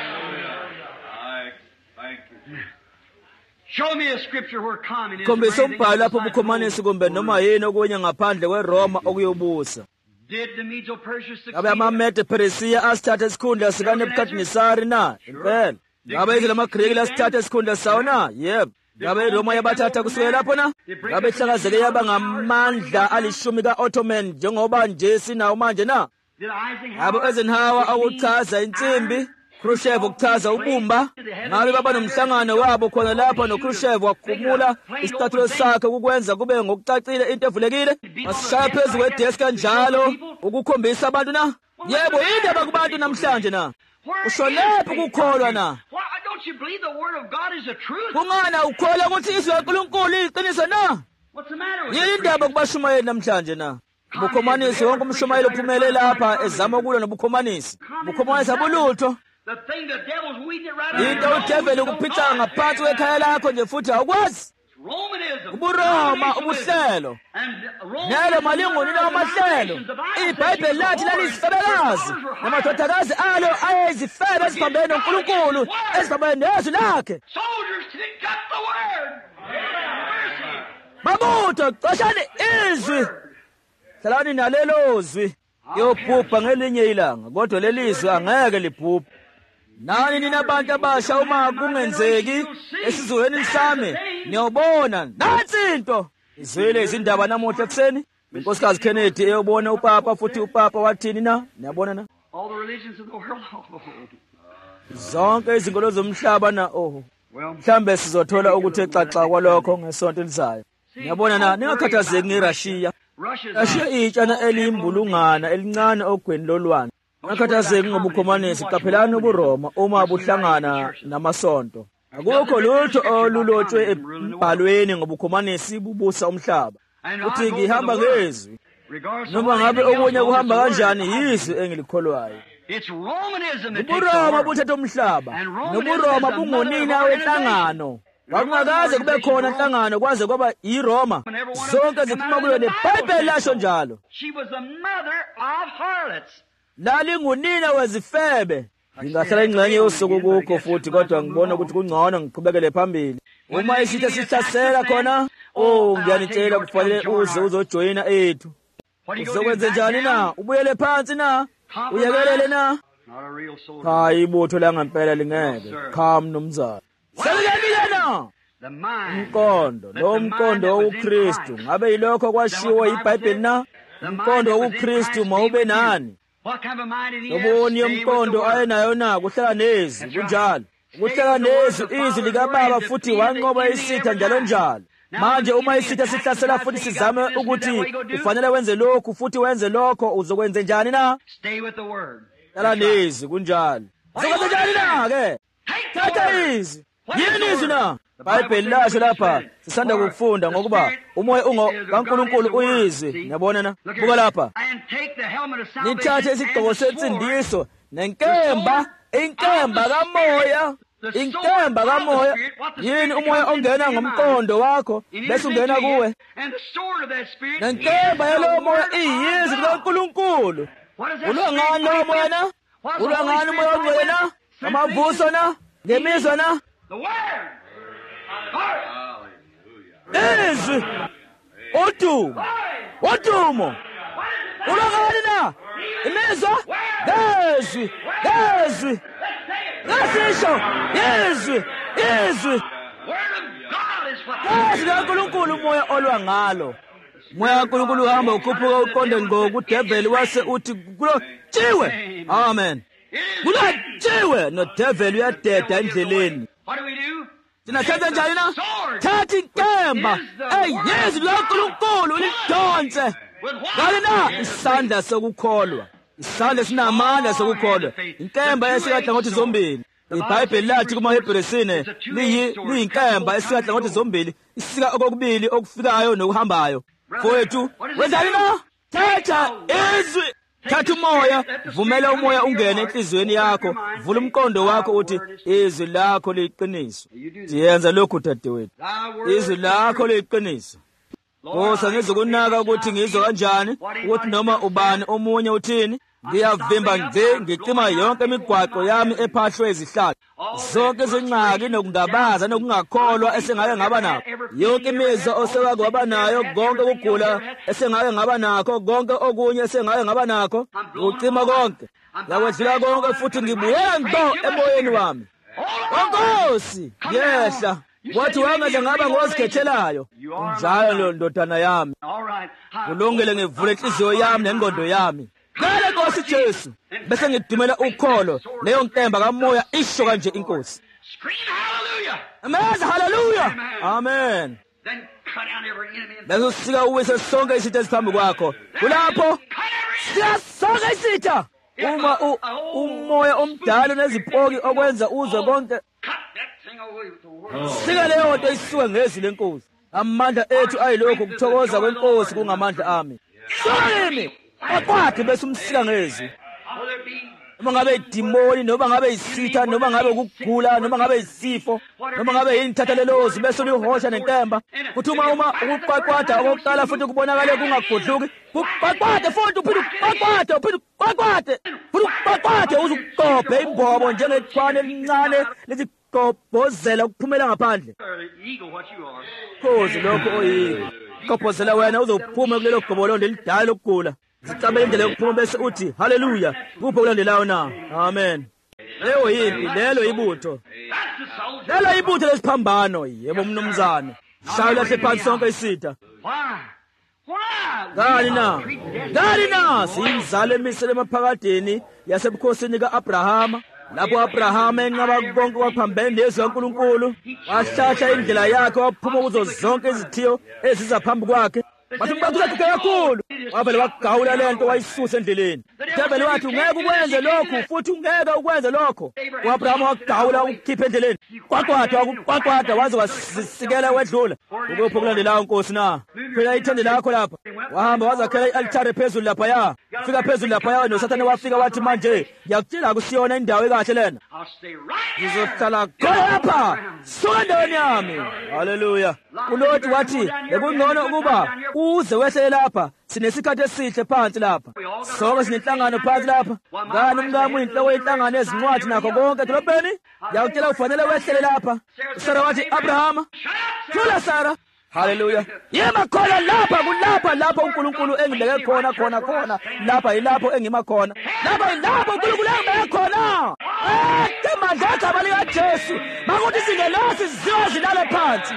Show me a scripture where communism. Khombisa umbhalo lapho bukhomanisi kumbe noma yini okunye ngaphandle kweRoma okuyobusa. Did the Medo-Persia succeed? Ngabe amaMede Persia asithatha isikhundla sikaNebukadnezari na? Impela. Ngabe izwe lamaGreki lasithatha isikhundla sawo na? Yebo. Ngabe iRoma yabathatha kusukela lapho na? Ngabe ihlakazeke yaba ngamandla 10 ka-Ottoman njengoba nje sinawo manje na? Ngabe Eisenhower awuchaza insimbi, Khrushchev ukuchaza ubumba. Ngabe baba nomhlangano wabo khona lapha noKhrushchev wakhumula isicathulo sakhe ukwenza kube ngokucacile into evulekile. Asishaya phezu kwedesk kanjalo ukukhombisa abantu na? Yebo, indaba kubantu namhlanje na? Usholephi ukukholwa na? Don't you believe the word of God is the truth? Kungana ukholwa ukuthi izwi laNkulunkulu liqiniso na? What's the matter with Yini indaba kubashumayeli namhlanje na? Bukhomanisi wonke umshumayeli uphumelele lapha ezama ukulwa nobukhomanisi. Bukhomanisi abulutho. the thing the devil's weeding it right out Into of udeveli ukuphica ngaphansi kwekhaya lakho nje futhi awukwazi. Romanism. UbuRoma ubuhlelo. Nalo malinguni lamahlelo. iBhayibheli lathi lalisifebekazi namadodakazi alo ayezifebe eziphambene noNkulunkulu eziphambene nezwi lakhe. Soldiers picked up the word. Mabutho xoshani izwi. Hlalani nalelo zwi. Yobhubha ngelinye ilanga, kodwa lelizwi angeke libhubhe. Nani nina bantu abasha uma kungenzeki esizweni sami niyobona nansi into izwele izindaba namuhla ekseni inkosikazi Kennedy eyobona upapa futhi upapa wathini na niyabona na all the religions of the world. zonke izinkolo zomhlaba na mhlambe sizothola ukuthi exaxa kwalokho ngesonto elizayo niyabona na ningakhathazeki ngeRussia itshana eliyimbulungana elincane ogweni lolwandle ngakhathazeki ngobukhomanisi qaphelani kuRoma uma buhlangana namasonto akukho lutho olulotshwe embhalweni ngobukhomanisi bubusa umhlaba uthi ngihamba ngezwi noma ngabe okunye kuhamba kanjani yizwi engilikholwayo ubuRoma buthethe umhlaba nobuRoma bungonina wenhlangano wakungakaze kube khona inhlangano kwaze kwaba yiRoma zonke ziphuma kuyo leBhayibheli lasho njalo lalingunina wezifebe ngingahlala ingxenye yosuku kukho futhi kodwa ngibona ukuthi kungcono ngiqhubekele phambili uma isithe sihlasela khona ngiyanitshela kufanele uzojoyina ethu uzokwenza njani na ubuyele phansi na uyekelele na hayi ibutho langempela lingeke cha mnumzana selekile na umqondo lo mqondo wokuKristu ngabe yilokho kwashiwo iBhayibheli na umqondo wokuKristu mawube nani uboni umqondo ayenayo na kuhlala nezwi kunjalo kuhlala nezwi izwi likaBaba futhi wanqoba isitha njalo njalo manje uma isitha sihlasela futhi sizame ukuthi kufanele wenze lokhu futhi wenze lokho uzokwenza njani na hlala nezwi kunjalo uzokwenza njani na ke thatha izwi yini izwi na iBhayibheli lasho lapha sisanda ukufunda ngokuba umoya kaNkulunkulu uyizwi niyabona na buka lapha nithathe isigqoko sensindiso nenkemba inkemba kamoya inkemba kamoya yini umoya ongena ngomqondo wakho bese ungena kuwe nenkemba yalowo moya iyizwi likaNkulunkulu ulwa ngani lowo moya na ulwa ngani umoya ongcwele na amavuso na ngemizwa na izwi udumo ulangani na imizwa ngezwi ngasisho izwi izwi kaNkulunkulu umoya olwa ngalo umoya kaNkulunkulu uhamba ukhuphuka uqonde ngo kudeveli wase uthi kulotshiwe amen kulotshiwe nodeveli uyadeda endleleni sinathatha njani na thatha inkemba eyizwi likaNkulunkulu ulidonse ngani na isandla sokukholwa isandla sinamandla sokukholwa inkemba esikahlangothi zombili iBhayibheli lathi kumaHebheru 4 liyinkemba esikahlangothi zombili isika okokubili okufikayo nokuhambayo mfowethu wenzani na thatha izwi thatha umoya vumela umoya ungene enhliziyweni yakho vula umqondo wakho uthi izwi lakho liyiqiniso siyenza lokhu dadewethu izwi lakho liyiqiniso ngizokunaka ukuthi ngizwe kanjani ukuthi noma ubani omunye uthini ngiyavimba ngicima yonke imigwaqo yami ephahlwe izihlahla zonke izingxaki nokungabaza nokungakholwa esengake ngaba nakho yonke imizwa osewake waba nayo konke ukugula esengake ngaba nakho konke okunye esengake ngaba nakho ucima konke yakwedlula konke futhi ngibuyela ngqo emoyeni wami Nkosi yehla wathi wangaze ngaba ngozikhethelayo njalo ndodana yami kulungile ngivule inhliziyo yami nengqondo yami ngale Nkosi Jesu bese ngidumela ukholo leyo nkemba kamoya isho kanje inkosi haleluya amen bese sika uwise sonke isitha esiphambi kwakho kulapho siyasonke isitha uma umoya omdala nezipoki okwenza uzwe konke sika leyo nto isuke ngezwi lenkosi amandla ethu ayilokho ukuthokoza kwenkosi kungamandla ami sokimi akwakhe bese umsika ngezwi noma ngabe idimoni noma ngabe isitha noma ngabe ukugula noma ngabe isifo noma ngabe yini thatha lelozi bese ulihosha nenkemba kuthi uma ukuqaqwada okokuqala futhi kubonakala kungagodluki kuqaqwade futhi uphinde uqaqwade uzuqophe imbobo njengethwane elincane lizigobhozela ukuphumela ngaphandle khozi lokho oyini gobhozela wena uzophuma kulelo gobolondo elidala lokugula zicabele indlela yokuphuma bese uthi haleluya kupho kulandelayo na amen leyo yimpi, lelo ibutho, lelo ibutho lesiphambano. Yebo mnumzane, shayo lahle phansi sonke isitha. Ngani na siyinzalo emisele emaphakadeni yasebukhosini ka-Abrahama, lapho Abrahama enqaba konke kwaphambene nezwi kaNkulunkulu, wahlahla indlela yakhe, waphuma kuzo zonke izithiyo eziza phambi kwakhe. Bathi ngibakhuke kakhulu, wavele wagawula lento wayisusa endleleni. Thebele wathi ungeke ukwenze lokhu futhi ungeke ukwenze lokho. U-Abrahama wagawula ukukhipha endleleni, kwakwada waze wasisikela wedlula. Ukuphi okulandelayo Nkosi na? Phela ithende lakho lapha. Wahamba wazakhela i-altare phezulu laphaya. Fika phezulu laphaya noSathane wafika wathi manje ngiyakutshela kusiyona indawo ekahle lena. Ngizohlala khona lapha, suka endaweni yami. Haleluya. uLoti wathi bekungcono ukuba uze wehle lapha, sinesikhathi esihle phansi lapha, sonke sinenhlangano phansi lapha. Ngani umkami uyinhloko yenhlangano ezincwadi nakho konke edolobheni? Ngiyakutshela ufanele wehlele lapha. uSara wathi Abrahama, thula Sara. Haleluya. Yema khona lapha, kulapha uNkulunkulu engibeke khona, lapha yilapho engima khona, lapha yilapho uNkulunkulu engibeke khona. Manje igama likaJesu makuthi singelosi zilale phansi.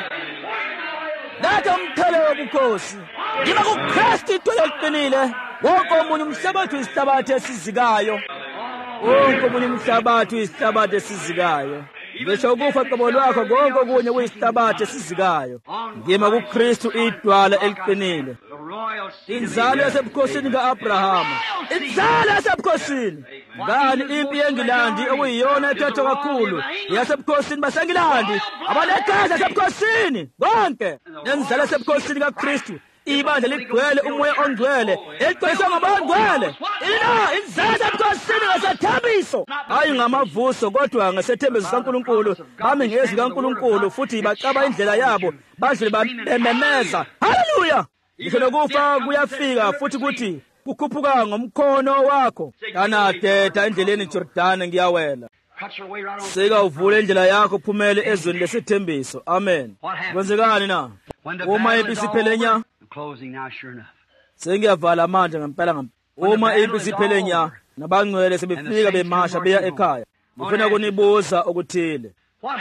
Letha umthele wobukhosi, ngiba kuKristu ithole liqinile. Wonke omunye umhlabathi uyisihlabathi esizikayo, wonke omunye umhlabathi uyisihlabathi esizikayo. Ngisho ukufa qobo lwakho konke okunye kuyisihlabathi esizikayo. Ngima kuKristu idwala eliqinile, inzalo yasebukhosini ka-Abrahama, inzalo yasebukhosini. Ngani impi yeNgilandi okuyiyona ekhethwa kakhulu yasebukhosini baseNgilandi, abanegazi yasebukhosini bonke, nenzalo yasebukhosini kaKristu. Ibandla ligcwele umoya ongcwele eligcwaliswe ngabangcwele. Inzalo yasebukhosini ngesethembiso, hayi ngamavuso kodwa ngesethembiso sikaNkulunkulu. Bami ngezwi kaNkulunkulu futhi bacaba indlela yabo, badlule bememeza. Haleluya. Ngisho nokufa kuyafika futhi kuthi kukhuphuka ngomkhono wakho. Kanadeda endleleni iJordani ngiyawela. Sika uvule indlela yakho uphumele ezweni lesithembiso. Amen. Kwenzekani na? Uma impi siphele nya. Sengiyavala manje ngempela uma impi siphele nya, nabangcwele sebefika bemasha beya ekhaya. Ngifuna kunibuza okuthile.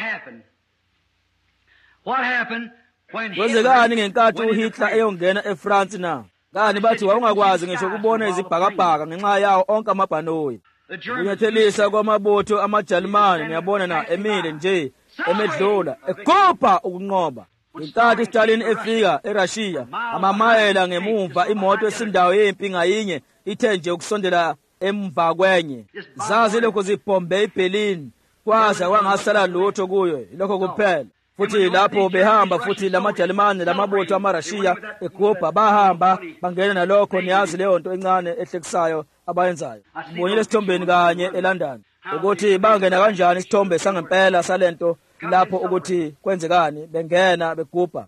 What happened when Kwenzekani ngenkathi uHitler eyongena eFrance na? Ngani bathi wawungakwazi ngisho ukubona izibhakabhaka ngenxa yawo onke amabhanoyi. Kunyathelisa kwamabutho amaJalimane niyabona na emile nje emedlula ekhopha ukunqoba. Ngenkathi uStalin efika eRussia, amamayela ngemumva imoto esindayo yempi ngayinye ithe nje ukusondela emva kwenye. Zazi lokho zibhombe iBerlin kwaze kwangasala lutho kuyo, lokho kuphela. Futhi lapho behamba futhi lamaJalimane lamabutho amaRussia ekhopha bahamba bangena nalokho. Niyazi leyo nto encane ehlekisayo abayenzayo. Ngibonile isithombeni kanye eLondon ukuthi bangena kanjani isithombe sangempela salento lapho ukuthi kwenzekani bengena begubha.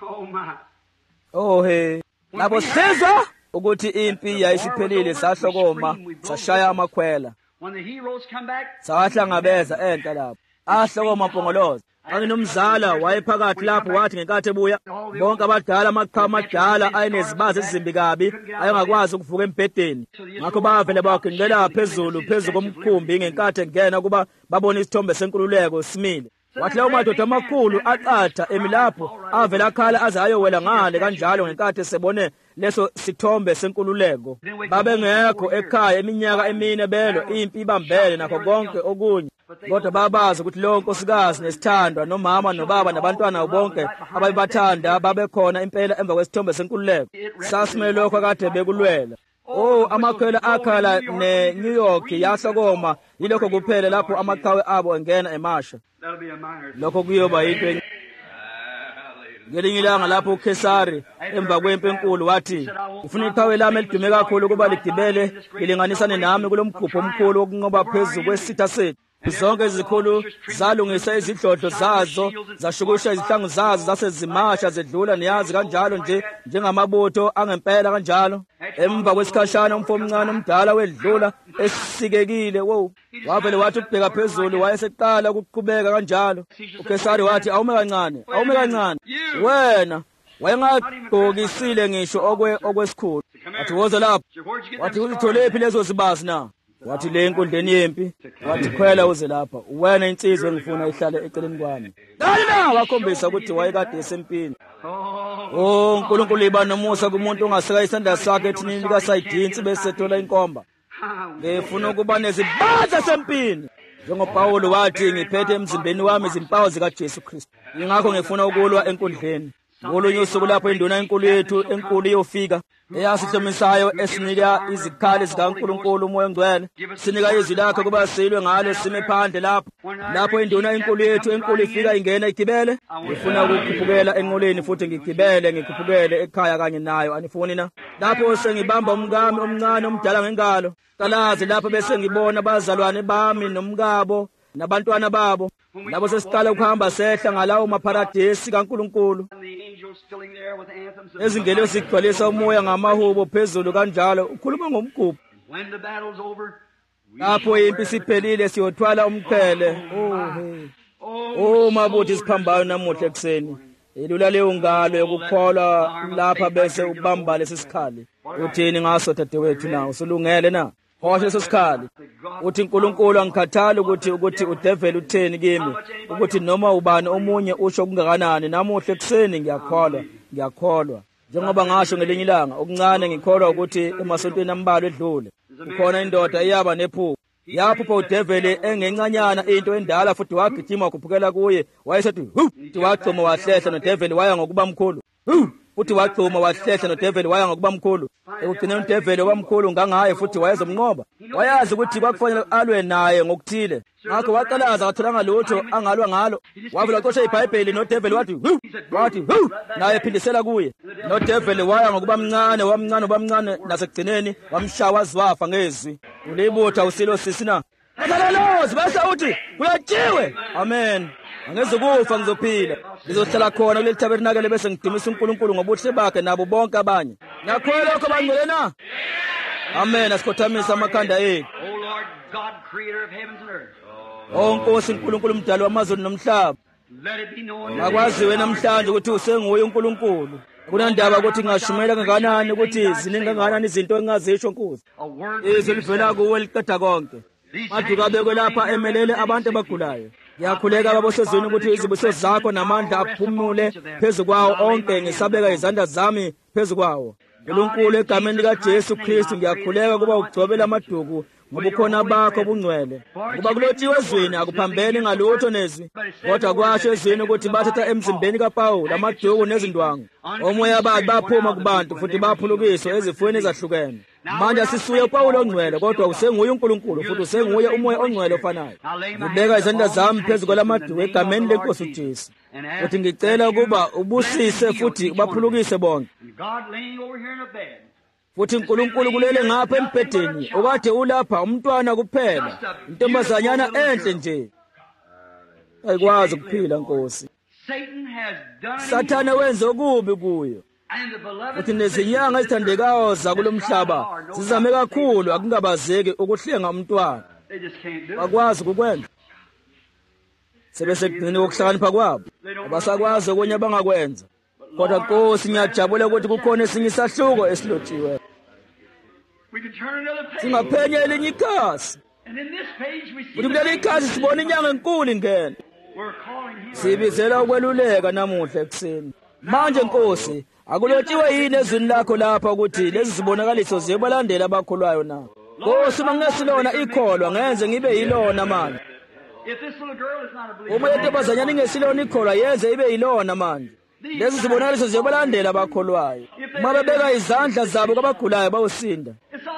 Oh he, lapho sizwa ukuthi impi yayisiphelile, sahlokoma sashaya amakhwela, sahlangabeza enhla lapho ahlokoma mpongoloza. Anginomzala wayephakathi lapho, wathi ngenkathi ebuya bonke abadala amaqhawe amadala ayenezibazi ezimbi kabi ayengakwazi ukuvuka embhedeni. Ngakho bavele bagingela phezu komkhumbi ngenkathi engena kuba babona isithombe senkululeko simile. Wathi lawo madoda amakhulu aqatha emilapho avela akhala aze ayowela ngale kanjalo ngenkathi sebone leso sithombe senkululeko. Babengekho ekhaya iminyaka emine belo impi ibambele nakho konke okunye, kodwa babazi ukuthi lo nkosikazi nesithandwa nomama nobaba nabantwana bonke abayibathanda babekhona impela emva kwesithombe senkululeko. Sasimele lokho kade bekulwela. Amakhwela akhala neNew York yahlokoma yilokho kuphela lapho amaqhawe abo engena emasha. Lokho kuyoba into ngelinye ilanga lapho uKesari emva kwempi enkulu wathi ufuna iqhawe lami elidume kakhulu ukuba ligibele lilinganisane nami kulomgubho omkhulu wokunqoba phezu kwesitha sethu. Zonke izikhulu zalungisa izidlodlo zazo, zashukusha izihlangu zazo zasezimasha zedlula, niyazi kanjalo nje njengamabutho angempela kanjalo. Emva kwesikhashana umfo omncane omdala wedlula esikekile, wavele wathi ukubheka phezulu wayeseqala ukuqhubeka kanjalo. uKesari wathi awume kancane, wena wayengagqokisile ngisho okwesikhulu. Wathi woza lapho, wathi uzitholephi lezo zibazi na? wathi le enkundleni yempi, wathi khwela uze lapha, wena insizwa engifuna ihlale eceleni kwami. Dala wakhombisa ukuthi wayekade esempini. Oh uNkulunkulu iba nomusa kumuntu ongaseka isandla sakhe ethinini likaSayidinsi bese ethola inkomba. Ngifuna ukuba nezibaza sempini. NjengoPawulo wathi ngiphethe emzimbeni wami izimpawu zikaJesu Kristu. Ingakho ngifuna ukulwa enkundleni. Ngolunye usuku lapho induna enkulu yethu enkulu iyofika, eyasihlomisayo esinika izikhali zikaNkulunkulu uMoya Ongcwele, sinika izwi lakhe kuba silwe ngalo sime phandle lapho induna enkulu yethu enkulu ifika ingena igibele. Ngifuna ukukhuphukela enqoleni futhi ngikhuphukele ekhaya kanye nayo, anifuni na? Lapho sengibamba umkami omncane omdala ngengalo, kalazi lapho bese ngibona abazalwane bami nomkabo nabantwana babo. Labo sesiqala ukuhamba sehla ngalawo maparadesi kaNkulunkulu. Ezingelo zigcwalisa umoya ngamahubo phezulu kanjalo, ukhuluma ngomgubho. Lapho impi siphelile siyothwala umqhele. Mabuthi siphambayo namuhla ekseni. Ilula leyo ngalo yokukholwa lapha bese ubamba lesisikhali. Uthini ngaso dadewethu na? Usulungele na? Hosha sesikhali. Uthi uNkulunkulu angikhathali ukuthi udevil utheni kimi, ukuthi noma ubani omunye usho kungakanani. Namuhla ekseni ngiyakholwa. Njengoba ngasho ngelinye ilanga okuncane ngikholwa ukuthi emasontweni ambalwa edlule kukhona indoda eyaba nephupho. Yaphupha udevil engencanyana into endala futhi wagijima wakhuphukela kuye. Wayesethi uthi wagcuma wahlehla nodevil waya ngokuba mkhulu. Futhi wagcuma wahlehla nodevil waya ngokuba mkhulu. Ekugcineni udevil wabamkhulu ngangaye futhi wayezomnqoba. Wayazi ukuthi kwakufanele alwe naye ngokuthile. Ngakho waqalaza watholanga lutho angalwa ngalo. Wavula qosha iBhayibheli nodevil wathi naye phindisela kuye. Nodevil waya ngokuba mncane nasekugcineni wamshaya waziwafa ngezwi. Ulibutha usilo sisina. Ngalalozi bese uthi kuyatshiwe. Amen. Angeze kufa ngizophila. Ngizohlala khona kuleli tabernakele bese ngidumisa uNkulunkulu ngobuhle bakhe nabo bonke abanye. Ngakholwa lokho bangcwele na? Amen. Asikhothamisa amakhanda ethu. Oh Lord God, creator of heavens and earth. Nkosi uNkulunkulu mdali wamazulu nomhlaba. Let it be known. Akwaziwe namhlanje ukuthi usenguye uNkulunkulu. Kunandaba ukuthi ngashumela kangakanani ukuthi ziningi kangakanani izinto engazisho Nkosi. Izwi livela kuwe liqeda konke. Manje kabekwe lapha emelele abantu abagulayo. Ngiyakhuleka babosezweni ukuthi izibusiso zakho namandla aphumule phezu kwawo onke. Ngisabeka izandla zami phezu kwawo. uNkulunkulu egameni likaJesu Kristu ngiyakhuleka kuba ugcobela amaduku ngobukhona bakho obungcwele. Kuba kulotshiwe ezweni akuphambeni ngalutho nezwi, kodwa kwasho ezweni ukuthi bathatha emzimbeni kaPawulu amaduku nezindwangu. Omoya ababi baphuma kubantu futhi baphulukiswa ezifweni ezahlukene. Manje asisuye uPawulu ongcwele, kodwa usenguye uNkulunkulu futhi usenguye umoya ongcwele ofanayo. Ngibeka izandla zami phezu kwalamaduku egameni leNkosi uJesu. Futhi ngicela ukuba ubusise futhi ubaphulukise bonke. Futhi uNkulunkulu kulele ngapha embhedeni okade ulapha umntwana kuphela, intombazanyana enhle nje. Ayikwazi ukuphila Nkosi. Sathane wenze okubi kuyo. Futhi nezinyanga ezithandekayo zakulomhlaba zizame kakhulu akungabazeki ukuhlenga umntwana. Akwazi ukukwenza. Sebesekugcina ukuhlakanipha kwabo. Abasakwazi okunye abangakwenza. Kodwa Nkosi ngiyajabula ukuthi kukhona esinye isahluko esilotshiwe. Singaphenya elinye ikhasi. Futhi kuleli ikhasi sibona inyanga enkulu ingena. Sibizela ukweluleka namuhla ekseni. Manje Nkosi, akulotshiwe yini ezwini lakho lapha ukuthi lezi zibonakaliso ziyebalandela abakholwayo na? Nkosi mangesilona ikholwa ngenze ngibe yilona manje. Uma intombazanyana ingesilona ikholwa yenze ibe yilona manje. Lezi zibonakaliso ziyebalandela abakholwayo. Uma bebeka izandla zabo kwabagulayo bayosinda.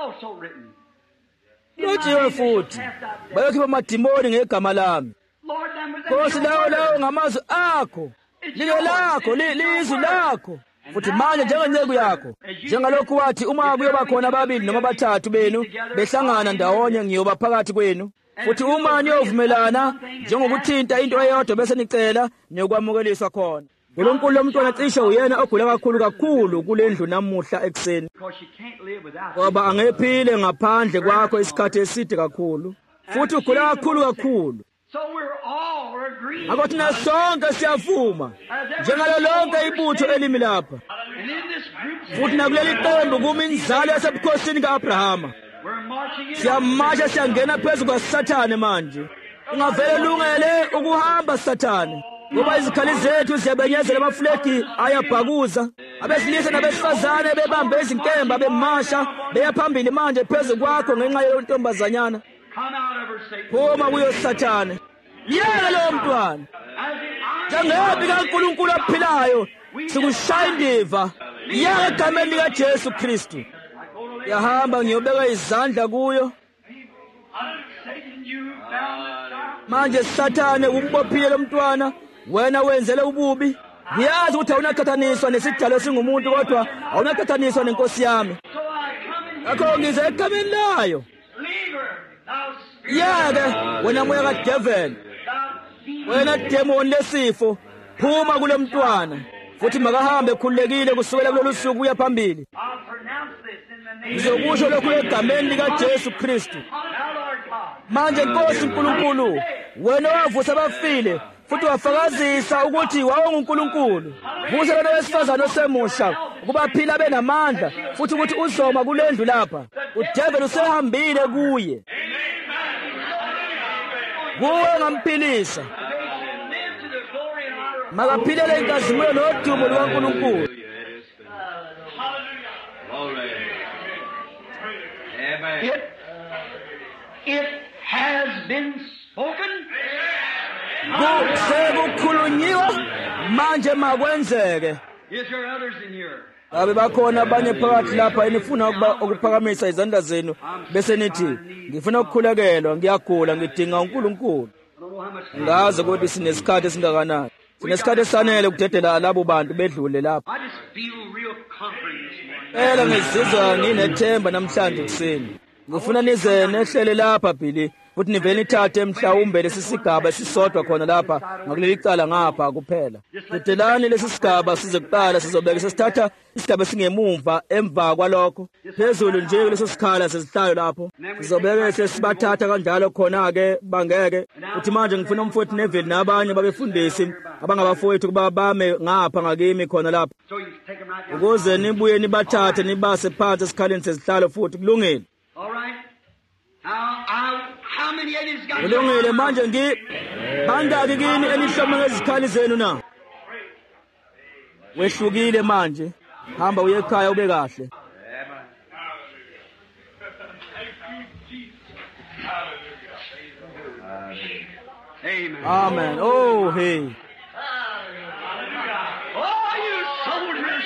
Lotshiwe futhi bayokhipha amadimoni ngegama lami. Nkosi lawo ngamazwi akho. Lilo lakho, lizwi lakho. Futhi manje njengenceku yakho, njengalokhu wathi uma kuyoba khona ababili noma bathathu benu behlangana ndawonye ngiyoba phakathi kwenu. Futhi uma niyovumelana njengokuthinta into eyodwa bese nicela niyokwamukeliswa khona. uNkulunkulu lomntwana cishe uyena ogula kakhulu kule ndlu namuhla ekseni. Ngoba angephile ngaphandle kwakho isikhathi eside kakhulu. Futhi ugula kakhulu. Ngakho thina sonke siyavuma njengalo lonke ibutho elimi lapha. Futhi nakuleli qembu kuma inzalo yasebukhosini ka-Abrahama. Siyamasha siyangena phezu kwaSathane manje. Ungavele lungele ukuhamba Sathane. Ngoba izikhali zethu ziyabenyezela amafulegi ayabhakuza. Abesilisa nabesifazane bebambe izinkemba bemasha beya phambili manje phezu kwakho ngenxa yentombazanyana. Phuma kuyo Sathane. Yeka lo mntwana. Njengebi kaNkulunkulu ophilayo sikushaya indiva. Yeka egameni likaJesu Kristu. Yahamba ngiyobeka izandla kuyo. Manje Sathane umbophile lo mntwana. Wena wenzele ububi. Ngiyazi ukuthi awunaqhathaniswa nesidalo singumuntu kodwa awunaqhathaniswa nenkosi yami. Akho ngize egameni layo. Yeke wena moya kaDevil. Wena demon lesifo phuma kule mntwana. Futhi makahambe khulekile kusukela kulolu suku uya phambili. Ngizokusho lokhu egameni likaJesu Kristu. Manje Nkosi uNkulunkulu, wena wavusa abafile futhi wafakazisa ukuthi wayenguNkulunkulu. Vusa lo wesifazane osemusha ukuba phila benamandla futhi ukuthi uzoma kulendlu lapha. uDevil usehambile kuye. Kuwe ngamphilisa. Makaphilele inkazimulo nodumo lukaNkulunkulu. It has been spoken. Sekukhulunyiwe manje makwenzeke. Is there others in here? Abe bakhona abanye phakathi lapha enifuna ukuphakamisa izandla zenu bese nithi ngifuna ukukhulekelwa, ngiyagula, ngidinga uNkulunkulu. Ngazi ukuthi sinesikhathi esingakanani. Sinesikhathi esanele ukudedela labo bantu bedlule lapha. I just feel real comforting this morning. Ela ngizizwa nginethemba namhlanje kuseni. Ngifuna nize nehlele lapha Billy. Futhi nivele nithathe mhlawumbe lesi sigaba sisodwa khona lapha ngakuleli cala ngapha kuphela. Dedelani lesi sigaba size kuqala sizobeka sesithatha isigaba singemumva emva kwalokho. Phezulu nje leso sikhala sesihlayo lapho. Sizobeka sesibathatha kanjalo khona ke bangeke. Uthi manje ngifuna umfowethu Neville nabanye babefundisi abangabafowethu kuba bame ngapha ngakimi khona lapha. So you take them right down. Ukuze nibuye nibathathe nibase phansi esikhaleni sesihlalo futhi kulungile. All right. Now, how many of you's got Kulungile manje bangaki kini enihlome ngezikhali zenu na? Wehlukile manje. Hamba uye ekhaya ube kahle. Amen. Amen. Oh hey. Oh, you soldiers.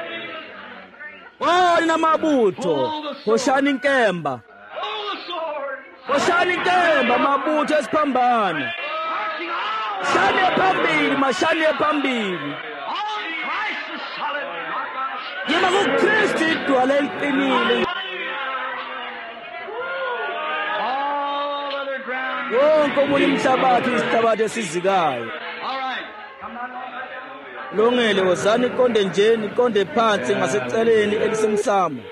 Oh namabutho. Hoshani inkemba. Oh, the sword. Hoshani inkemba mabutho esiphambano. Marching on. Shane phambili, mashane phambili. On Christ the solid rock. Yima kuKristu idwala eliqinile. All other ground. Wonke omunye umhlabathi isihlabathi esizikayo. All right. Come on. Lungile wozani iqonde nje niqonde phansi ngaseceleni elisemsamo.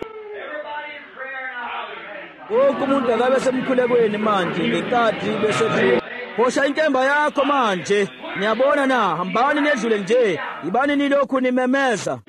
Wonke umuntu akabe semkhulekweni manje ngenkathi bese hosha inkemba yakho manje. Niyabona na hambani nedlule nje. Ibani nilokhu nimemeza.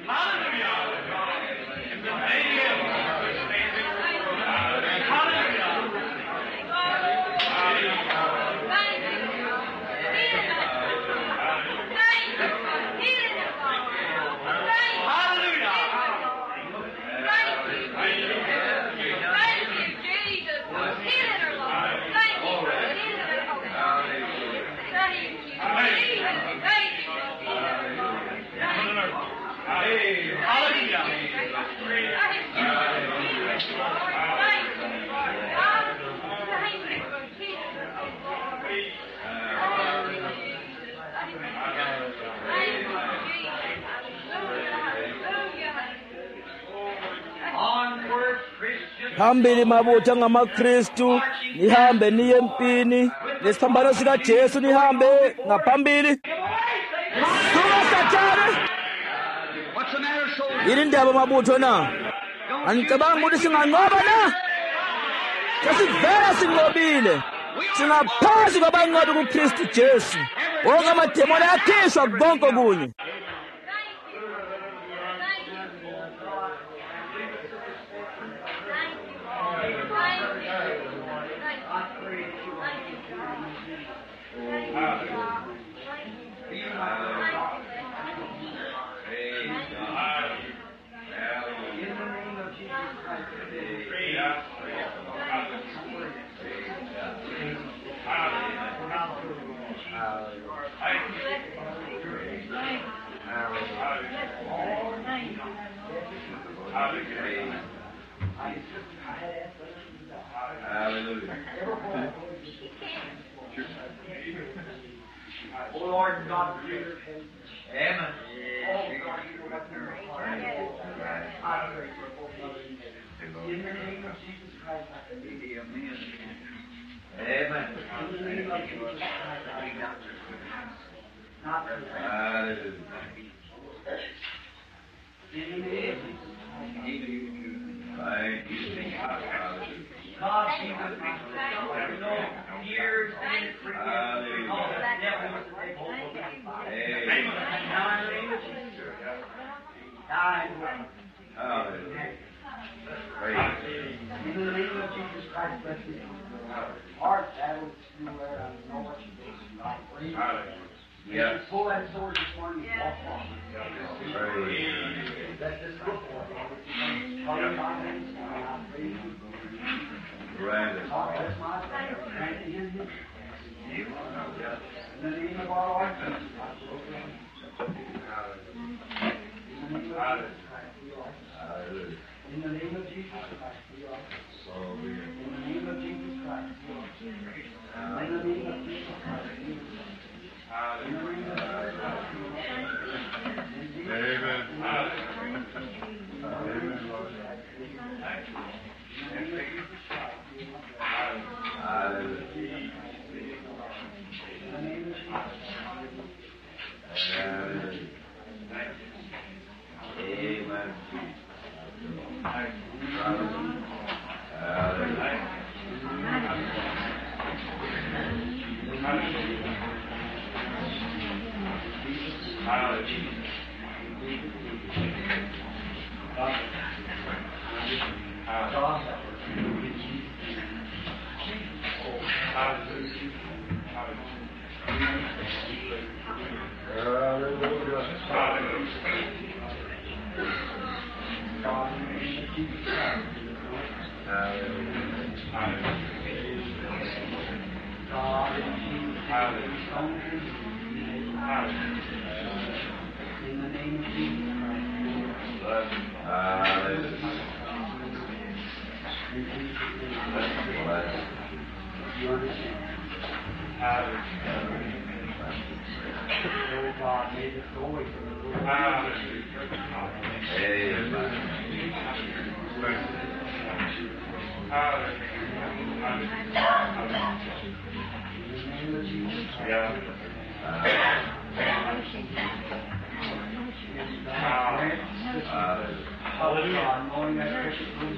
Hambeni mabutho ngamaKristu, nihambe niye empini, lesiphambano sika Jesu nihambe ngaphambili. Suka Sathane. What's the matter, soldier? Yini indaba mabutho na? Anicabanga ukuthi singanqoba na? Sesivela sinqobile. Singaphansi kwabanqobi kuKristu Jesu. Wonke amademoni ayakhishwa konke kunye. Oh Lord God, Amen. Oh God, you know what's in your heart. I pray for both of you. In the name of Jesus Christ, I pray. Amen. Amen. In the name of Jesus Christ, I pray. Not to Hallelujah. in the name of Jesus Thank you. Hallelujah. God, Jesus, no years in prison because that devil was a devil. Amen. Now in the name of Jesus, die Hallelujah. Praise in the name of Jesus Christ, bless you. Heart, that was you where I know what you do. God, praise you. Yes. Pull that sword this morning and walk on. Praise Let this look for it. Father, God, I praise you. Granted. God, bless my prayer. Grant it in His name. In the name of our Lord Jesus Christ. In the name of Jesus Christ, we are. Hallelujah. In the name of Jesus Christ, we are. So be it. In the name of Jesus Christ, we are. In the name of Jesus Christ, we are. In the name of Jesus Christ, we are. Amen. Hallelujah. Amen. In the name of Jesus Christ. You understand? Oh God, may this go away from the Lord. In the name of Jesus Christ. Hallelujah. Knowing that precious room,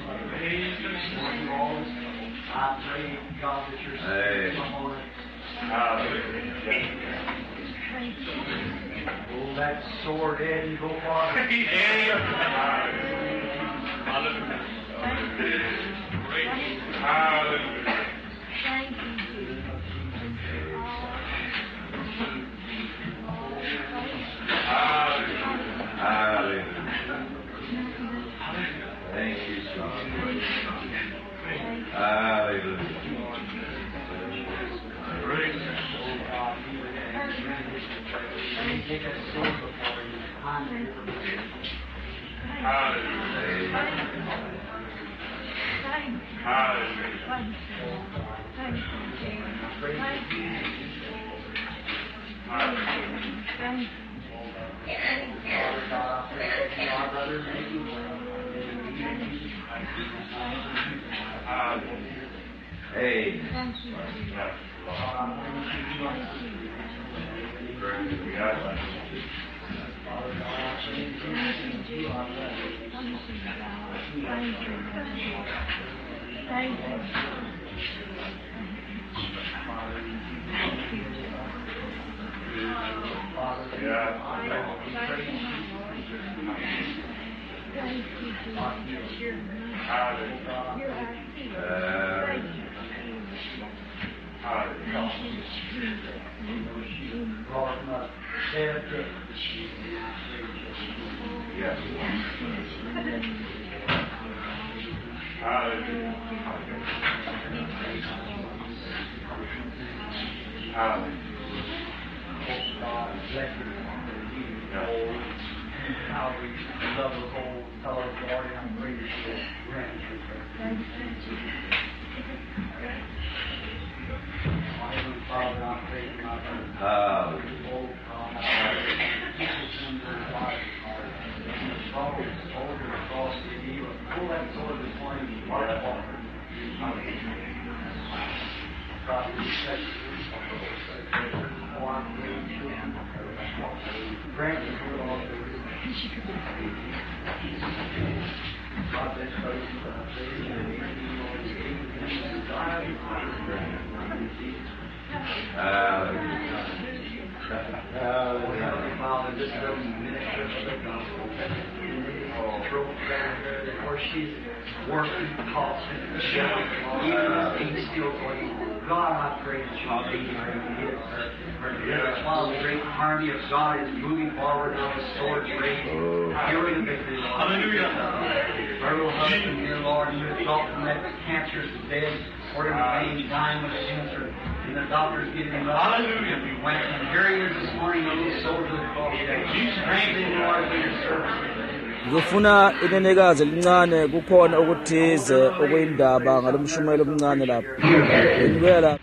I pray, God, that your spirit come on it. Pull that sword in and go far. Thank you, son. Hallelujah. Take that sword before you. Calvary, love those old fellows, Lord, and I'm great as you grant us your prayer. Heavenly Father, I pray for my brother. Oh, God, I pray. People come to their lives, Lord. And the sorrow is older across the knee. Pull that sword this morning and mark it off. God, we bless you. Oh, I pray you. Grant us your all the God bless those who are saved and Heavenly Father, this little minister of the gospel, throat down here, where she's working, tossing, shouting, even still going. God, I pray that you'll be her and hit her. While the great army of God is moving forward now with swords raised, hearing the victory, Lord. Hallelujah. Her little husband here, Lord, you result from that cancer's dead, ordered pain, dying with cancer, and the doctors giving him up. Hallelujah. We went and here he is this morning on his soldier of the cross. Strengthen, Lord, for your service. Ngifuna inenekazi elincane kukhona ukuthize okuyindaba ngalomshumelo omncane lapho. Ngibela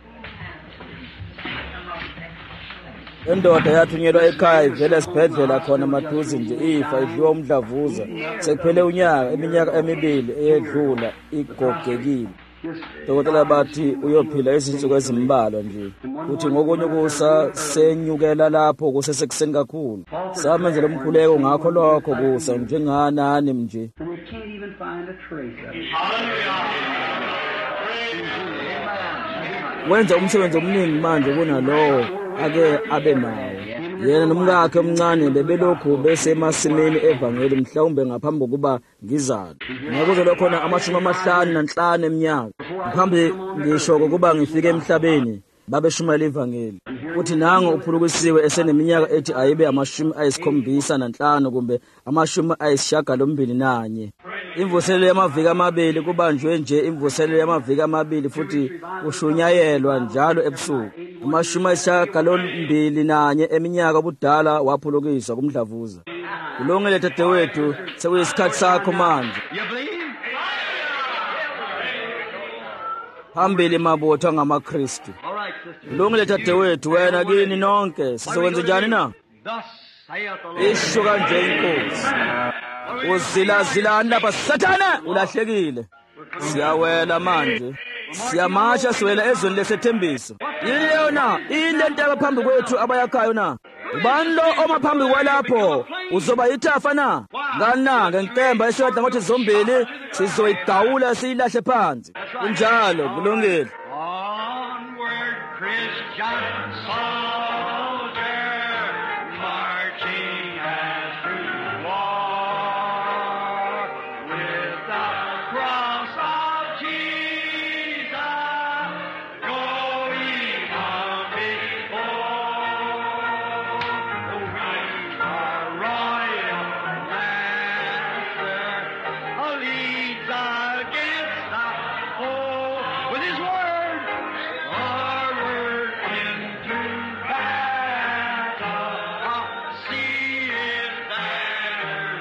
indoda yathunyelwa ekhaya ivela esibhedlela khona maduze nje ifa idliwa umdlavuza sekuphele iminyaka emibili eyedlula igogekile. Dokotela bathi uyophila izinsuku ezimbalwa nje. Uthi ngokunye kusa senyukela lapho kusesekuseni kakhulu. Samenzela umkhuleko ngakho lokho kusa njenganani nje. Wenza umsebenzi omningi manje kunalowo ake abe nawo. Yena nomkakhe omncane bebelokhu besemasimini evangeli mhlawumbe ngaphambi kokuba ngizalwe. Ngakuzolo khona 55 eminyaka. Ngaphambi ngisho ukuba ngifike emhlabeni babeshumayela ivangeli. Uthi nango uphulukisiwe eseneminyaka ethi ayibe 75 kumbe 81. Imvuselelo yamaviki amabili kubanjwe nje imvuselelo yamaviki amabili futhi kushunyayelwa njalo ebusuku. 81 eminyaka budala waphulukiswa kumdlavuza. Kulungile dadewethu sekuyisikhathi sakho manje. Phambili mabutho ngamaKristu. Kulungile dadewethu wena kini nonke sizokwenza njani na? Isho kanje inkosi. Uzilazilani lapha Sathane ulahlekile. Siyawela manje. Siyamasha siwela ezweni lesethembiso. Yini yona ilento abaphambi kwethu abayakhayo na? Ubani lo omaphambi kwalapho uzoba ithafa na? Ngana ngenkemba eshoda ngothi zombili sizoyigawula siyilahle phansi. Kunjalo kulungile. Onward Christian soldier marching as through war with the cross of Jesus going on before. We are royal master leads against the foe with his word forward into battle. See his banners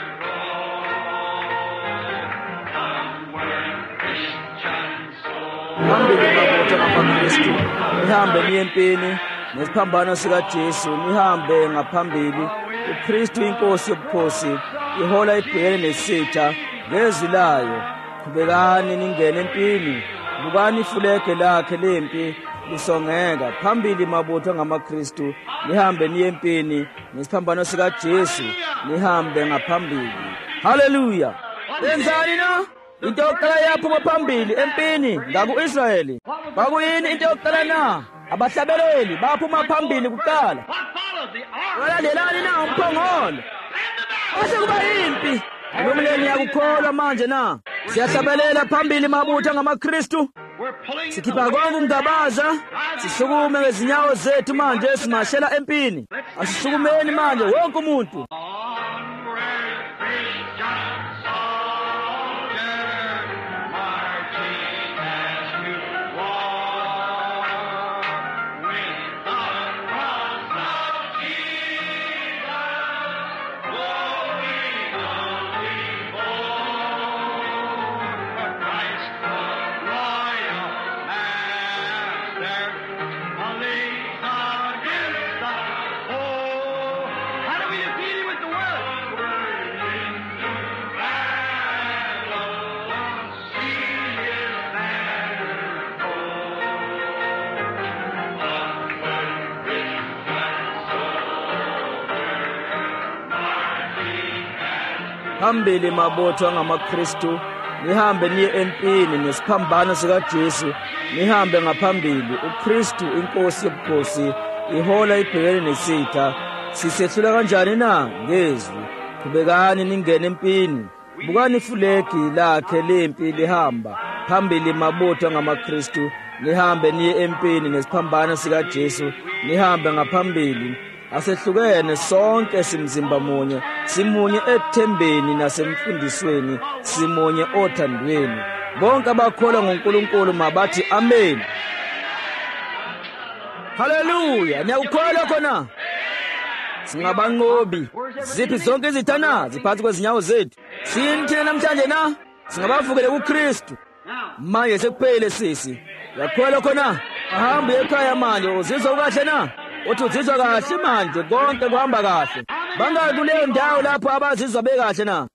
roll. Onward Christian Phambili mabutho ngamaKristu. Nihambe niye empini nesiphambano sikaJesu nihambe ngaphambili. uKristu inkosi yobukhosi ihola ibhekene nesitha ngezwi layo. Qhubekani ningene empini. Bukani ifulege lakhe lempi lisongeka. Phambili mabutho ngamaKristu nihambe niye empini nesiphambano sikaJesu nihambe ngaphambili. Hallelujah. Benzani na? Into yokuqala yaphuma phambili empini ngaku-Israyeli. Kwakuyini into yokuqala na? Abahlabeleli baphuma phambili kuqala. what follows the ark Balandelani na umphongolo. Base kuba impi. Nomleni yakukholwa manje na. Siyahlabelela phambili mabutho ngamaKristu. we're pulling Sikhipha konke ukungabaza. Sisukume ngezinyawo zethu manje simashela empini. Asisukumeni manje wonke umuntu. onward Christian soldier marching as to war with the cross of Jesus going phambili mabutho angamaKristu, nihambe niye empini nesiphambano sikaJesu, nihambe ngaphambili. uKristu inkosi yobukhosi, ihola ibhekene nesitha. Sisehlula kanjani na? Ngezwi. Qhubekani ningene empini. Bukani ifulegi lakhe lempi lihamba. Phambili mabutho angamaKristu, nihambe niye empini nesiphambano sikaJesu, nihambe ngaphambili. Asehlukene sonke simzimba munye, simunye ekuthembeni nasemfundisweni, simunye othandweni. Bonke abakholwa ngoNkulunkulu mabathi amen. Haleluya! Niyakukholwa khona? Singabanqobi. Ziphi zonke izithana ziphansi kwezinyawo zethu? Sini thina namhlanje na? Singabavukele kuKristu. Manje sekuphele sisi. Uyakholwa khona? Ahamba ekhaya manje, uzizwa kahle na? Uthi uzizwa kahle manje, konke kuhamba kahle. Bangaki kuleyo ndawo lapho abazizwa bekahle na?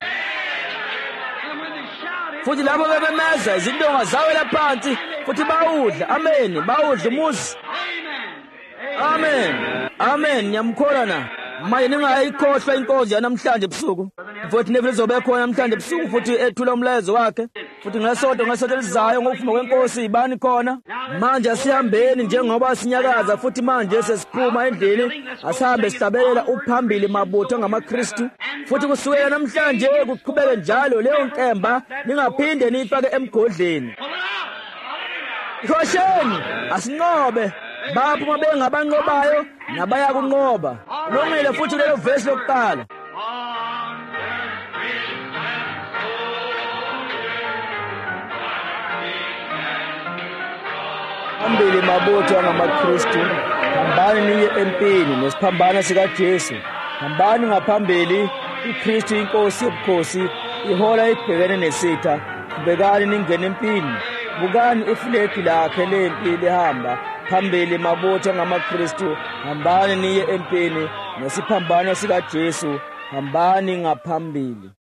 Futhi lapho bebemeza izindonga zawela phansi, futhi bawudla. Amen. Bawudla umuzi. Amen. Amen. Niyamkholwa na? Manje ningayikhohlwa inkonzo yanamhlanje ebusuku. Futhi nevele zobe khona namhlanje ebusuku, futhi ethula umlayezo wakhe. Futhi ngesonto elizayo ngokufuma kwenkosi ibani khona. Manje asihambeni njengoba sinyakaza, futhi manje sesiphuma endlini, asihambe sihlabelela uphambili mabutho angamaKristu. Futhi kusukela namhlanje kuqhubeke njalo leyo nkemba, ningaphinde niyifake emgodleni. Khosheni, asinqobe. Baphuma bengabanqobayo nabaya kunqoba. Longile futhi lelo verse lokuqala. Phambili mabutho angamaKristu, hambani niye empini nesiphambano sikaJesu. Hambani ngaphambili. uKristu inkosi yobukhosi, ihola ibhekene nesitha. Qhubekani ningene empini. Bukani ifulegi lakhe lempi lihamba. Phambili mabutho angamaKristu, hambani niye empini nesiphambano sikaJesu. Hambani ngaphambili.